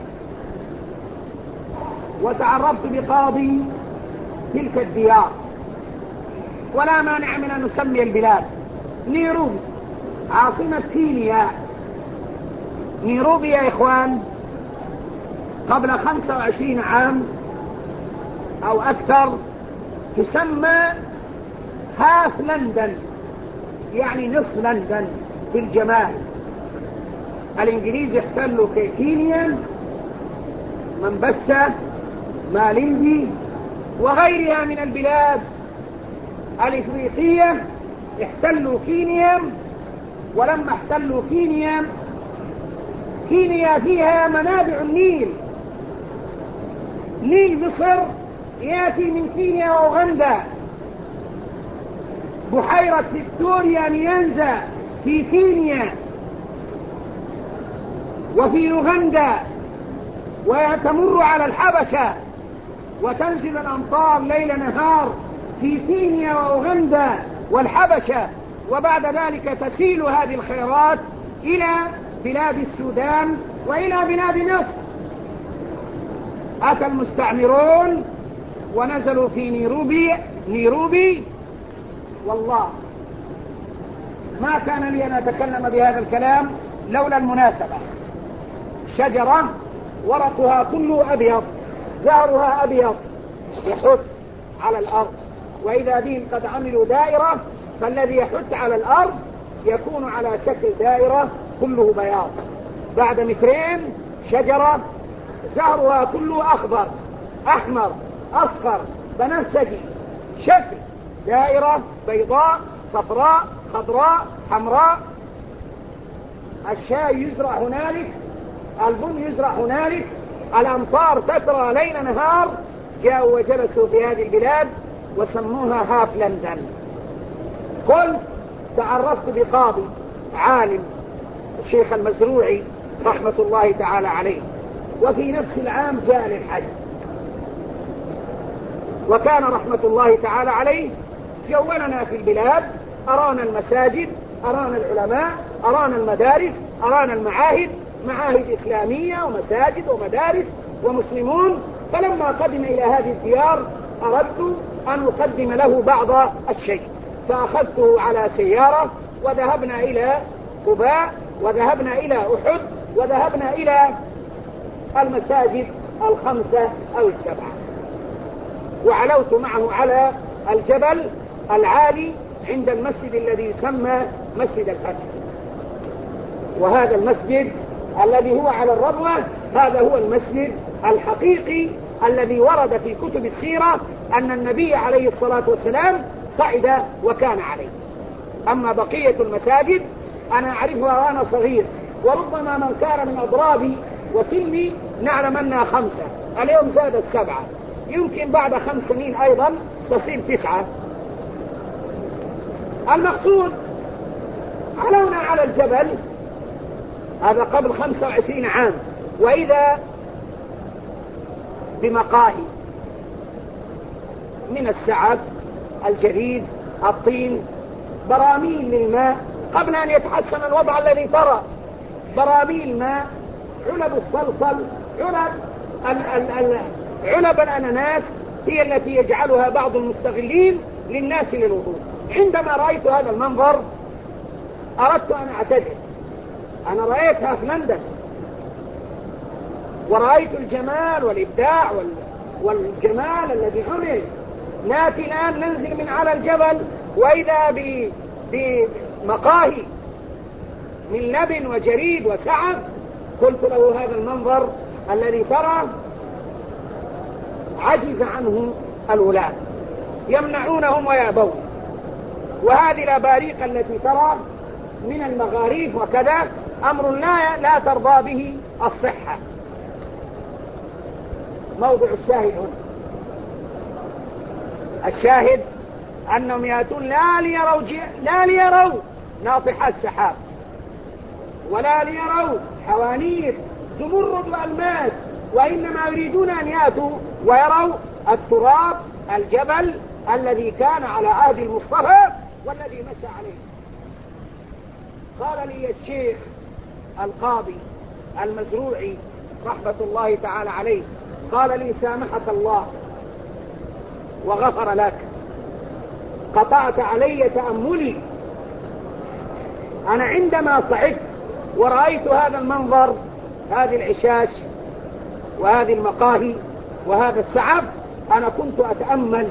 وتعرفت بقاضي تلك الديار، ولا مانع من أن نسمي البلاد نيروبي، عاصمة كينيا. نيروبي يا إخوان قبل خمسة وعشرين عام أو أكثر تسمى هاف لندن، يعني نصف لندن في الجمال. الإنجليز احتلوا كينيا، منبسة، مالندي وغيرها من البلاد الإفريقية احتلوا كينيا. ولما احتلوا كينيا، كينيا فيها منابع النيل، نيل مصر يأتي من كينيا وأوغندا، بحيرة فيكتوريا نيانزا في كينيا وفي أوغندا، وتمر على الحبشة وتنزل الأمطار ليل نهار في كينيا وأوغندا والحبشة، وبعد ذلك تسيل هذه الخيرات إلى بلاد السودان وإلى بلاد مصر. أتى المستعمرون ونزلوا في نيروبي نيروبي والله ما كان لي أن أتكلم بهذا الكلام لولا المناسبة. شجرة ورقها كله أبيض، زهرها أبيض، يحث على الأرض، وإذا بهم قد عملوا دائرة فالذي يحث على الأرض يكون على شكل دائرة كله بياض. بعد مترين شجرة زهرها كله أخضر أحمر أصفر بنفسجي، شكل دائرة بيضاء صفراء خضراء حمراء. الشاي يزرع هنالك، البن يزرع هنالك، الأمطار تترى ليل نهار جاءوا وجلسوا في هذه البلاد وسموها هاف لندن. قلت تعرفت بقاضي عالم الشيخ المزروعي رحمة الله تعالى عليه، وفي نفس العام جاء للحج، وكان رحمة الله تعالى عليه جولنا في البلاد، أرانا المساجد، أرانا العلماء، أرانا المدارس، أرانا المعاهد، معاهد إسلامية ومساجد ومدارس ومسلمون. فلما قدم إلى هذه الديار أردت أن أقدم له بعض الشيء، فأخذته على سيارة وذهبنا إلى قباء وذهبنا إلى أحد وذهبنا إلى المساجد الخمسة أو السبعة، وعلوت معه على الجبل العالي عند المسجد الذي يسمى مسجد الفتح. وهذا المسجد الذي هو على الربوة هذا هو المسجد الحقيقي الذي ورد في كتب السيرة أن النبي عليه الصلاة والسلام صعد وكان عليه. أما بقية المساجد أنا أعرفها وأنا صغير، وربما من كان من أضرابي وسني نعلم أنها خمسة، اليوم زادت سبعة، يمكن بعد خمس سنين أيضا تصير تسعة. المقصود علونا على الجبل هذا قبل خمسة وعشرين عام، وإذا بمقاهي من السعف، الجريد، الطين، براميل للماء قبل أن يتحسن الوضع الذي ترى، براميل ماء، علب الصلصل، علب ال ال ال علب الأناناس هي التي يجعلها بعض المستغلين للناس للوضوء. عندما رأيت هذا المنظر أردت أن أعتذر، أنا رأيتها في لندن ورأيت الجمال والإبداع والجمال الذي عمل، ناتي الآن ننزل من على الجبل وإذا بمقاهي من لبن وجريد وسعف. قلت له هذا المنظر الذي ترى عجز عنه الولاد يمنعونهم ويأبون، وهذه الأباريق التي ترى من المغاريف وكذا أمر لا, لا ترضى به الصحة. موضع الشاهد هنا، الشاهد أنهم يأتون لا ليروا, لا ليروا ناطحات سحاب ولا ليروا حوانيت زمرد وألماس، وإنما يريدون أن يأتوا ويروا التراب الجبل الذي كان على عهد المصطفى والذي مشى عليه. قال لي الشيخ القاضي المزروعي رحمة الله تعالى عليه، قال لي سامحك الله وغفر لك، قطعت علي تأملي. أنا عندما صعدت ورأيت هذا المنظر، هذه العشاش وهذه المقاهي وهذا السعف، أنا كنت أتأمل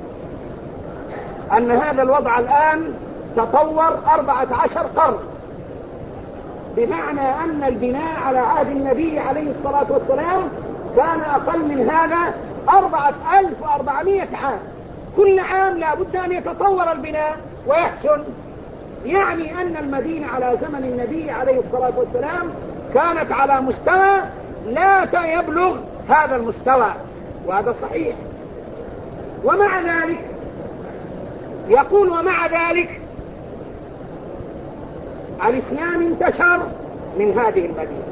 أن هذا الوضع الآن تطور أربعة عشر قرن، بمعنى أن البناء على عهد النبي عليه الصلاة والسلام كان أقل من هذا أربعة ألف وأربعمائة عام. كل عام لا بد أن يتطور البناء ويحسن، يعني أن المدينة على زمن النبي عليه الصلاة والسلام كانت على مستوى لا يبلغ هذا المستوى، وهذا صحيح. ومع ذلك يقول ومع ذلك الإسلام انتشر من هذه المدينة،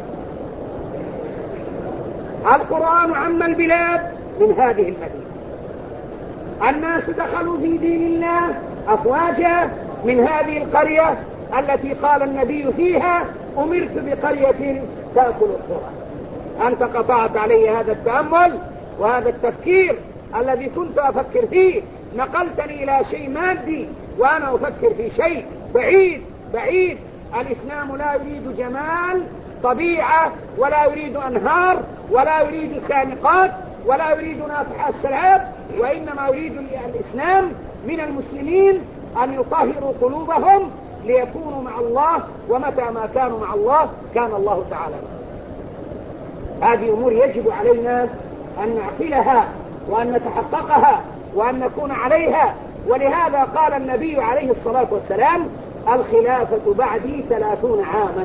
القرآن عم البلاد من هذه المدينة، الناس دخلوا في دين الله أفواجا من هذه القرية التي قال النبي فيها أمرت بقرية تأكل القرى. أنت قطعت علي هذا التأمل وهذا التفكير الذي كنت أفكر فيه، نقلتني إلى شيء مادي وأنا أفكر في شيء بعيد بعيد. الإسلام لا يريد جمال طبيعة ولا يريد أنهار ولا يريد سانقات ولا يريد ناطحات سحاب، وإنما يريد الإسلام من المسلمين أن يطهروا قلوبهم ليكونوا مع الله، ومتى ما كانوا مع الله كان الله تعالى. هذه أمور يجب علينا أن نعقلها وأن نتحققها وأن نكون عليها. ولهذا قال النبي عليه الصلاة والسلام الخلافة بعدي ثلاثون عاما،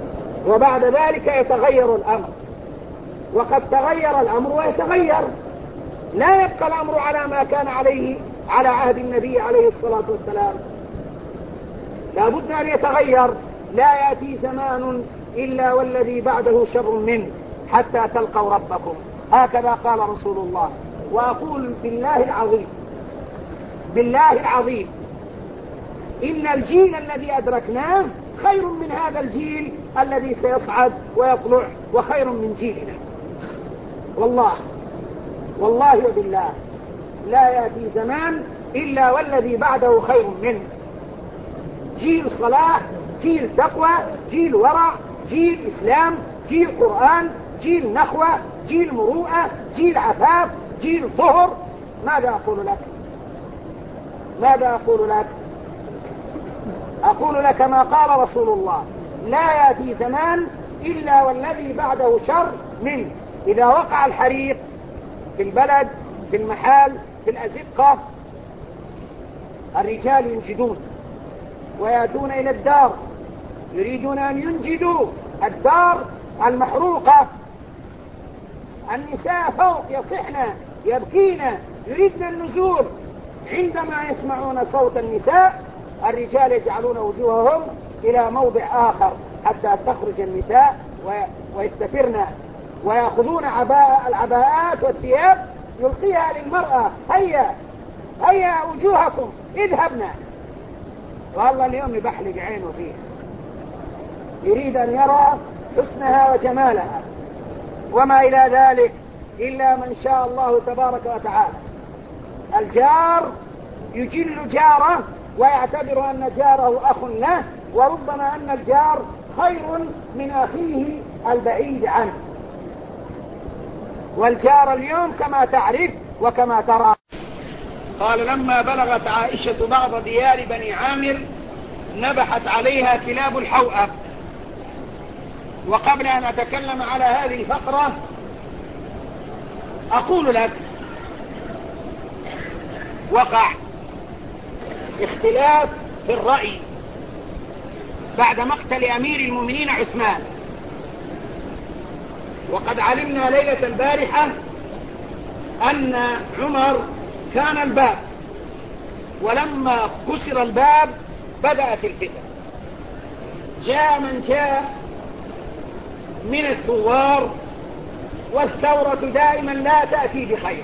وبعد ذلك يتغير الأمر، وقد تغير الأمر ويتغير. لا يبقى الأمر على ما كان عليه على عهد النبي عليه الصلاة والسلام، لا بد أن يتغير. لا يأتي زمان إلا والذي بعده شر منه حتى تلقوا ربكم، هكذا قال رسول الله. وأقول بالله العظيم بالله العظيم إن الجيل الذي أدركناه خير من هذا الجيل الذي سيصعد ويطلع، وخير من جيلنا والله والله وبالله. لا يأتي زمان إلا والذي بعده خير منه، جيل صلاح، جيل تقوى، جيل ورع، جيل إسلام، جيل قرآن، جيل نخوة، جيل مروءة، جيل عفاف، جيل طهر. ماذا أقول لك ماذا أقول لك أقول لك ما قال رسول الله: لا يأتي زمان إلا والذي بعده شر منه. إذا وقع الحريق في البلد، في المحال، في الأزقة، الرجال ينجدون ويأتون إلى الدار يريدون أن ينجدوا الدار المحروقة. النساء فوق يصحن يبكين يريدن النزول. عندما يسمعون صوت النساء الرجال يجعلون وجوههم إلى موضع آخر حتى تخرج النساء ويستترن، ويأخذون عباء العباءات والثياب يلقيها للمرأة: هيا هيا وجوهكم اذهبنا. والله اليوم يبحلق عينه فيه، يريد أن يرى حسنها وجمالها، وما إلى ذلك إلا من شاء الله تبارك وتعالى. الجار يجل جاره ويعتبر أن جاره أخ له، وربما أن الجار خير من أخيه البعيد عنه. والجار اليوم كما تعرف وكما ترى. قال: لما بلغت عائشة بعض ديار بني عامر نبحت عليها كلاب الحوأب. وقبل أن أتكلم على هذه الفقرة أقول لك: وقع اختلاف في الرأي بعد مقتل أمير المؤمنين عثمان. وقد علمنا ليلة البارحة أن عمر كان الباب، ولما كسر الباب بدأت الفتن. جاء من جاء من الثوار، والثورة دائما لا تأتي بخير،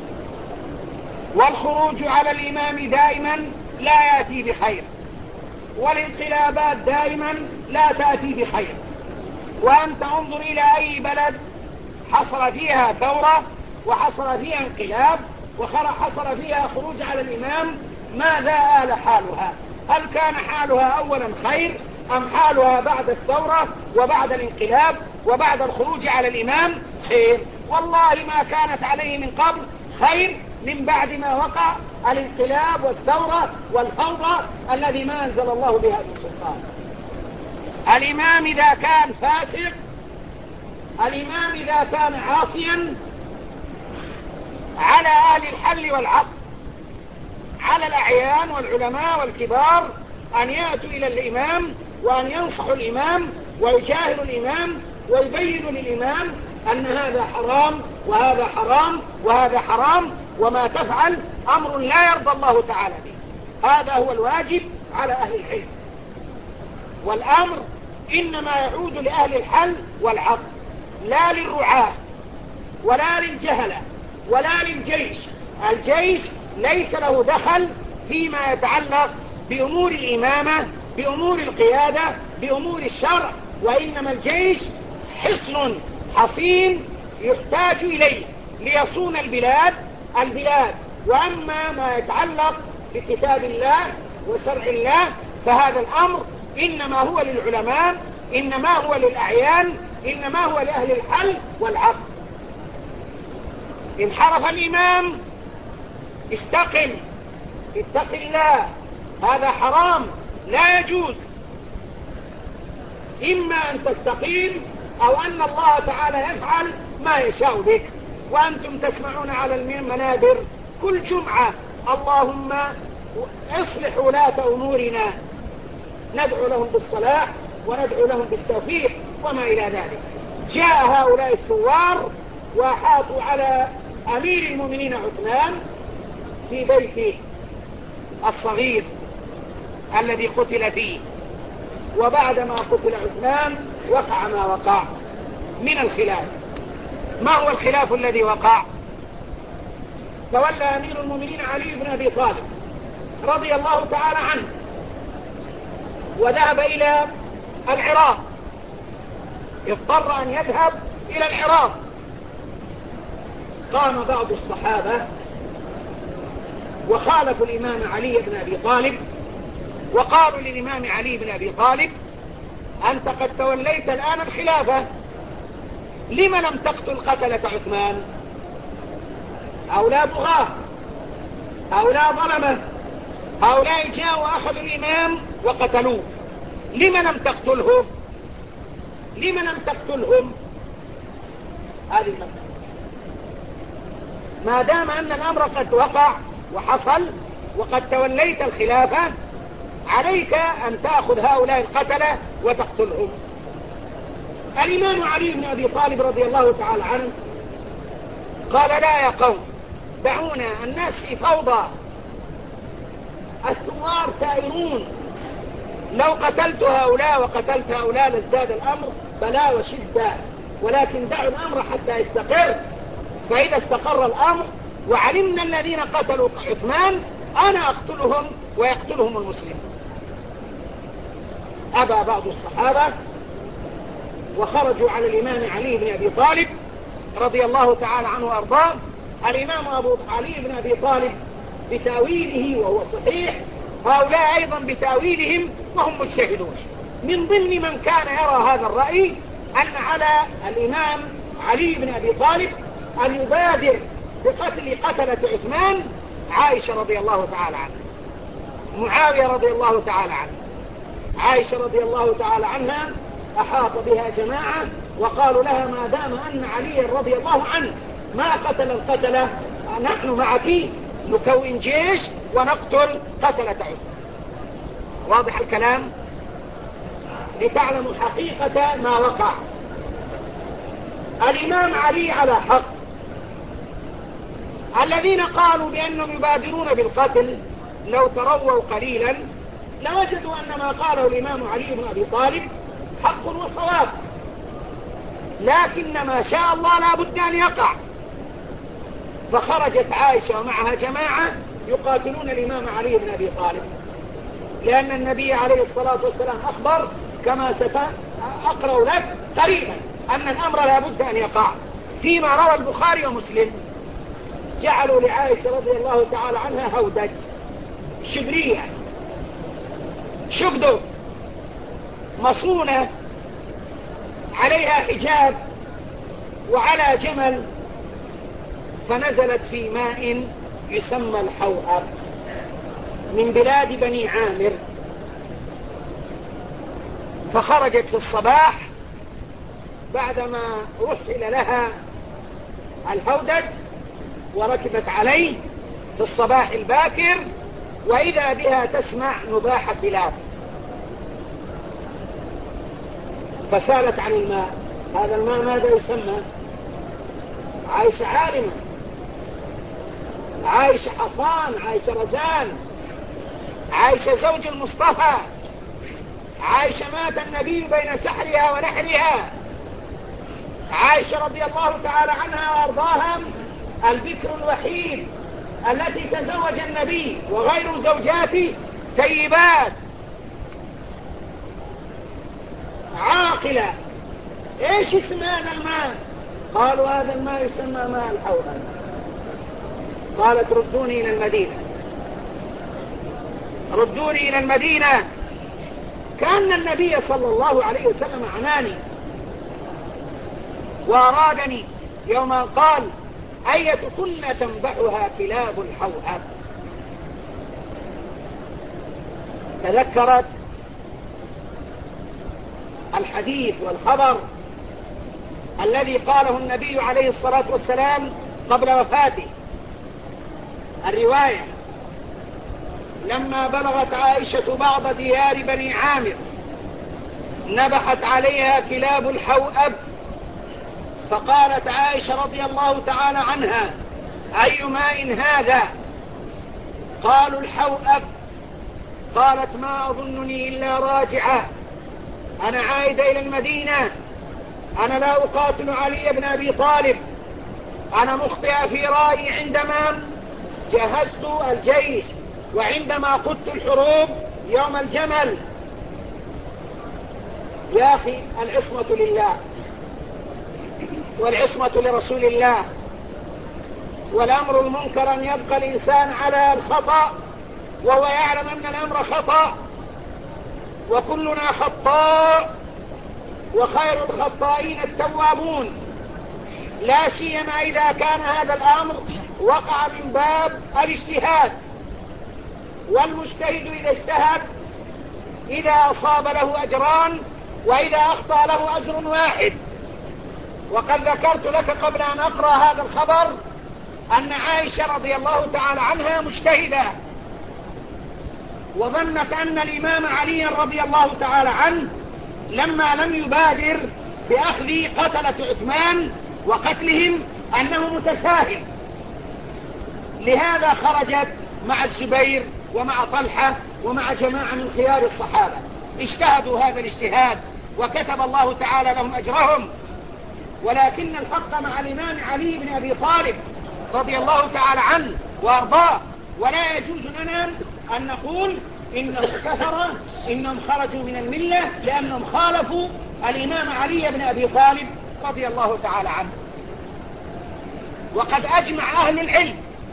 والخروج على الإمام دائما لا يأتي بخير، والانقلابات دائما لا تأتي بخير. وأنت انظر إلى أي بلد حصل فيها ثورة وحصل فيها انقلاب وحصل فيها خروج على الإمام، ماذا آل حالها؟ هل كان حالها أولا خير، أم حالها بعد الثورة وبعد الانقلاب وبعد الخروج على الإمام خير؟ والله ما كانت عليه من قبل خير من بعد ما وقع الانقلاب والثورة والفوضى الذي ما أنزل الله بها من سلطان. الإمام إذا كان فاسق، الإمام إذا كان عاصيا، على أهل الحل والعقد، على الأعيان والعلماء والكبار أن يأتوا إلى الإمام وأن ينصحوا الإمام ويجاهروا الإمام ويبينوا للإمام أن هذا حرام وهذا حرام وهذا حرام، وما تفعل أمر لا يرضى الله تعالى به. هذا هو الواجب على أهل العلم، والأمر إنما يعود لأهل الحل والعقد، لا للرعاة ولا للجهلة ولا للجيش. الجيش ليس له دخل فيما يتعلق بأمور الإمامة، بأمور القيادة، بأمور الشرع، وإنما الجيش حصن حصين يحتاج إليه ليصون البلاد البلاد وأما ما يتعلق بكتاب الله وشرع الله فهذا الأمر إنما هو للعلماء، إنما هو للأعيان، إنما هو لأهل الحل والعقد. إن حرف الإمام استقم، اتق الله، هذا حرام لا يجوز. إما أن تستقيم أو أن الله تعالى يفعل ما يشاء بك. وأنتم تسمعون على المنابر كل جمعة: اللهم اصلح ولاة أمورنا، ندعو لهم بالصلاح وندعو لهم بالتوفيق وما إلى ذلك. جاء هؤلاء الثوار وأحاطوا على أمير المؤمنين عثمان في بيته الصغير الذي قتل فيه. وبعدما قتل عثمان وقع ما وقع من الخلاف. ما هو الخلاف الذي وقع؟ تولى أمير المؤمنين علي بن أبي طالب رضي الله تعالى عنه وذهب إلى العراق، اضطر أن يذهب إلى العراق. قام بعض الصحابة وخالفوا الإمام علي بن أبي طالب وقالوا للإمام علي بن أبي طالب: أنت قد توليت الآن الخلافة، لم لم تقتل قتلة عثمان؟ هؤلاء بغاة، هؤلاء ظلمة، هؤلاء جاءوا وأخذوا الإمام وقتلوه، لم لم تقتله؟ لم لم تقتلهم؟ هذه المسألة. ما دام أن الأمر قد وقع وحصل وقد توليت الخلافة، عليك أن تأخذ هؤلاء القتلة وتقتلهم. الإمام علي بن أبي طالب رضي الله تعالى عنه قال: لا يا قوم، دعونا، الناس في فوضى، الثوار سائرون، لو قتلت هؤلاء وقتلت هؤلاء لازداد الأمر بلاء وشدة، ولكن دعوا الأمر حتى يستقر. فإذا استقر الأمر وعلمنا الذين قتلوا عثمان أنا أقتلهم ويقتلهم المسلمين. أبى بعض الصحابة وخرجوا على الإمام علي بن أبي طالب رضي الله تعالى عنه وأرضاه. الإمام أبو علي بن أبي طالب بتاويله وهو صحيح، هؤلاء أيضا بتاويلهم وهم مجتهدون. من ضمن من كان يرى هذا الرأي أن على الإمام علي بن أبي طالب أن يبادر بقتل قتلة عثمان عائشة رضي الله تعالى عنها، معاوية رضي الله تعالى عنه. عائشة رضي الله تعالى عنها أحاط بها جماعة وقالوا لها: ما دام أن علي رضي الله عنه ما قتل القتلة، نحن معك، نكون جيش ونقتل قتلة عثمان. واضح الكلام؟ لتعلموا حقيقة ما وقع. الإمام علي على حق. الذين قالوا بأنهم يبادرون بالقتل لو ترووا قليلا لوجدوا أن ما قاله الإمام علي بن أبي طالب حق وصواب، لكن ما شاء الله لا بد أن يقع. فخرجت عائشة ومعها جماعة يقاتلون الإمام علي بن أبي طالب، لأن النبي عليه الصلاة والسلام أخبر كما سأقرأ لك قريبا أن الأمر لا بد أن يقع. فيما روى البخاري ومسلم جعلوا لعائشة رضي الله تعالى عنها هودج، شبرية، شبدو، مصونة عليها حجاب وعلى جمل، فنزلت في ماء يسمى الحوأب من بلاد بني عامر. فخرجت في الصباح بعدما رحل لها الهودج وركبت عليه في الصباح الباكر، وإذا بها تسمع نباح كلاب، فسالت عن الماء. هذا الماء ماذا يسمى؟ عائشة عالمة، عائشة حصان، عائشة رزان، عائشة زوج المصطفى، عائشة مات النبي بين سحرها ونحرها، عائشة رضي الله تعالى عنها وارضاها البكر الوحيد التي تزوج النبي وغير زوجاته طيبات عاقلة. ايش اسم هذا الماء؟ قالوا هذا الماء يسمى ماء الحوض. قالت: ردوني الى المدينة، ردوني الى المدينة. كأن النبي صلى الله عليه وسلم عناني وارادني يوم قال: أيتكن تنبحها كلاب الحوأب. تذكرت الحديث والخبر الذي قاله النبي عليه الصلاة والسلام قبل وفاته. الرواية: لما بلغت عائشة بعض ديار بني عامر نبحت عليها كلاب الحوأب، فقالت عائشة رضي الله تعالى عنها: أي ماء هذا؟ قالوا الحوأب. قالت ما أظنني إلا راجعة، أنا عائدة إلى المدينة، أنا لا أقاتل علي بن أبي طالب، أنا مخطئة في رأيي عندما جهزت الجيش وعندما قدت الحروب يوم الجمل. يا أخي العصمة لله والعصمة لرسول الله، والأمر المنكر أن يبقى الإنسان على الخطأ وهو يعلم أن الأمر خطأ، وكلنا خطاء وخير الخطائين التوابون، لا سيما إذا كان هذا الأمر وقع من باب الاجتهاد. والمجتهد إذا اجتهد إذا أصاب له أجران وإذا أخطأ له أجر واحد. وقد ذكرت لك قبل أن أقرأ هذا الخبر أن عائشة رضي الله تعالى عنها مجتهدة، وظنت أن الإمام علي رضي الله تعالى عنه لما لم يبادر بأخذ قتلة عثمان وقتلهم أنه متساهل، لهذا خرجت مع الزبير ومع طلحة ومع جماعة من خيار الصحابة، اجتهدوا هذا الاجتهاد وكتب الله تعالى لهم أجرهم. ولكن الحق مع الإمام علي بن أبي طالب رضي الله تعالى عنه وأرضاه، ولا يجوز لنا أن نقول إنهم كفروا، إنهم خرجوا من الملة لأنهم خالفوا الإمام علي بن أبي طالب رضي الله تعالى عنه. وقد أجمع أهل العلم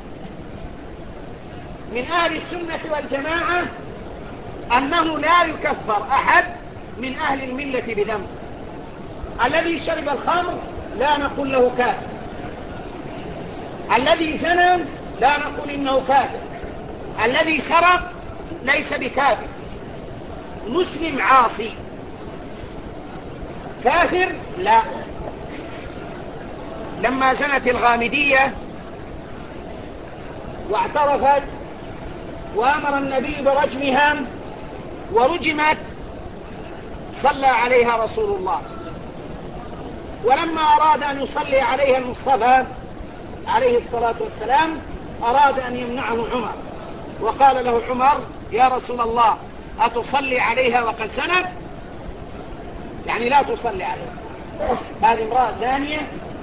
من أهل السنة والجماعة أنه لا يكفر أحد من أهل الملة بذنب. الذي شرب الخمر لا نقول له كافر، الذي زنى لا نقول إنه كافر، الذي سرق ليس بكافر، مسلم عاصي. كافر لا. لما زنت الغامدية واعترفت وأمر النبي برجمها ورجمت صلى عليها رسول الله، ولما أراد أن يصلي عليها المصطفى عليه الصلاة والسلام أراد أن يمنعه عمر، وقال له عمر يا رسول الله أتصلي عليها وقد زنت؟ يعني لا تصلي عليها، هذه امرأة زانية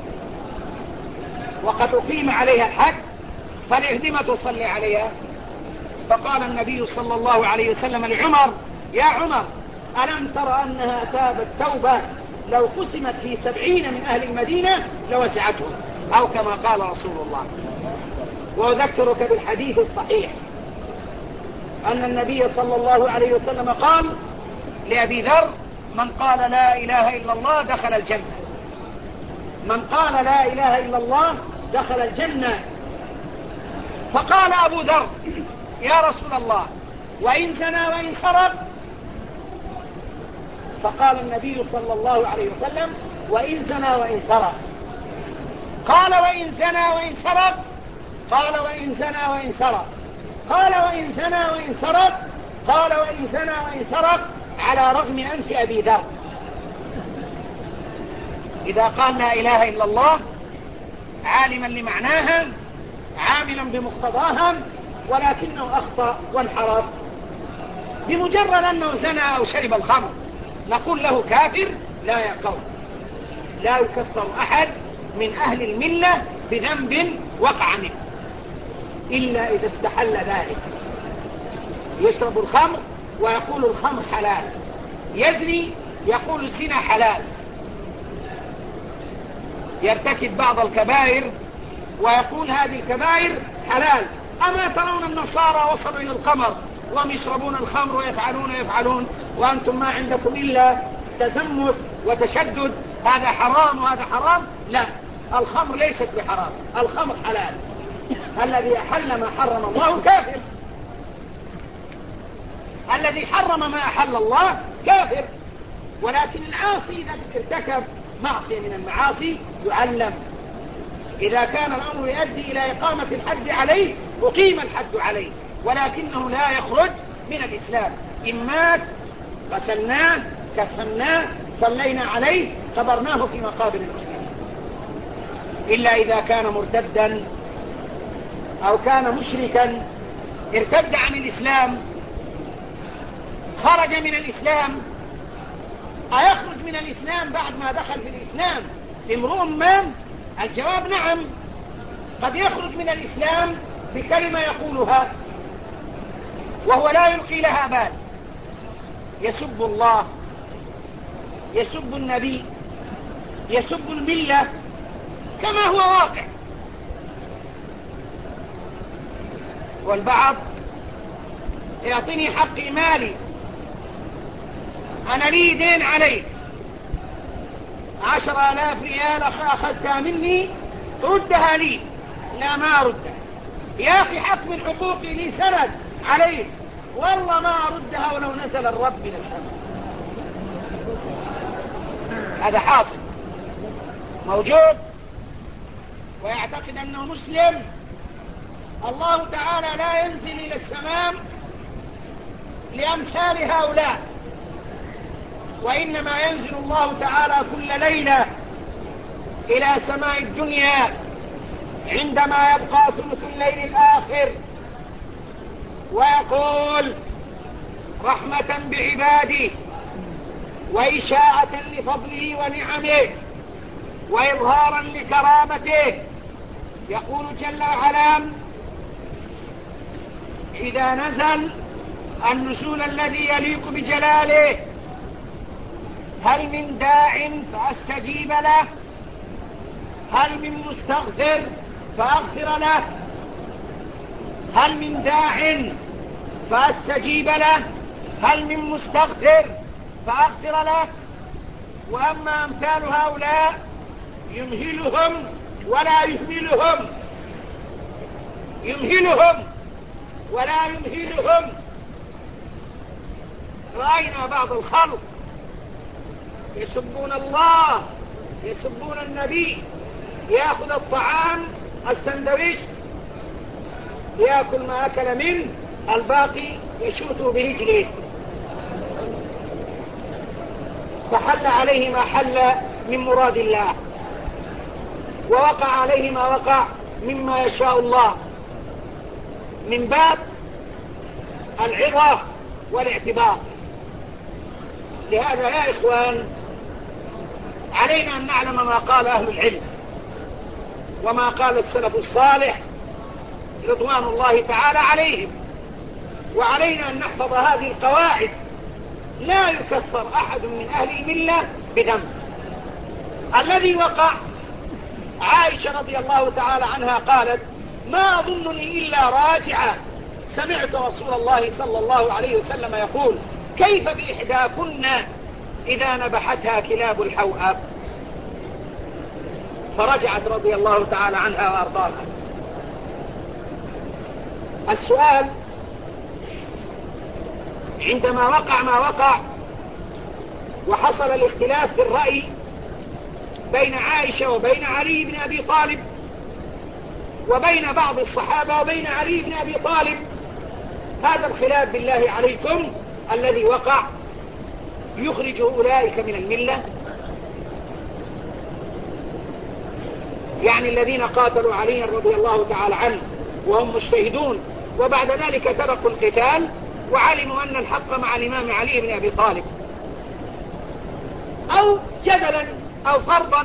وقد أقيم عليها الحد، فلم تصلي عليها؟ فقال النبي صلى الله عليه وسلم لعمر يا عمر ألم تر أنها تابت توبة لو قسمت في سبعين من أهل المدينة لوسعتهم، أو كما قال رسول الله. وأذكرك بالحديث الصحيح أن النبي صلى الله عليه وسلم قال لأبي ذر من قال لا إله إلا الله دخل الجنة، من قال لا إله إلا الله دخل الجنة. فقال أبو ذر يا رسول الله وإن زنى وإن سرق؟ فقال النبي صلى الله عليه وسلم وإن زنى وإن سرق. قال وإن زنى وإن سرق؟ قال وإن زنى وإن سرق. قال وإن زنى وإن سرق؟ قال وإن زنى وإن سرق، على رغم أنف أبي ذر. إذا قال لا إله إلا الله عالما لمعناها عاملا بمقتضاها ولكنه أخطأ وانحرف، بمجرد أنه زنى أو شرب الخمر نقول له كافر؟ لا يا قوم، لا يكفر أحد من أهل الملة بذنب وقع منه إلا إذا استحل ذلك. يشرب الخمر ويقول الخمر حلال، يزني يقول الزنا حلال، يرتكب بعض الكبائر ويقول هذه الكبائر حلال. أما ترون النصارى وصلوا إلى القمر وهم يشربون الخمر ويفعلون يفعلون وأنتم ما عندكم إلا تزمت وتشدد، هذا حرام وهذا حرام؟ لا، الخمر ليست بحرام، الخمر حلال. الذي أحل ما حرم الله كافر، الذي حرم ما أحل الله كافر. ولكن العاصي إذا ارتكب معصية من المعاصي يعلم. إذا كان الأمر يؤدي إلى إقامة الحد عليه أقيم الحد عليه، ولكنه لا يخرج من الإسلام. إن مات قتلناه كفناه صلينا عليه قبرناه في مقابر المسلمين، إلا إذا كان مرتدا أو كان مشركا ارتد عن الإسلام خرج من الإسلام أيخرج من الإسلام بعد ما دخل في الإسلام امرؤ ما؟ الجواب نعم، قد يخرج من الإسلام بكلمة يقولها وهو لا يلقي لها بال، يسب الله، يسب النبي، يسب الملة كما هو واقع. والبعض يعطيني حقي مالي، أنا لي دين عليك عشر آلاف ريال أخذتها مني ردها لي. لا ما أردها يا أخي، حق من حقوقي لي سند عليك، والله ما أردها ولو نزل الرب من السماء. هذا حاصل موجود ويعتقد أنه مسلم. الله تعالى لا ينزل إلى السماء لأمثال هؤلاء، وإنما ينزل الله تعالى كل ليلة إلى سماء الدنيا عندما يبقى ثلث الليل الآخر ويقول رحمة بعباده وإشاعة لفضله ونعمه وإظهارا لكرامته، يقول جل وعلا إذا نزل النزول الذي يليق بجلاله هل من داع فأستجيب له، هل من مستغفر فأغفر له، هل من داع فأستجيب له، هل من مستغفر فأغفر له. وأما أمثال هؤلاء يمهلهم ولا يهملهم، يمهلهم ولا يمهلهم. رأينا بعض الخلق يسبون الله، يسبون النبي، يأخذ الطعام السندويش يأكل ما أكل منه، الباقي يشوته برجله، فحل عليه ما حل من مراد الله، ووقع عليه ما وقع مما يشاء الله، من باب العظة والاعتبار. لهذا يا إخوان علينا أن نعلم ما قال أهل العلم وما قال السلف الصالح رضوان الله تعالى عليهم، وعلينا أن نحفظ هذه القواعد. لا يكفر أحد من أهل الملة بذنب. الذي وقع عائشة رضي الله تعالى عنها قالت ما أظنني إلا راجعة، سمعت رسول الله صلى الله عليه وسلم يقول كيف بإحداكن إذا نبحتها كلاب الحوأب، فرجعت رضي الله تعالى عنها وأرضاها. السؤال عندما وقع ما وقع وحصل الاختلاف في الرأي بين عائشة وبين علي بن أبي طالب وبين بعض الصحابة وبين علي بن أبي طالب، هذا الخلاف بالله عليكم الذي وقع يخرج أولئك من الملة؟ يعني الذين قاتلوا علي رضي الله تعالى عنه وهم مجتهدون وبعد ذلك تركوا القتال وعلموا أن الحق مع الإمام علي بن أبي طالب، أو جدلا أو فرضا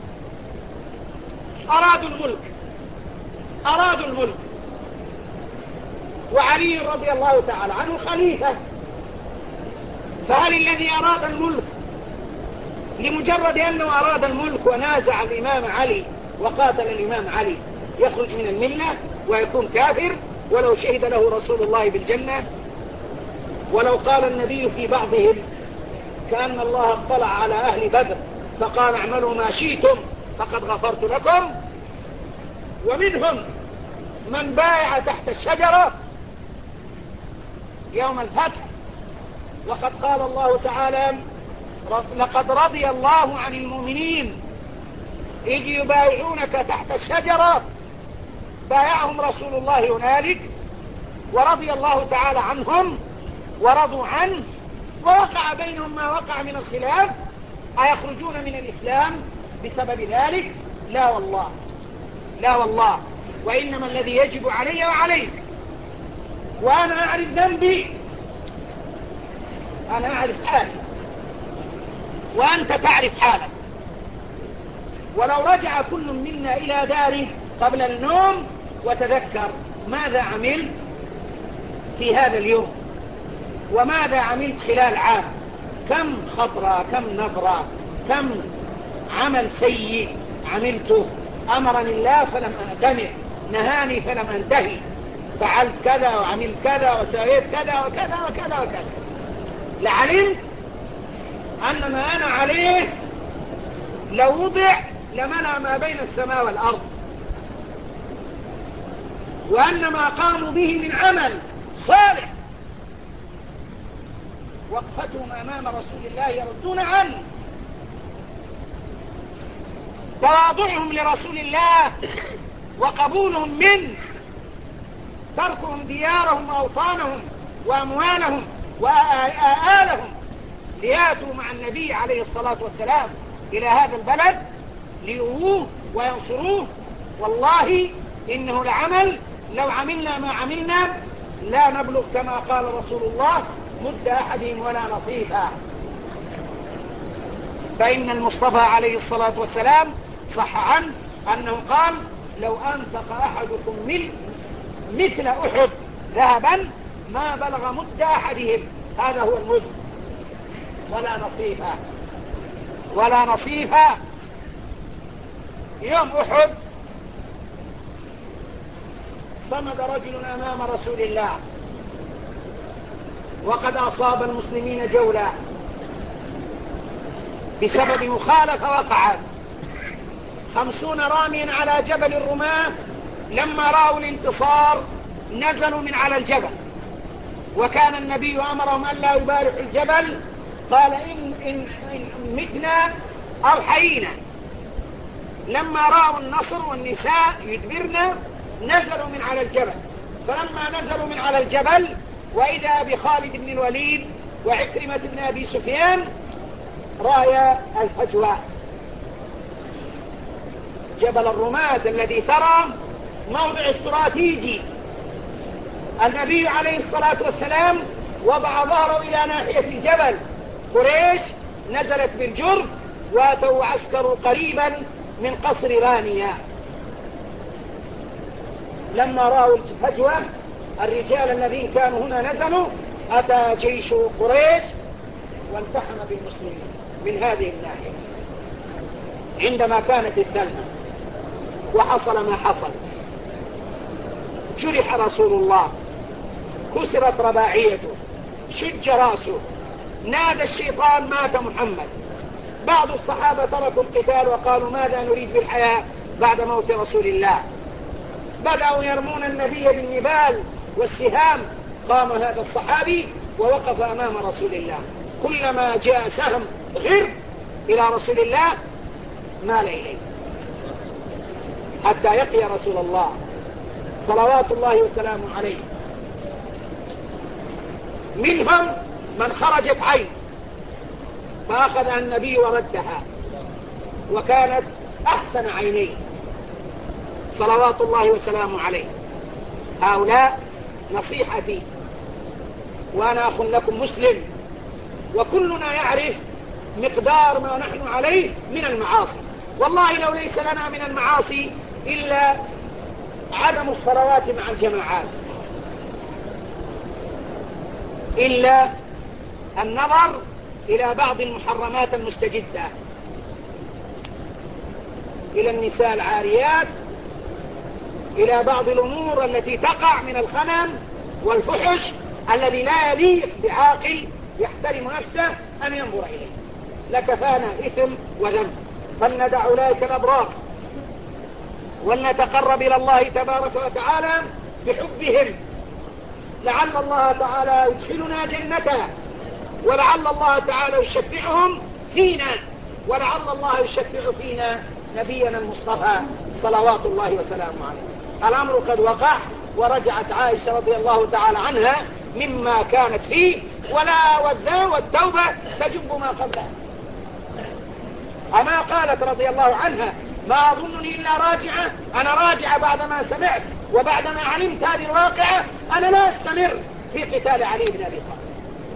أرادوا الملك أرادوا الملك وعلي رضي الله تعالى عنه خليفة، فهل الذي أراد الملك لمجرد أنه أراد الملك ونازع الإمام علي وقاتل الإمام علي يخرج من الملة ويكون كافر ولو شهد له رسول الله بالجنة؟ ولو قال النبي في بعضهم كأن الله اطلع على أهل بدر فقال اعملوا ما شئتم فقد غفرت لكم. ومنهم من بايع تحت الشجرة يوم الفتح، وقد قال الله تعالى لقد رضي الله عن المؤمنين إذ يبايعونك تحت الشجرة، بايعهم رسول الله هنالك ورضي الله تعالى عنهم ورضوا عنه، ووقع بينهم ما وقع من الخلاف. أيخرجون من الإسلام بسبب ذلك؟ لا والله، لا والله. وإنما الذي يجب علي وعليك. وأنا أعرف ذنبي، أنا أعرف حالي وأنت تعرف حالك. ولو رجع كل منا إلى داره قبل النوم وتذكر ماذا عملت في هذا اليوم وماذا عملت خلال عام، كم خطرة، كم نظرة، كم عمل سيء عملته، أمرني الله فلم أأتمر، نهاني فلم أنتهي، فعلت كذا وعملت كذا وسويت كذا وكذا وكذا وكذا، لعلمت أن ما أنا عليه لو وضع لمنع ما بين السماء والأرض، وأن ما قاموا به من عمل صالح وقفتهم أمام رسول الله يردون عنه، تواضعهم لرسول الله وقبولهم منه، تركهم ديارهم وأوطانهم وأموالهم وآلهم لياتوا مع النبي عليه الصلاة والسلام إلى هذا البلد ليؤوه وينصروه. والله إنه لعمل لو عملنا ما عملنا لا نبلغ كما قال رسول الله مد أحدهم ولا نصيفا. فإن المصطفى عليه الصلاة والسلام صح عنه أنه قال لو أنفق أحدكم مثل أحد ذهبا ما بلغ مد أحدهم، هذا هو المد، ولا نصيفا ولا نصيفا. يوم أحد صمد رجل أمام رسول الله وقد أصاب المسلمين جولا بسبب مخالفة وقعت. خمسون راميا على جبل الرماة لما رأوا الانتصار نزلوا من على الجبل، وكان النبي أمرهم أن لا يبارحوا الجبل، قال إن, إن, إن متنا أو حيينا. لما رأوا النصر والنساء يدبرنا نزلوا من على الجبل، فلما نزلوا من على الجبل وإذا بخالد بن الوليد وعكرمة بن أبي سفيان رايا الفجوة، جبل الرماد الذي ترى موضع استراتيجي. النبي عليه الصلاة والسلام وضع ظهره إلى ناحية الجبل، قريش نزلت بالجرف واتوا عسكروا قريبا من قصر رانيا. لما رأوا الفجوة الرجال الذين كانوا هنا نزلوا، أتى جيش قريش وانتحم بالمسلمين من هذه الناحية. عندما كانت الثلمة وحصل ما حصل، جرح رسول الله، كسرت رباعيته، شج راسه، نادى الشيطان مات محمد. بعض الصحابة تركوا القتال وقالوا ماذا نريد بالحياة بعد موت رسول الله. بدأوا يرمون النبي بالنبال والسهام. قام هذا الصحابي ووقف أمام رسول الله، كلما جاء سهم غر إلى رسول الله مال إليه حتى يقي رسول الله صلوات الله وسلامه عليه. منهم من خرجت عين فأخذها النبي وردها، وكانت أحسن عينيه صلوات الله وسلامه عليه. هؤلاء نصيحتي، وأنا أخ لكم مسلم، وكلنا يعرف مقدار ما نحن عليه من المعاصي. والله لو ليس لنا من المعاصي إلا عدم الصلوات مع الجماعات، إلا النظر إلى بعض المحرمات المستجدة، إلى النساء العاريات، إلى بعض الأمور التي تقع من الخنم والفحش الذي لا يليق بعاقل يحترم نفسه أن ينظر إليه. لكفانا إثم وذنب، فلندع أولئك الأبرار ولنتقرب إلى الله تبارك وتعالى بحبهم، لعل الله تعالى يدخلنا جنته، ولعل الله تعالى يشفعهم فينا، ولعل الله يشفع فينا نبينا المصطفى صلوات الله وسلامه عليه. الأمر قد وقع، ورجعت عائشة رضي الله تعالى عنها مما كانت فيه، ولا والذا والتوبة تجب ما قبلها. أما قالت رضي الله عنها ما أظنني إلا راجعة، أنا راجعة بعدما سمعت وبعدما علمت هذه الواقعة، أنا لا أستمر في قتال علي بن أبي طالب.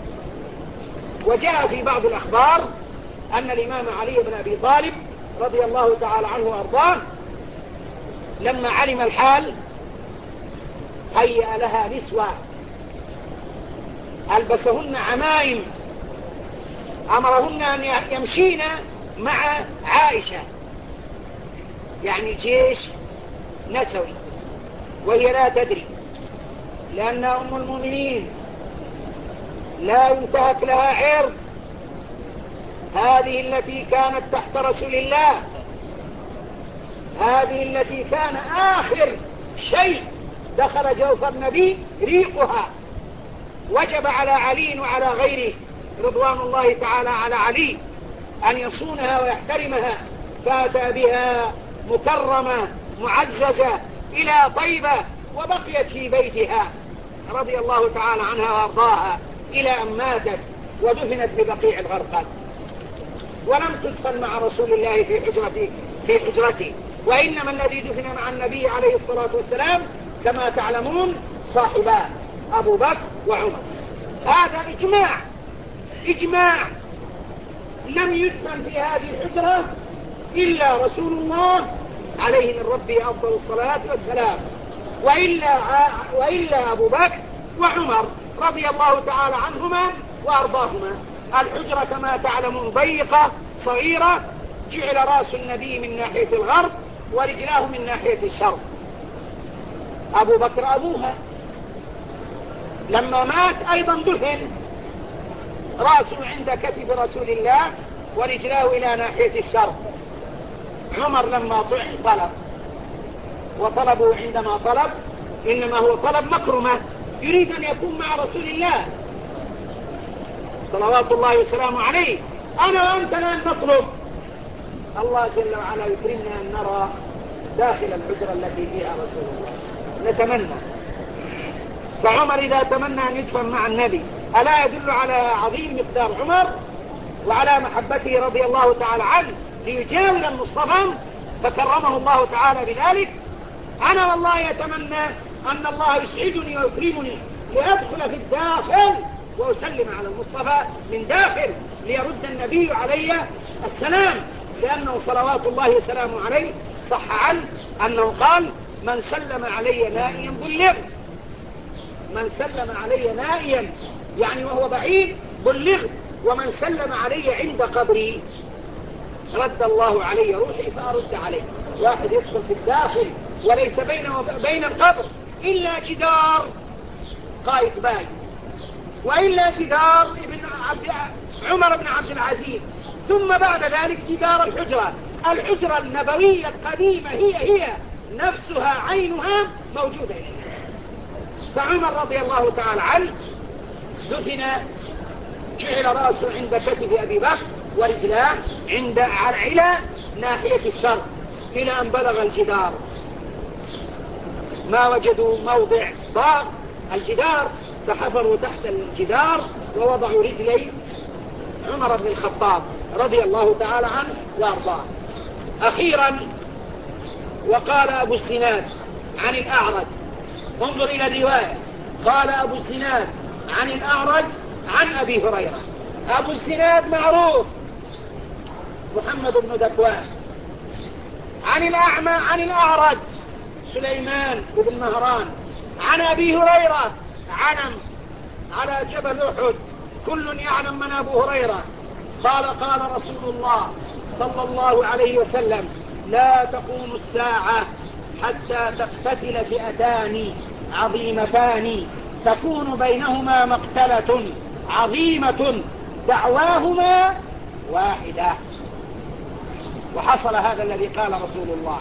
وجاء في بعض الأخبار أن الإمام علي بن أبي طالب رضي الله تعالى عنه وأرضاه لما علم الحال هيأ لها نسوة ألبسهن عمائم، أمرهن أن يمشين مع عائشة، يعني جيش نسوي، وهي لا تدري لأنها أم المؤمنين لا ينتهك لها عرض، هذه التي كانت تحت رسول الله، هذه التي كان آخر شيء دخل جوف النبي ريقها، وجب على علي وعلى غيره رضوان الله تعالى على علي أن يصونها ويحترمها، فأتى بها مكرمة معززة إلى طيبة، وبقيت في بيتها رضي الله تعالى عنها وارضاها إلى أن ماتت ودفنت ببقيع الغرقد، ولم تدفن مع رسول الله في حجرته في حجرته وإنما الذي دفن مع النبي عليه الصلاة والسلام كما تعلمون صاحبان أبو بكر وعمر. هذا إجماع إجماع لم يدفن في هذه الحجرة إلا رسول الله عليه من ربه أفضل الصلاة والسلام، وإلا, وإلا أبو بكر وعمر رضي الله تعالى عنهما وأرضاهما. الحجرة كما تعلمون ضيقة صغيرة، جعل رأس النبي من ناحية الغرب ورجلاه من ناحية الشرق. أبو بكر أبوها لما مات أيضا دفن، رأسه عند كتف رسول الله ورجلاه إلى ناحية الشرق. عمر لما طعن طلب، وطلبه عندما طلب إنما هو طلب مكرمة، يريد أن يكون مع رسول الله صلوات الله وسلامه عليه. أنا وأنت الآن نطلب الله جل وعلا يكرمنا أن نرى داخل الحجرة التي فيها رسول الله، نتمنى. فعمر إذا تمنى أن يدفن مع النبي ألا يدل على عظيم مقدار عمر وعلى محبته رضي الله تعالى عنه ليجاور المصطفى فكرمه الله تعالى بذلك؟ أنا والله أتمنى أن الله يسعدني ويكرمني لأدخل في الداخل وأسلم على المصطفى من داخل ليرد النبي علي السلام، لأنه صلوات الله وسلامه عليه صح عنه أنه قال: من سلم علي نائيا بلغ، من سلم علي نائيا يعني وهو بعيد بلغ، ومن سلم علي عند قبري رد الله علي روحي فأرد عليه. واحد يدخل في الداخل وليس بينه وبين القبر إلا جدار قائد باي، وإلا جدار ابن عبد عمر بن عبد العزيز، ثم بعد ذلك جدار الحجرة. الحجرة النبوية القديمة هي هي نفسها عينها موجودة. فعمر رضي الله تعالى عنه دفن، جعل رأسه عند كتف أبي بكر ورجلاه عند على ناحية الشرق إلى أن بلغ الجدار. ما وجدوا موضع ضاق الجدار فحفروا تحت الجدار ووضعوا رجلي عمر بن الخطاب رضي الله تعالى عنه وأرضاه. أخيرا وقال أبو الزناد عن الأعرج، انظر إلى الرواية، قال أبو الزناد عن الأعرج عن أبي هريرة. أبو الزناد معروف محمد بن ذكوان، عن الأعمى عن الأعرج سليمان بن مهران، عن أبي هريرة علم على جبل أحد، كل يعلم من أبو هريرة. قال قال رسول الله صلى الله عليه وسلم: لا تقوم الساعة حتى تقتتل فئتان عظيمتان تكون بينهما مقتلة عظيمة دعواهما واحدة. وحصل هذا الذي قال رسول الله،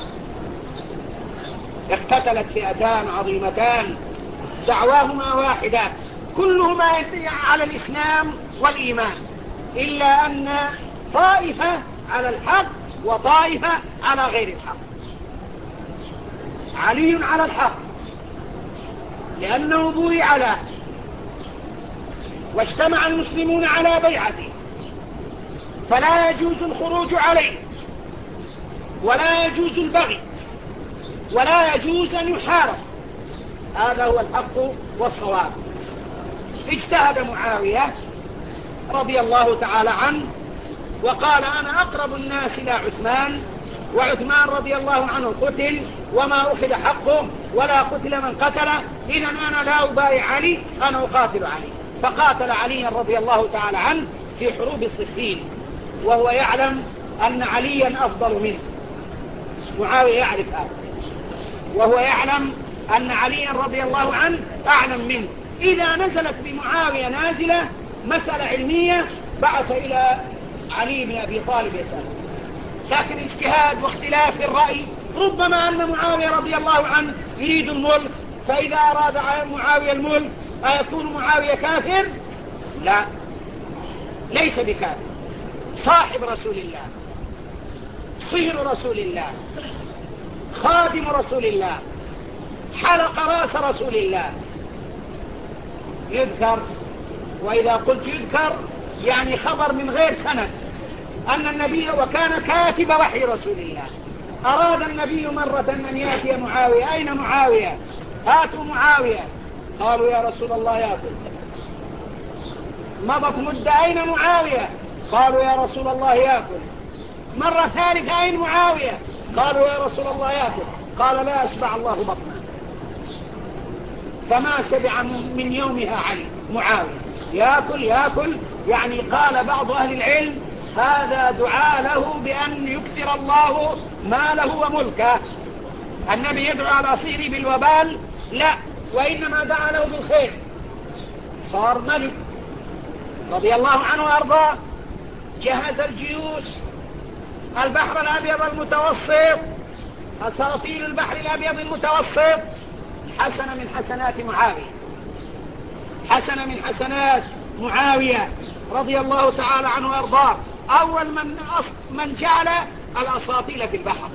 اقتتلت فئتان عظيمتان دعواهما واحدة، كلهما على الإسلام والإيمان، إلا أن طائفة على الحق وطائفة على غير الحق. علي على الحق لأنه بوي له واجتمع المسلمون على بيعته، فلا يجوز الخروج عليه ولا يجوز البغي ولا يجوز أن يحارب. هذا هو الحق والصواب. اجتهد معاوية رضي الله تعالى عنه وقال أنا أقرب الناس إلى عثمان، وعثمان رضي الله عنه قتل وما أخذ حقه ولا قتل من قتله، إذا أنا لا أبايع علي، أنا أقاتل علي. فقاتل عليا رضي الله تعالى عنه في حروب الصفين وهو يعلم أن عليا أفضل منه. معاوية يعرف هذا وهو يعلم أن عليا رضي الله عنه أعلم منه. إذا نزلت بمعاوية نازلة مسألة علمية بعث إلى علي بن أبي طالب يسأل. لكن اجتهاد واختلاف في الرأي، ربما أن معاوية رضي الله عنه يريد الملك، فإذا أراد معاوية الملك أيكون معاوية كافر؟ لا، ليس بكافر، صاحب رسول الله، صهر رسول الله، خادم رسول الله، حلق راس رسول الله. يذكر، وإذا قلت يذكر يعني خبر من غير سند، أن النبي وكان كاتب وحي رسول الله، أراد النبي مرة أن يأتي معاوية، أين معاوية؟ هاتوا معاوية. قالوا يا رسول الله يأكل. مضت مدة، أين معاوية؟ قالوا يا رسول الله يأكل. مرة ثالثة أين معاوية؟ قالوا يا رسول الله يأكل. قال لا أشبع الله بطنه. فما شبع من يومها علي معاوية، يأكل يأكل. يعني قال بعض أهل العلم هذا دعاء له بأن يكثر الله ماله وملكه. النبي يدعو على صهره بالوبال؟ لا، وإنما دعا له بالخير. صار ملك رضي الله عنه وأرضاه، جهز الجيوش، البحر الأبيض المتوسط، أساطيل البحر الأبيض المتوسط. حسن من حسنات معاوية، حسن من حسنات معاوية رضي الله تعالى عنه وأرضاه. أول من من جعل الأساطيل في البحر،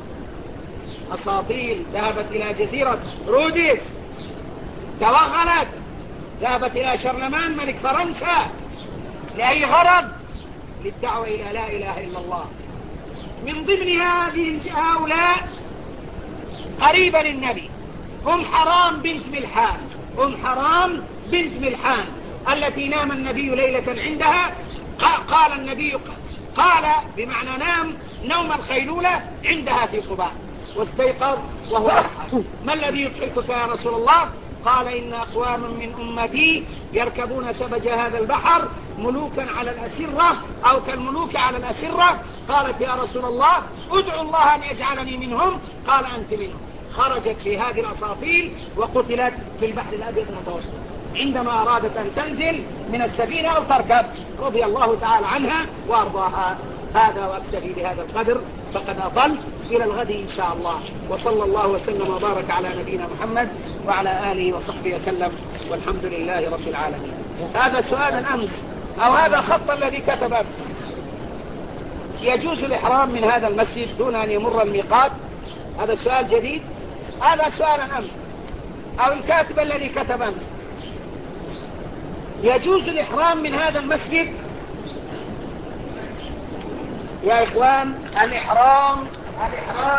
أساطيل ذهبت إلى جزيرة روديس، توغلت، ذهبت إلى شرلمان ملك فرنسا. لأي غرض؟ للدعوة إلى لا إله إلا الله. من ضمن هذه هؤلاء قريبا النبي أم حرام بنت ملحان، أم حرام بنت ملحان التي نام النبي ليلة عندها. قال النبي، قال بمعنى نام نوم الخيلولة عندها في قباء، واستيقظ وهو أصحى. ما الذي يضحكك يا رسول الله؟ قال إن أقوام من أمتي يركبون سبج هذا البحر ملوكا على الأسرة أو كالملوك على الأسرة. قالت يا رسول الله ادعو الله أن يجعلني منهم. قال أنت منهم. خرجت في هذه الأساطيل وقتلت في البحر الأبيض المتوسط عندما أرادت أن تنزل من السفينة أو تركب، رضي الله تعالى عنها وأرضاها. هذا وأكتفي بهذا القدر فقد أضل. إلى الغد إن شاء الله، وصلى الله وسلم وبارك على نبينا محمد وعلى آله وصحبه وسلم، والحمد لله رب العالمين. هذا سؤال الأمس أو هذا خط الذي كتب أمس. يجوز الإحرام من هذا المسجد دون أن يمر الميقات؟ هذا سؤال جديد. هذا سؤال أمس أو الكاتب الذي كتب أمس. يجوز الإحرام من هذا المسجد يا إخوان. الإحرام الإحرام